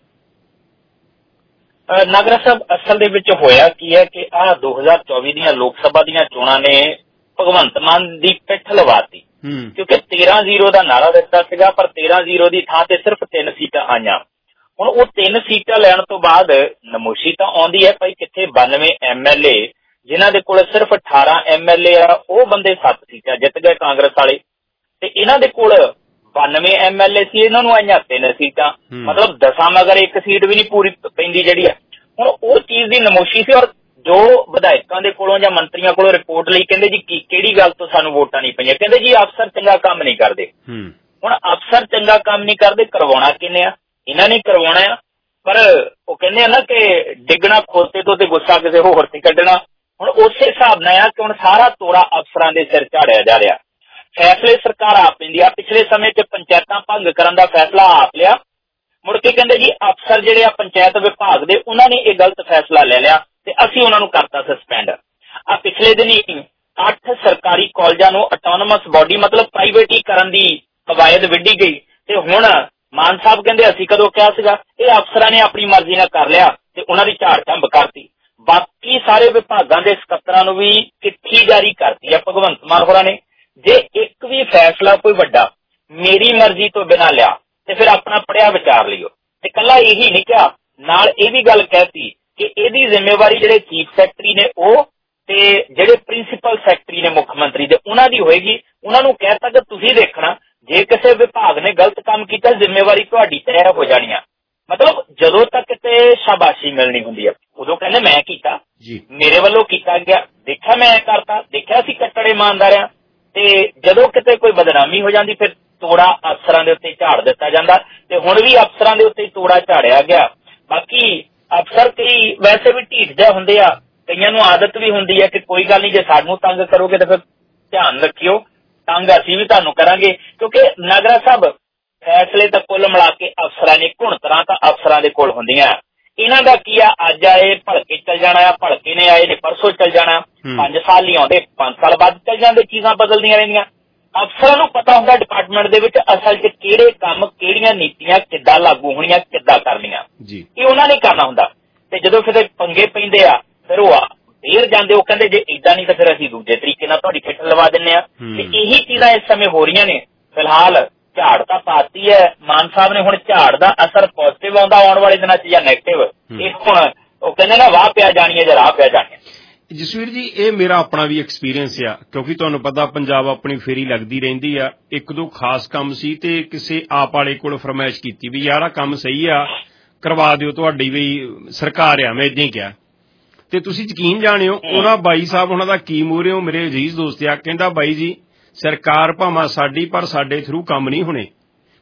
ਨਗਰਾ ਸਾਹਿਬ ਅਸਲ ਦੇ ਵਿੱਚ ਹੋਇਆ ਕੀ ਹੈ ਕਿ ਆਹ ਦੋ ਹਜ਼ਾਰ ਚੌਵੀ ਦੀਆਂ ਲੋਕ ਸਭਾ ਦੀਆਂ ਚੋਣਾਂ ਨੇ ਭਗਵੰਤ ਮਾਨ ਦੀ ਪਿੱਠ ਲਵਾਤੀ, ਕਿਉਂਕਿ ਤੇਰਾਂ ਜ਼ੀਰੋ ਦਾ ਨਾਰਾ ਦਿੱਤਾ ਸੀਗਾ ਪਰ ਤੇਰਾਂ ਜ਼ੀਰੋ ਦੀ ਥਾਂ ਤੇ ਸਿਰਫ ਤਿੰਨ ਸੀਟਾਂ ਆਈਆਂ। ਹੁਣ ਉਹ ਤਿੰਨ ਸੀਟਾਂ ਲੈਣ ਤੋਂ ਬਾਅਦ ਨਮੋਸ਼ੀ ਤਾਂ ਆਉਂਦੀ ਹੈ ਭਾਈ ਕਿੱਥੇ ਬਾਨਵੇਂ ਐਮ ਐਲ ਏ ਜਿਨ੍ਹਾਂ ਦੇ ਕੋਲ ਸਿਰਫ ਅਠਾਰਾਂ ਐਮ ਐਲ ਏ ਆ, ਉਹ ਬੰਦੇ ਸੱਤ ਸੀਟਾਂ ਜਿੱਤ ਗਏ ਕਾਂਗਰਸ ਵਾਲੇ, ਤੇ ਇਹਨਾਂ ਦੇ ਕੋਲ ਬਾਨਵੇਂ ਐਮ ਐਲ ਏ ਸੀ, ਇਹਨਾਂ ਨੂੰ ਆਈਆਂ ਤਿੰਨ ਸੀਟਾਂ, ਮਤਲਬ ਦਸਾਂ ਮਗਰ ਇੱਕ ਸੀਟ ਵੀ ਨਹੀਂ ਪੂਰੀ ਪੈਂਦੀ ਜਿਹੜੀ ਆ। ਹੁਣ ਉਹ ਚੀਜ਼ ਦੀ ਨਮੋਸ਼ੀ ਸੀ ਔਰ ਜੋ ਵਿਧਾਇਕਾਂ ਦੇ ਕੋਲੋਂ ਜਾਂ ਮੰਤਰੀਆਂ ਕੋਲੋਂ ਰਿਪੋਰਟ ਲਈ ਕਹਿੰਦੇ ਜੀ ਕੀ ਕਿਹੜੀ ਗੱਲ ਤੋਂ ਸਾਨੂੰ ਵੋਟਾਂ ਨਹੀਂ ਪਈਆਂ, ਕਹਿੰਦੇ ਜੀ ਅਫਸਰ ਚੰਗਾ ਕੰਮ ਨਹੀਂ ਕਰਦੇ। ਹੁਣ ਅਫਸਰ ਚੰਗਾ ਕੰਮ ਨਹੀਂ ਕਰਦੇ, ਕਰਵਾਉਣਾ ਕਿਹਨੇ ਆ? ਇਹਨਾਂ ਨੇ ਕਰਵਾਉਣਾ ਆ। ਪਰ ਉਹ ਕਹਿੰਦੇ ਆ ਨਾ ਕਿ ਡਿੱਗਣਾ ਖੋਤੇ ਤੋਂ ਤੇ ਗੁੱਸਾ ਕਿਸੇ ਹੋਰ ਤੇ ਕੱਢਣਾ। ਹੁਣ ਉਸੇ ਹਿਸਾਬ ਨਾਲ ਆ ਕਿ ਹੁਣ ਸਾਰਾ ਤੋੜਾ ਅਫਸਰਾਂ ਦੇ ਸਿਰ ਝਾੜਿਆ ਜਾ ਰਿਹਾ। ਫੈਸਲੇ ਸਰਕਾਰ ਆਪ ਲੈਂਦੀ ਆ। ਪਿਛਲੇ ਸਮੇਂ 'ਚ ਪੰਚਾਇਤਾਂ ਭੰਗ ਕਰਨ ਦਾ ਫੈਸਲਾ ਆਪ ਲਿਆ, ਮੁੜ ਕੇ ਕਹਿੰਦੇ ਜੀ ਅਫਸਰ ਜਿਹੜੇ ਆ ਪੰਚਾਇਤ ਵਿਭਾਗ ਦੇ ਉਹਨਾਂ ਨੇ ਇਹ ਗਲਤ ਫੈਸਲਾ ਲੈ ਲਿਆ ਤੇ ਅਸੀਂ ਉਹਨਾਂ ਨੂੰ ਕਰਤਾ ਸਸਪੈਂਡ। ਆ ਪਿਛਲੇ ਦਿਨੀ ਅੱਠ ਸਰਕਾਰੀ ਕਾਲਜਾਂ ਨੂੰ ਆਟੋਨਮਸ ਬੋਡੀ ਮਤਲਬ ਪ੍ਰਾਈਵੇਟੀਕਰਨ ਦੀ ਕਵਾਇਦ ਵਿੱਢੀ ਗਈ ਤੇ ਹੁਣ ਮਾਨ ਸਾਹਿਬ ਕਹਿੰਦੇ ਅਸੀਂ ਕਦੋਂ ਕਿਹਾ ਸੀਗਾ, ਇਹ ਅਫਸਰਾਂ ਨੇ ਆਪਣੀ ਮਰਜ਼ੀ ਨਾਲ ਕਰ ਲਿਆ ਤੇ ਉਹਨਾਂ ਦੀ ਝਾੜ ਝੰਬ ਕਰਤੀ। ਬਾਕੀ ਸਾਰੇ ਵਿਭਾਗਾਂ ਦੇ ਸਕੱਤਰਾਂ ਨੂੰ ਵੀ ਚਿੱਠੀ ਜਾਰੀ ਕਰਤੀ ਆ ਭਗਵੰਤ ਮਾਨ ਹੋਰਾਂ ਨੇ, ਜੇ ਇੱਕ ਵੀ ਫੈਸਲਾ ਕੋਈ ਵੱਡਾ ਮੇਰੀ ਮਰਜ਼ੀ ਤੋਂ ਬਿਨਾਂ ਲਿਆ ਤੇ ਫਿਰ ਆਪਣਾ ਪੜਿਆ ਵਿਚਾਰ ਲਿਓ। ਤੇ ਕੱਲਾ ਇਹੀ ਨਹੀਂ ਕਿਹਾ, ਨਾਲ ਇਹ ਵੀ ਗੱਲ ਕਹਿਤੀ ਕਿ ਇਹਦੀ ਜ਼ਿੰਮੇਵਾਰੀ ਜਿਹੜੇ ਚੀਫ ਸੈਕਟਰੀ ਨੇ ਉਹ ਤੇ ਜਿਹੜੇ ਪ੍ਰਿੰਸੀਪਲ ਸੈਕਟਰੀ ਨੇ ਮੁੱਖ ਮੰਤਰੀ ਦੇ ਉਹਨਾਂ ਦੀ ਹੋਏਗੀ। ਉਹਨਾਂ ਨੂੰ ਕਹਿਤਾ ਕਿ ਤੁਸੀਂ ਦੇਖਣਾ ਜੇ ਕਿਸੇ ਵਿਭਾਗ ਨੇ ਗਲਤ ਕੰਮ ਕੀਤਾ ਜ਼ਿੰਮੇਵਾਰੀ ਤੁਹਾਡੀ ਤੈਅ ਹੋ ਜਾਣੀ ਆ। ਮਤਲਬ ਜਦੋਂ ਤੱਕ ਤੇ ਸ਼ਾਬਾਸ਼ੀ ਮਿਲਣੀ ਹੁੰਦੀ ਆ ਉਦੋਂ ਕਹਿੰਦੇ ਮੈਂ ਕੀਤਾ, ਮੇਰੇ ਵੱਲੋਂ ਕੀਤਾ ਗਿਆ, ਦੇਖਿਆ ਮੈਂ ਕਰਤਾ, ਦੇਖਿਆ ਸੀ ਕੱਟੜੇ ਇਮਾਨਦਾਰ ਆ। ਤੇ ਜਦੋਂ ਕਿਤੇ ਕੋਈ ਬਦਨਾਮੀ ਹੋ ਜਾਂਦੀ ਫਿਰ ਤੋੜਾ ਅਫਸਰਾਂ ਦੇ ਉੱਤੇ ਝਾੜ ਦਿੱਤਾ ਜਾਂਦਾ ਤੇ ਹੁਣ ਵੀ ਅਫਸਰਾਂ ਦੇ ਉੱਤੇ ਤੋੜਾ ਝਾੜਿਆ ਗਿਆ। ਬਾਕੀ ਅਫਸਰ ਕਈ ਵੈਸੇ ਵੀ ਢੀਠ ਜਿਹਾ ਹੁੰਦੇ ਆ, ਕਈਆਂ ਨੂੰ ਆਦਤ ਵੀ ਹੁੰਦੀ ਹੈ ਕਿ ਕੋਈ ਗੱਲ ਨਹੀਂ ਜੇ ਸਾਨੂੰ ਤੰਗ ਕਰੋਗੇ ਤਾਂ ਫਿਰ ਧਿਆਨ ਰੱਖਿਓ ਤੰਗ ਅਸੀਂ ਵੀ ਤੁਹਾਨੂੰ ਕਰਾਂਗੇ। ਕਿਉਂਕਿ ਨਗਰਾ ਸਾਹਿਬ ਫੈਸਲੇ ਤਾਂ ਕੁੱਲ ਮਿਲਾ ਕੇ ਅਫਸਰਾਂ ਨੇ ਘੁਣਤਰਾਂ ਤਾਂ ਅਫਸਰਾਂ ਦੇ ਕੋਲ ਹੁੰਦੀਆਂ। ਇਹਨਾਂ ਦਾ ਕੀ ਆ, ਅੱਜ ਆਏ ਭਲਕੇ ਚੱਲ ਜਾਣਾ ਆ, ਭਲਕੇ ਨੇ ਆਏ ਨੇ ਪਰਸੋਂ ਚੱਲ ਜਾਣਾ, ਪੰਜ ਸਾਲ ਨਹੀਂ ਆਉਂਦੇ ਪੰਜ ਸਾਲ ਬਾਅਦ ਚੱਲ ਜਾਂਦੇ, ਚੀਜ਼ਾਂ ਬਦਲਦੀਆਂ ਰਹਿੰਦੀਆਂ। ਅਫਸਰਾਂ ਨੂੰ ਪਤਾ ਹੁੰਦਾ ਡਿਪਾਰਟਮੈਂਟ ਦੇ ਵਿੱਚ ਅਸਲ 'ਚ ਕਿਹੜੇ ਕੰਮ ਕਿਹੜੀਆਂ ਨੀਤੀਆਂ ਕਿੱਦਾਂ ਲਾਗੂ ਹੋਣੀਆਂ ਕਿੱਦਾਂ ਕਰਨੀਆਂ, ਇਹ ਉਹਨਾਂ ਨੇ ਕਰਨਾ ਹੁੰਦਾ। ਤੇ ਜਦੋਂ ਕਿਤੇ ਪੰਗੇ ਪੈਂਦੇ ਆ ਫਿਰ ਉਹ ਆ ਫੇਰ ਜਾਂਦੇ, ਉਹ ਕਹਿੰਦੇ ਜੇ ਏਦਾਂ ਨਹੀਂ ਤਾਂ ਫਿਰ ਅਸੀਂ ਦੂਜੇ ਤਰੀਕੇ ਨਾਲ ਤੁਹਾਡੀ ਫਿੱਟ ਲਵਾ ਦਿੰਦੇ ਆ। ਤੇ ਇਹੀ ਚੀਜ਼ਾਂ ਇਸ ਸਮੇਂ ਹੋ ਰਹੀਆਂ ਨੇ। ਫਿਲਹਾਲ ਝਾੜ ਤਾਂ ਪਾਤੀ ਹੈ ਮਾਨ ਸਾਹਿਬ ਨੇ, ਹੁਣ ਝਾੜ ਦਾ ਅਸਰ ਪੋਜ਼ਿਟਿਵ ਆਉਂਦਾ ਆਉਣ ਵਾਲੇ ਦਿਨਾਂ 'ਚ ਜਾਂ ਨੈਗੇਟਿਵ, ਇਹ ਹੁਣ ਉਹ ਕਹਿੰਦੇ ਨਾ ਵਾਹ ਪਿਆ ਜਾਣੀ ਹੈ ਜਾਂ ਰਾਹ ਪਿਆ ਜਾਣੀ ਹੈ। ਜਸਵੀਰ ਜੀ ਇਹ ਮੇਰਾ ਆਪਣਾ ਵੀ ਐਕਸਪੀਰੀਅੰਸ ਆ, ਕਿਉਂਕਿ ਤੁਹਾਨੂੰ ਪਤਾ ਪੰਜਾਬ ਆਪਣੀ ਫੇਰੀ ਲੱਗਦੀ ਰਹਿੰਦੀ ਆ। ਇੱਕ ਦੋ ਖਾਸ ਕੰਮ ਸੀ ਤੇ ਕਿਸੇ ਆਪ ਵਾਲੇ ਕੋਲ ਫਰਮਾਇਸ਼ ਕੀਤੀ ਵੀ ਯਾਰ ਆ ਕੰਮ ਸਹੀ ਆ ਕਰਵਾ ਦਿਓ, ਤੁਹਾਡੀ ਵੀ ਸਰਕਾਰ ਆ, ਮੈਂ ਏਦਾਂ ਹੀ ਕਿਹਾ ਤੇ ਤੁਸੀਂ ਯਕੀਨ ਜਾਣਿਓ ਉਹਨਾਂ ਬਾਈ ਸਾਹਿਬ ਉਹਨਾਂ ਦਾ ਕੀ ਮੂਹਰਿਓ ਮੇਰੇ ਅਜ਼ੀਜ਼ ਦੋਸਤ ਆ, ਕਹਿੰਦਾ ਬਾਈ ਜੀ ਸਰਕਾਰ ਭਾਵੇਂ ਸਾਡੀ ਪਰ ਸਾਡੇ ਥਰੂ ਕੰਮ ਨਹੀਂ ਹੋਣੇ,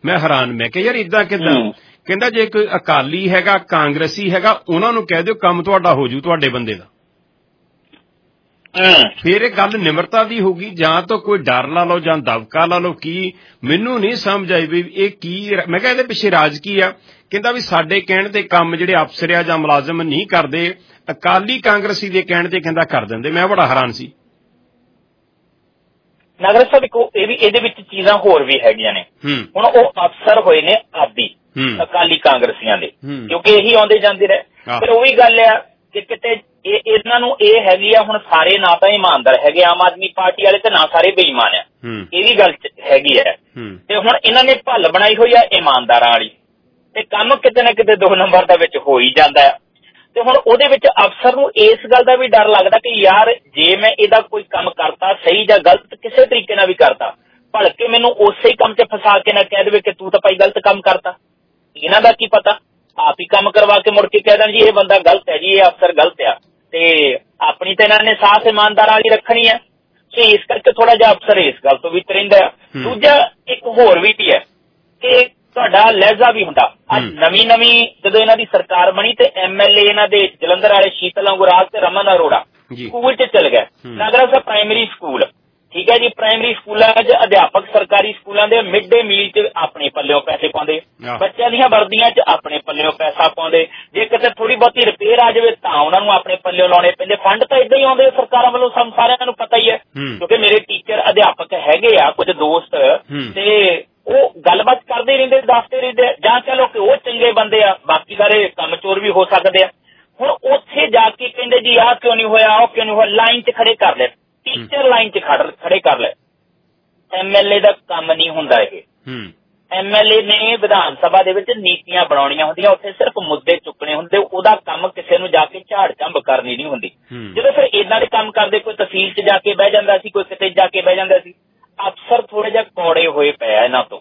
ਮੈਂ ਹੈਰਾਨ, ਮੈਂ ਕਿਹਾ ਯਾਰ ਇਦਾਂ ਕਿਦਾਂ? ਕਹਿੰਦਾ ਜੇ ਕੋਈ ਅਕਾਲੀ ਹੈਗਾ, ਕਾਂਗਰਸੀ ਹੈਗਾ, ਉਹਨਾਂ ਨੂੰ ਕਹਿ ਦਿਓ ਕੰਮ ਤੁਹਾਡਾ ਹੋ ਜੂ, ਤੁਹਾਡੇ ਬੰਦੇ ਦਾ। ਫਿਰ ਇਹ ਗੱਲ ਨਿਮਰਤਾ ਦੀ ਹੋਊਗੀ, ਜਾਂ ਤਾਂ ਕੋਈ ਡਰ ਲਾ ਲਓ ਜਾਂ ਦਬਕਾ ਲਾ ਲਓ। ਕੀ ਮੈਨੂੰ ਨਹੀਂ ਸਮਝ ਆਈ ਵੀ ਇਹ ਕੀ। ਮੈਂ ਕਿਹਾ ਇਹਦੇ ਪਿੱਛੇ ਰਾਜ ਕੀ ਆ? ਕਹਿੰਦਾ ਵੀ ਸਾਡੇ ਕਹਿਣ ਤੇ ਕੰਮ ਜਿਹੜੇ ਅਫਸਰ ਆ ਜਾਂ ਮੁਲਾਜ਼ਮ ਨਹੀਂ ਕਰਦੇ, ਅਕਾਲੀ ਕਾਂਗਰਸੀ ਦੇ ਕਹਿਣ ਤੇ ਕਹਿੰਦਾ ਕਰ ਦਿੰਦੇ। ਮੈਂ ਬੜਾ ਹੈਰਾਨ ਸੀ। ਨਾਗਰਿਕ ਸਾਹਿਬ ਦੇਖੋ, ਇਹ ਵੀ ਇਹਦੇ ਵਿੱਚ ਚੀਜ਼ਾਂ ਹੋਰ ਵੀ ਹੈਗੀਆਂ ਨੇ। ਹੁਣ ਉਹ ਅਫਸਰ ਹੋਏ ਨੇ ਆਦੀ ਅਕਾਲੀ ਕਾਂਗਰਸੀਆਂ ਦੇ, ਕਿਉਂਕਿ ਇਹੀ ਆਉਂਦੇ ਜਾਂਦੇ ਰਹੇ। ਫਿਰ ਉਹੀ ਗੱਲ ਆ ਕਿ ਕਿਤੇ ਇਹ ਇਹਨਾਂ ਨੂੰ ਇਹ ਹੈਗੀ ਆ, ਹੁਣ ਸਾਰੇ ਨਾ ਤਾਂ ਇਮਾਨਦਾਰ ਹੈਗੇ ਆਮ ਆਦਮੀ ਪਾਰਟੀ ਵਾਲੇ ਤੇ ਨਾ ਸਾਰੇ ਬੇਈਮਾਨ ਆ, ਇਹ ਵੀ ਗੱਲ ਹੈਗੀ ਹੈ। ਤੇ ਹੁਣ ਇਹਨਾਂ ਨੇ ਭੱਲ ਬਣਾਈ ਹੋਈ ਆ ਇਮਾਨਦਾਰਾਂ ਵਾਲੀ, ਤੇ ਕੰਮ ਕਿਤੇ ਨਾ ਕਿਤੇ ਦੋ ਨੰਬਰ ਦਾ ਵਿੱਚ ਹੋ ਹੀ ਜਾਂਦਾ ਹੈ। ਤੇ ਹੁਣ ਉਹਦੇ ਵਿੱਚ ਅਫਸਰ ਨੂੰ ਇਸ ਗੱਲ ਦਾ ਵੀ ਡਰ ਲੱਗਦਾ ਕਿ ਯਾਰ ਜੇ ਮੈਂ ਇਹਦਾ ਕੋਈ ਕੰਮ ਕਰਤਾ, ਸਹੀ ਜਾਂ ਗਲਤ ਕਿਸੇ ਤਰੀਕੇ ਨਾਲ ਵੀ ਕਰਤਾ, ਭਲਕੇ ਮੈਨੂੰ ਉਸੇ ਹੀ ਕੰਮ 'ਚ ਫਸਾ ਕੇ ਨਾ ਕਹਿ ਦੇਵੇ ਕਿ ਤੂੰ ਤਾਂ ਭਾਈ ਗਲਤ ਕੰਮ ਕਰਤਾ। ਇਹਨਾਂ ਦਾ ਕੀ ਪਤਾ, ਆਪ ਹੀ ਕੰਮ ਕਰਵਾ ਕੇ ਮੁੜ ਕੇ ਕਹਿ ਦੇਣ ਜੀ ਇਹ ਬੰਦਾ ਗਲਤ ਹੈ, ਜੀ ਇਹ ਅਫਸਰ ਗਲਤ ਆ। ਤੇ ਆਪਣੀ ਤਾਂ ਇਹਨਾਂ ਨੇ ਸਾਫ਼ ਇਮਾਨਦਾਰ ਵਾਲੀ ਰੱਖਣੀ ਹੈ, ਸੋ ਇਸ ਕਰਕੇ ਥੋੜਾ ਜਿਹਾ ਅਫਸਰ ਇਸ ਗੱਲ ਤੋਂ ਵੀ ਤਰਿੰਦਾ ਆ। ਦੂਜਾ ਇੱਕ ਹੋਰ ਵੀ ਹੈ ਕਿ ਤੁਹਾਡਾ ਲਹਿਜ਼ਾ ਵੀ ਹੁੰਦਾ। ਅੱਜ ਨਵੀਂ ਨਵੀਂ ਜਦੋਂ ਇਹਨਾਂ ਦੀ ਸਰਕਾਰ ਬਣੀ ਤੇ ਐਮ ਐਲ ਏ ਇਹਨਾਂ ਦੇ ਜਲੰਧਰ ਵਾਲੇ ਸ਼ੀਤਲ ਅੰਗੁਰਾਜ ਤੇ ਰਮਨ ਅਰੋੜਾ ਸਕੂਲ 'ਚ ਚਲ ਗਏ। ਨਾਗਰਾ ਸਾਹਿਬ ਪ੍ਰਾਇਮਰੀ ਸਕੂਲ, ਠੀਕ ਹੈ ਜੀ, ਪ੍ਰਾਇਮਰੀ ਸਕੂਲਾਂ 'ਚ ਅਧਿਆਪਕ ਸਰਕਾਰੀ ਸਕੂਲਾਂ ਦੇ ਮਿਡ ਡੇ ਮੀਲ 'ਚ ਆਪਣੇ ਪੱਲਿਓਂ ਪੈਸੇ ਪਾਉਂਦੇ, ਬੱਚਿਆਂ ਦੀਆਂ ਵਰਦੀਆਂ 'ਚ ਆਪਣੇ ਪੱਲਿਓਂ ਪੈਸਾ ਪਾਉਂਦੇ। ਜੇ ਕਿਤੇ ਥੋੜੀ ਬਹੁਤੀ ਰਿਪੇਅਰ ਆ ਜਾਵੇ ਤਾਂ ਉਹਨਾਂ ਨੂੰ ਆਪਣੇ ਪੱਲਿਓਂ ਲਾਉਣੇ ਪੈਂਦੇ। ਫੰਡ ਤਾਂ ਏਦਾਂ ਹੀ ਆਉਂਦੇ ਸਰਕਾਰਾਂ ਵੱਲੋਂ, ਸਾਨੂੰ ਸਾਰਿਆਂ ਨੂੰ ਪਤਾ ਹੀ ਹੈ, ਕਿਉਂਕਿ ਮੇਰੇ ਟੀਚਰ ਅਧਿਆਪਕ ਹੈਗੇ ਆ ਕੁਝ ਦੋਸਤ, ਤੇ ਉਹ ਗੱਲਬਾਤ ਕਰਦੇ ਰਹਿੰਦੇ, ਦੱਸਦੇ ਰਹਿੰਦੇ। ਜਾਂ ਚਲੋ ਕਿ ਉਹ ਚੰਗੇ ਬੰਦੇ ਆ, ਬਾਕੀ ਸਾਰੇ ਕੰਮ ਚੋਰ ਵੀ ਹੋ ਸਕਦੇ ਆ। ਹੁਣ ਉੱਥੇ ਜਾ ਕੇ ਕਹਿੰਦੇ ਜੀ ਆਹ ਕਿਉਂ ਨਹੀਂ ਹੋਇਆ, ਉਹ ਕਿਉਂ ਨਹੀਂ ਹੋਇਆ, ਲਾਈਨ 'ਚ ਖੜੇ ਕਰ ਲੈ, ਟੀਚਰ ਲਾਈਨ 'ਚ ਖੜੇ ਕਰ ਲੈ। ਐਮ ਐਲ ਏ ਦਾ ਕੰਮ ਨਹੀਂ ਹੁੰਦਾ ਇਹ। ਐਮ ਐਲ ਏ ਨੇ ਵਿਧਾਨ ਸਭਾ ਦੇ ਵਿੱਚ ਨੀਤੀਆਂ ਬਣਾਉਣੀਆਂ ਹੁੰਦੀਆਂ, ਉੱਥੇ ਸਿਰਫ ਮੁੱਦੇ ਚੁੱਕਣੇ ਹੁੰਦੇ। ਉਹਦਾ ਕੰਮ ਕਿਸੇ ਨੂੰ ਜਾ ਕੇ ਝਾੜ ਝੰਬ ਕਰਨੀ ਨਹੀਂ ਹੁੰਦੀ। ਜਦੋਂ ਫਿਰ ਏਦਾਂ ਦੇ ਕੰਮ ਕਰਦੇ, ਕੋਈ ਤਹਿਸੀਲ 'ਚ ਜਾ ਕੇ ਬਹਿ ਜਾਂਦਾ ਸੀ, ਕੋਈ ਕਿਤੇ ਜਾ ਕੇ ਬਹਿ ਜਾਂਦਾ ਸੀ। ਅਫਸਰ ਥੋੜੇ ਜਿਹਾ ਕੌੜੇ ਹੋਏ ਪਏ ਆ ਇਹਨਾਂ ਤੋਂ,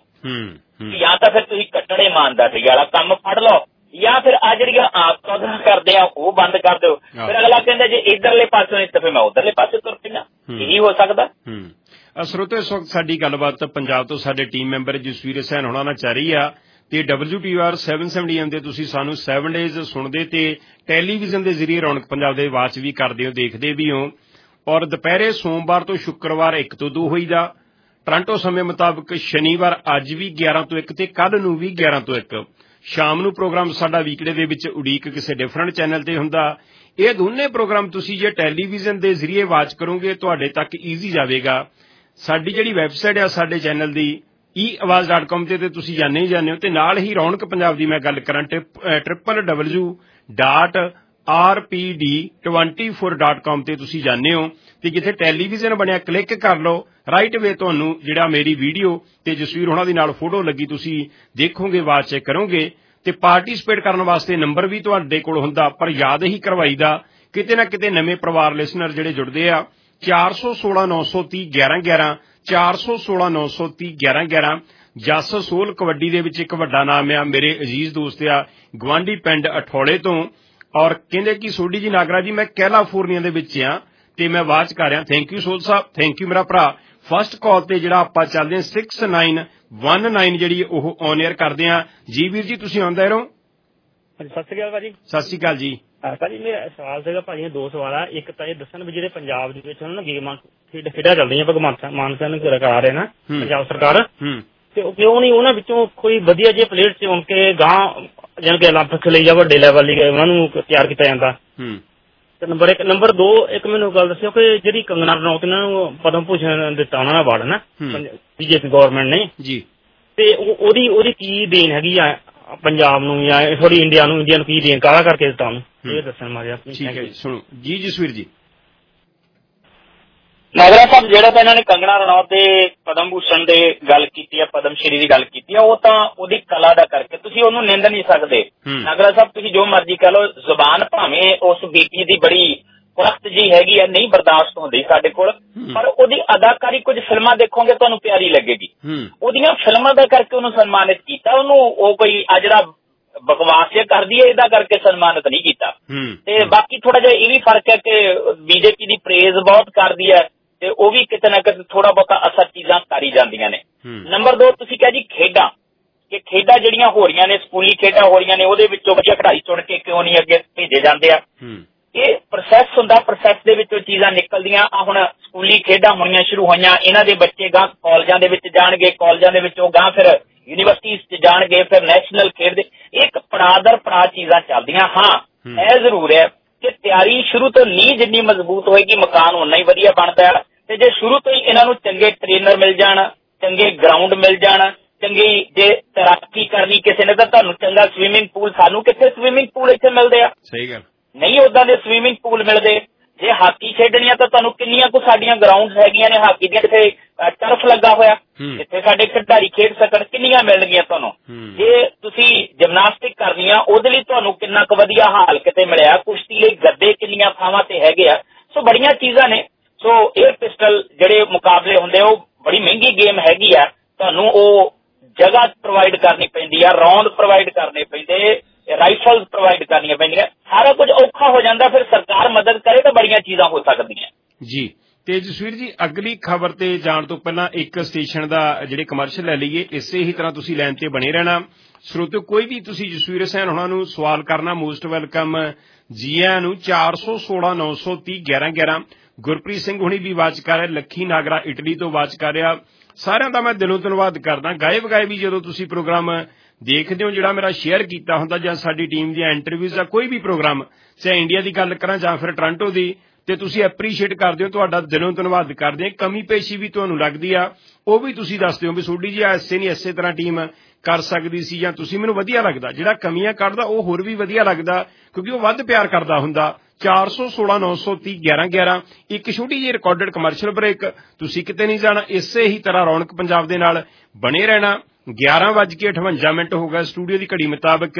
ਜਾਂ ਤਾਂ ਫਿਰ ਤੁਸੀਂ ਕੱਟੜੇ ਇਮਾਨਦਾਰੀ ਵਾਲਾ ਕੰਮ ਫੜ ਲਓ, ਜਾਂ ਫਿਰ ਆ ਜਿਹੜੀਆਂ ਆਪ ਕਦਰਾਂ ਕਰਦੇ ਆ ਉਹ ਬੰਦ ਕਰ ਦਿਓ। ਫਿਰ ਅਗਲਾ ਕਹਿੰਦਾ ਜੇ ਇੱਧਰਲੇ ਪਾਸੋਂ ਨਹੀਂ ਤਾਂ ਫਿਰ ਮੈਂ ਉੱਧਰਲੇ ਪਾਸੇ ਤੁਰ ਪੈਣਾ, ਇਹੀ ਹੋ ਸਕਦਾ। ਸਰੋਤਿਓ, ਇਸ ਵਕਤ ਸਾਡੀ ਗੱਲਬਾਤ ਪੰਜਾਬ ਤੋਂ ਸਾਡੇ ਟੀਮ ਮੈਂਬਰ ਜਸਵੀਰ ਹੁਸੈਨ ਹੋਣਾ ਨਾਲ ਚੱਲ ਰਹੀ ਆ, ਤੇ W T R seven seventy M ਦੇ ਤੁਸੀਂ ਸਾਨੂੰ ਸੈਵਨ ਡੇਜ਼ ਸੁਣਦੇ ਤੇ ਟੈਲੀਵਿਜ਼ਨ ਦੇ ਜ਼ਰੀਏ ਰੌਣਕ ਪੰਜਾਬ ਦੇ ਵਾਚ ਵੀ ਕਰਦੇ ਹੋ, ਦੇਖਦੇ ਵੀ ਹੋ। ਔਰ ਦੁਪਹਿਰੇ ਸੋਮਵਾਰ ਤੋਂ ਸ਼ੁੱਕਰਵਾਰ ਇੱਕ ਤੋਂ ਦੋ ਹੋਈਦਾ, ਟੋਰਾਂਟੋ ਸਮੇਂ ਮੁਤਾਬਕ ਸ਼ਨੀਵਾਰ ਅੱਜ ਵੀ ਗਿਆਰਾਂ ਤੋਂ ਇੱਕ ਤੇ ਕੱਲ ਨੂੰ ਵੀ ਗਿਆਰਾਂ ਤੋਂ ਇੱਕ। ਸ਼ਾਮ ਨੂੰ ਪ੍ਰੋਗਰਾਮ ਸਾਡਾ ਵੀਕਡੇ ਦੇ ਵਿੱਚ ਉਡੀਕ ਕਿਸੇ ਡਿਫਰੈਂਟ ਚੈਨਲ ਤੇ ਹੁੰਦਾ। ਇਹ ਦੋਨੇ ਪ੍ਰੋਗਰਾਮ ਤੁਸੀਂ ਜੇ ਟੈਲੀਵਿਜ਼ਨ ਦੇ ਜ਼ਰੀਏ ਵਾਚ ਕਰੋਗੇ ਤੁਹਾਡੇ ਤੱਕ ਈਜ਼ੀ ਜਾਵੇਗਾ। ਸਾਡੀ ਜਿਹੜੀ ਵੈਬਸਾਈਟ ਆ ਸਾਡੇ ਚੈਨਲ ਦੀ ਈ ਆਵਾਜ਼ ਡਾਟ ਕਾਮ ਤੇ ਤੁਸੀਂ ਜਾਣੇ ਹੀ ਜਾਣੇ ਹੋ, ਤੇ ਨਾਲ ਹੀ ਰੌਣਕ ਪੰਜਾਬ ਦੀ ਮੈਂ ਗੱਲ ਕਰਾਂ triple W dot R P D twenty four dot com ਤੇ ਤੁਸੀਂ ਜਾਣੇ ਹੋ, ਤੇ ਜਿੱਥੇ ਟੈਲੀਵਿਜ਼ਨ ਬਣਿਆ ਕਲਿੱਕ ਕਰ ਲਓ, ਰਾਈਟ ਵੇ ਤੁਹਾਨੂੰ ਜਿਹੜਾ ਮੇਰੀ ਵੀਡੀਓ ਤੇ ਜਸਵੀਰ ਹੋਣਾ ਦੀ ਨਾਲ ਫੋਟੋ ਲੱਗੀ ਤੁਸੀਂ ਦੇਖੋਗੇ, ਆਵਾਜ਼ ਚੈੱਕ ਕਰੋਗੇ। ਤੇ ਪਾਰਟੀਸਪੇਟ ਕਰਨ ਵਾਸਤੇ ਨੰਬਰ ਵੀ ਤੁਹਾਡੇ ਕੋਲ ਹੁੰਦਾ, ਪਰ ਯਾਦ ਹੀ ਕਰਵਾਈਦਾ, ਕਿਤੇ ਨਾ ਕਿਤੇ ਨਵੇਂ ਪਰਿਵਾਰ ਲਿਸਨਰ ਜਿਹੜੇ ਜੁੜਦੇ ਆ। ਚਾਰ ਸੌ ਸੋਲਾਂ ਨੌ ਸੌ ਤੀਹ ਗਿਆਰਾਂ ਗਿਆਰਾਂ, ਚਾਰ ਸੌ ਸੋਲਾਂ ਨੌ ਸੌ ਤੀਹ ਗਿਆਰਾਂ ਗਿਆਰਾਂ। ਜਸ ਸੋਲ ਕਬੱਡੀ ਦੇ ਵਿੱਚ ਇੱਕ ਵੱਡਾ ਨਾਮ ਆ, ਮੇਰੇ ਅਜ਼ੀਜ਼ ਦੋਸਤ ਆ ਗਵਾਂਢੀ ਪਿੰਡ ਅਠੌਲੇ ਤੋਂ, ਔਰ ਕਹਿੰਦੇ ਕਿ ਸੋਢੀ ਜੀ ਨਾਗਰਾ ਜੀ ਮੈਂ ਕੈਲੀਫੋਰਨੀਆ ਦੇ ਵਿੱਚ ਆ ਤੇ ਮੈਂ ਆਵਾਜ਼ ਕਰ ਰਿਹਾ। ਥੈਂਕ ਯੂ ਸੋਲ ਸਾਹਿਬ, ਥੈਂਕ ਯੂ ਮੇਰਾ ਭਰਾ। ਫਸਟ ਕਾਲ ਤੇ ਜਿਹੜਾ ਆਪਾਂ ਚੱਲਦੇ ਹਾਂ ਸਿਕਸ ਨਾਈਨ ਵਨ ਨਾਈਨ ਜਿਹੜੀ ਉਹ ਔਨ ਏਅਰ ਕਰਦੇ ਆ। ਜੀ ਵੀਰ ਜੀ ਤੁਸੀਂ ਆਉਂਦੇ ਰਹੋ। ਸਤਿ ਸ਼੍ਰੀ ਅਕਾਲ ਭਾਜੀ। ਸਤਿ ਸ਼੍ਰੀ ਅਕਾਲ ਜੀ। ਭਾਜੀ ਮੇਰਾ ਸਵਾਲ ਸੀਗਾ ਭਾਜੀ, ਦੋ ਸਵਾਲ ਆ। ਇੱਕ ਤਾਂ ਇਹ ਦੱਸਣ ਵੀ ਜਿਹੜੇ ਪੰਜਾਬ ਦੇ ਵਿੱਚ ਹੁਣ ਨਾ ਗੇਮਾਂ ਖੇਡਾਂ ਚੱਲਦੀਆਂ ਭਗਵੰਤ ਮਾਨ ਸਾਹਿਬ ਨੂੰ ਕਰਾ ਰਹੇ ਨਾ ਪੰਜਾਬ ਸਰਕਾਰ, ਤੇ ਉਹ ਕਿਉਂ ਨਹੀਂ ਉਹਨਾਂ ਵਿੱਚੋਂ ਕੋਈ ਵਧੀਆ ਜਿਹੇ ਪਲੇਅਰ ਚੁਣ ਕੇ ਗਾਂ ਜਾਣੀ ਕਿ 올림픽 ਲਈ ਜਾਂ ਵੱਡੇ ਲੈਵਲ ਲਈ ਉਹਨਾਂ ਨੂੰ ਤਿਆਰ ਕੀਤਾ ਜਾਂਦਾ। ਤੇ ਨੰਬਰ ਇੱਕ। ਨੰਬਰ ਦੋ, ਇੱਕ ਮੈਨੂੰ ਗੱਲ ਦੱਸਿਓ ਕਿ ਜਿਹੜੀ ਕੰਗਨਾ ਰਣੌਤ ਇਹਨਾਂ ਨੂੰ ਪਦਮ ਭੂਸ਼ਣ ਦਿੱਤਾ ਉਹਨਾਂ ਦਾ ਅਵਾਰਡ ਨਾ ਬੀਜੇਪੀ ਗਵਰਨਮੈਂਟ ਨੇ ਜੀ, ਤੇ ਉਹਦੀ ਉਹਦੀ ਕੀ ਦੇਣ ਹੈਗੀ ਆ ਪੰਜਾਬ ਨੂੰ ਜਾਂ ਥੋੜੀ ਇੰਡੀਆ ਨੂੰ ਇੰਡੀਆ ਨੂੰ ਕੀ ਦੇਣ ਕਾਹਦਾ ਕਰਕੇ ਦਿੱਤਾ ਉਹਨੂੰ, ਇਹ ਦੱਸਣ ਮਾਰਿਆ। ਠੀਕ ਹੈ ਜੀ, ਸੁਣੋ ਜੀ ਜਸਵੀਰ ਜੀ। ਨਾਗਰਾ ਸਾਹਿਬ ਜਿਹੜਾ ਤਾਂ ਇਹਨਾਂ ਨੇ ਕੰਗਨਾ ਰਣੌਤ ਦੇ ਪਦਮ ਭੂਸ਼ਣ ਦੇ ਗੱਲ ਕੀਤੀ ਆ, ਪਦਮ ਸ਼੍ਰੀ ਦੀ ਗੱਲ ਕੀਤੀ ਆ, ਉਹ ਤਾਂ ਉਹਦੀ ਕਲਾ ਦਾ ਕਰਕੇ ਤੁਸੀਂ ਉਹਨੂੰ ਨਿੰਦ ਨਹੀਂ ਸਕਦੇ। ਨਾਗਰਾ ਸਾਹਿਬ ਤੁਸੀਂ ਜੋ ਮਰਜ਼ੀ ਕਹਿ ਲਓ, ਜ਼ੁਬਾਨ ਭਾਵੇਂ ਉਸ ਬੀਤੀ ਦੀ ਬੜੀ ਕੁਰਖਤ ਜੀ ਹੈਗੀ ਆ, ਨਹੀਂ ਬਰਦਾਸ਼ਤ ਹੁੰਦੀ ਸਾਡੇ ਕੋਲ, ਪਰ ਉਹਦੀ ਅਦਾਕਾਰੀ ਕੁਝ ਫਿਲਮਾਂ ਦੇਖੋਗੇ ਤੁਹਾਨੂੰ ਪਿਆਰੀ ਲੱਗੇਗੀ। ਉਹਦੀਆਂ ਫਿਲਮਾਂ ਦਾ ਕਰਕੇ ਉਹਨੂੰ ਸਨਮਾਨਿਤ ਕੀਤਾ। ਉਹਨੂੰ ਉਹ ਕੋਈ ਆ ਜਿਹੜਾ ਬਕਵਾਸ ਜਿਹਾ ਕਰਦੀ ਹੈ ਇਹਦਾ ਕਰਕੇ ਸਨਮਾਨਿਤ ਨਹੀਂ ਕੀਤਾ। ਤੇ ਬਾਕੀ ਥੋੜਾ ਜਿਹਾ ਇਹ ਵੀ ਫਰਕ ਹੈ ਕਿ ਬੀਜੇਪੀ ਦੀ ਪ੍ਰੇਜ਼ ਬਹੁਤ ਕਰਦੀ ਹੈ ਤੇ ਉਹ ਵੀ ਕਿਤੇ ਨਾ ਕਿਤੇ ਥੋੜਾ ਬਹੁਤਾ ਅਸਰ ਚੀਜ਼ਾਂ ਕਰੀ ਜਾਂਦੀਆਂ ਨੇ। ਨੰਬਰ ਦੋ, ਤੁਸੀਂ ਕਿਹਾ ਜੀ ਖੇਡਾਂ, ਕਿ ਖੇਡਾਂ ਜਿਹੜੀਆਂ ਹੋ ਰਹੀਆਂ ਨੇ, ਸਕੂਲੀ ਖੇਡਾਂ ਹੋ ਰਹੀਆਂ ਨੇ, ਉਹਦੇ ਵਿੱਚੋਂ ਵਧੀਆ ਖਿਡਾਰੀ ਚੁਣ ਕੇ ਕਿਉਂ ਨਹੀਂ ਅੱਗੇ ਭੇਜੇ ਜਾਂਦੇ ਆ। ਇਹ ਪ੍ਰੋਸੈਸ ਹੁੰਦਾ, ਪ੍ਰੋਸੈਸ ਦੇ ਵਿੱਚੋਂ ਚੀਜ਼ਾਂ ਨਿਕਲਦੀਆਂ। ਆ ਹੁਣ ਸਕੂਲੀ ਖੇਡਾਂ ਹੋਣੀਆਂ ਸ਼ੁਰੂ ਹੋਈਆਂ, ਇਹਨਾਂ ਦੇ ਬੱਚੇ ਗਾਂ ਕਾਲਜਾਂ ਦੇ ਵਿੱਚ ਜਾਣਗੇ, ਕਾਲਜਾਂ ਦੇ ਵਿੱਚੋਂ ਗਾਂ ਫਿਰ ਯੂਨੀਵਰਸਿਟੀਜ਼ 'ਚ ਜਾਣਗੇ, ਫਿਰ ਨੈਸ਼ਨਲ ਖੇਡਦੇ। ਇੱਕ ਪੜਾਅ ਦਰ ਪੜਾਅ ਚੀਜ਼ਾਂ ਚੱਲਦੀਆਂ। ਹਾਂ, ਇਹ ਜ਼ਰੂਰ ਹੈ ਕਿ ਤਿਆਰੀ ਸ਼ੁਰੂ ਤੋਂ ਨੀਂਹ ਜਿੰਨੀ ਮਜ਼ਬੂਤ ਹੋਏਗੀ, ਮਕਾਨ ਓਨਾ ਹੀ ਵਧੀਆ ਬਣਦਾ ਹੈ। ਤੇ ਜੇ ਸ਼ੁਰੂ ਤੋਂ ਹੀ ਇਹਨਾਂ ਨੂੰ ਚੰਗੇ ਟ੍ਰੇਨਰ ਮਿਲ ਜਾਣ, ਚੰਗੇ ਗਰਾਊਂਡ ਮਿਲ ਜਾਣ, ਚੰਗੀ ਜੇ ਤੈਰਾਕੀ ਕਰਨੀ ਕਿਸੇ ਨੇ ਤਾਂ ਤੁਹਾਨੂੰ ਚੰਗਾ ਸਵੀਮਿੰਗ ਪੂਲ, ਸਾਨੂੰ ਕਿੱਥੇ ਸਵੀਮਿੰਗ ਪੂਲ ਇੱਥੇ ਮਿਲਦੇ ਆ? ਸਹੀ ਗੱਲ ਨਹੀਂ, ਓਦਾਂ ਦੇ ਸਵੀਮਿੰਗ ਪੂਲ ਮਿਲਦੇ। ਜੇ ਹਾਕੀ ਖੇਡਣੀ ਆ ਤਾਂ ਤੁਹਾਨੂੰ ਕਿੰਨੀਆਂ ਕੁ ਸਾਡੀਆਂ ਗਰਾਊਂਡ ਹੈਗੀਆਂ ਨੇ ਹਾਕੀ ਦੀਆਂ, ਕਿਤੇ ਟਰਫ ਲੱਗਾ ਹੋਇਆ, ਜਿੱਥੇ ਸਾਡੇ ਖਿਡਾਰੀ ਖੇਡ ਸਕਣ, ਕਿੰਨੀਆਂ ਮਿਲਣਗੀਆਂ ਤੁਹਾਨੂੰ। ਜੇ ਤੁਸੀਂ ਜਿਮਨਾਸਟਿਕ ਕਰਨੀ ਆ ਉਹਦੇ ਲਈ ਤੁਹਾਨੂੰ ਕਿੰਨਾ ਕੁ ਵਧੀਆ ਹਾਲ ਕਿਤੇ ਮਿਲਿਆ, ਕੁਸ਼ਤੀ ਲਈ ਗੱਦੇ ਕਿੰਨੀਆਂ ਥਾਵਾਂ ਤੇ ਹੈਗੇ ਆ। ਸੋ ਬੜੀਆਂ ਚੀਜ਼ਾਂ ਨੇ। ਸੋ 에ਅਰ ਪਿਸਟਲ ਜਿਹੜੇ ਮੁਕਾਬਲੇ ਹੁੰਦੇ ਉਹ ਬੜੀ ਮਹਿੰਗੀ ਗੇਮ ਹੈਗੀ ਆ, ਤੁਹਾਨੂੰ ਉਹ ਜਗ੍ਹਾ ਪ੍ਰੋਵਾਈਡ ਕਰਨੀ ਪੈਂਦੀ ਆ, ਰੌਂਦ ਪ੍ਰੋਵਾਈਡ ਕਰਨੇ ਪੈਂਦੇ, ਰਾਈਫਲ ਪ੍ਰੋਵਾਈਡ ਕਰਨੀਆਂ ਪੈਂਦੀਆਂ, ਸਾਰਾ ਕੁਝ ਔਖਾ ਹੋ ਜਾਂਦਾ। ਫਿਰ ਸਰਕਾਰ ਮਦਦ ਕਰੇ ਤਾਂ ਬੜੀਆਂ ਚੀਜ਼ਾਂ ਹੋ ਸਕਦੀਆਂ ਜੀ। ਤੇ ਜਸਵੀਰ ਜੀ, ਅਗਲੀ ਖਬਰ ਤੇ ਜਾਣ ਤੋਂ ਪਹਿਲਾਂ ਇੱਕ ਸਟੇਸ਼ਨ ਦਾ ਜਿਹੜੇ ਕਮਰਸ਼ੀਅਲ ਲੈ ਲਈਏ। ਇਸੇ ਹੀ ਤਰ੍ਹਾਂ ਤੁਸੀਂ ਲਾਈਨ ਤੇ ਬਣੇ ਰਹਿਣਾ। ਸਰੋਤਿਓ, ਕੋਈ ਵੀ ਤੁਸੀਂ ਜਸਵੀਰ ਹੁਸੈਨ ਉਹਨਾਂ ਨੂੰ ਸਵਾਲ ਕਰਨਾ, ਮੋਸਟ ਵੈਲਕਮ ਜੀ ਆਇਆਂ ਨੂੰ। ਚਾਰ ਸੌ ਸੋਲਾਂ ਨੌ ਸੌ ਤੀਹ ਗਿਆਰਾਂ ਗਿਆਰਾਂ ਗੁਰਪ੍ਰੀਤ ਸਿੰਘ ਹੁਣੀ ਵੀ ਆਵਾਜ਼ ਕਰ ਰਿਹਾ, ਲੱਖੀ ਨਾਗਰਾ ਇਟਲੀ ਤੋਂ ਆਵਾਜ਼ ਕਰ ਰਿਹਾ। ਸਾਰਿਆਂ ਦਾ ਮੈਂ ਦਿਲੋਂ ਧੰਨਵਾਦ ਕਰਦਾ। ਗਾਏ ਵਗਾਏ ਵੀ ਜਦੋਂ ਤੁਸੀਂ ਪ੍ਰੋਗਰਾਮ ਦੇਖਦੇ ਹੋ, ਜਿਹੜਾ ਮੇਰਾ ਸ਼ੇਅਰ ਕੀਤਾ ਹੁੰਦਾ ਜਾਂ ਸਾਡੀ ਟੀਮ ਦੀਆਂ ਇੰਟਰਵਿਊਜ਼ ਦਾ ਕੋਈ ਵੀ ਪ੍ਰੋਗਰਾਮ, ਚਾਹੇ ਇੰਡੀਆ ਦੀ ਗੱਲ ਕਰਾਂ ਜਾਂ ਫਿਰ ਟੋਰਾਂਟੋ ਦੀ, ਤੇ ਤੁਸੀਂ ਐਪਰੀਸ਼ੀਏਟ ਕਰਦੇ ਹੋ, ਤੁਹਾਡਾ ਦਿਲੋਂ ਧੰਨਵਾਦ ਕਰਦੇ ਹਾਂ। ਕਮੀ ਪੇਸ਼ੀ ਵੀ ਤੁਹਾਨੂੰ ਲੱਗਦੀ ਆ, ਉਹ ਵੀ ਤੁਸੀਂ ਦੱਸਦੇ ਹੋ ਵੀ ਸੋਡੀ ਜੀ ਐਸੇ ਨਹੀਂ ਐਸੇ ਤਰ੍ਹਾਂ ਟੀਮ ਕਰ ਸਕਦੀ ਸੀ, ਜਾਂ ਤੁਸੀਂ ਮੈਨੂੰ ਵਧੀਆ ਲੱਗਦਾ। ਜਿਹੜਾ ਕਮੀਆਂ ਕੱਢਦਾ ਉਹ ਹੋਰ ਵੀ ਵਧੀਆ ਲੱਗਦਾ, ਕਿਉਂਕਿ ਉਹ ਵੱਧ ਪਿਆਰ ਕਰਦਾ ਹੁੰਦਾ। ਚਾਰ ਸੌ ਸੋਲਾਂ ਨੌ ਸੌ ਤੀਹ ਗਿਆਰਾਂ ਗਿਆਰਾਂ ਇੱਕ ਛੋਟੀ ਜਿਹੀ ਰਿਕਾਰਡਡ ਕਮਰਸ਼ੀਅਲ ਬ੍ਰੇਕ। ਤੁਸੀਂ ਕਿਤੇ ਨਹੀਂ ਜਾਣਾ, ਇਸੇ ਹੀ ਤਰ੍ਹਾਂ ਰੌਣਕ ਪੰਜਾਬ ਦੇ ਨਾਲ ਬਣੇ ਰਹਿਣਾ। ਗਿਆਰਾਂ ਵੱਜ ਕੇ ਅਠਵੰਜਾ ਮਿੰਟ ਹੋ ਗਏ ਸਟੂਡੀਓ ਦੀ ਘੜੀ ਮੁਤਾਬਕ।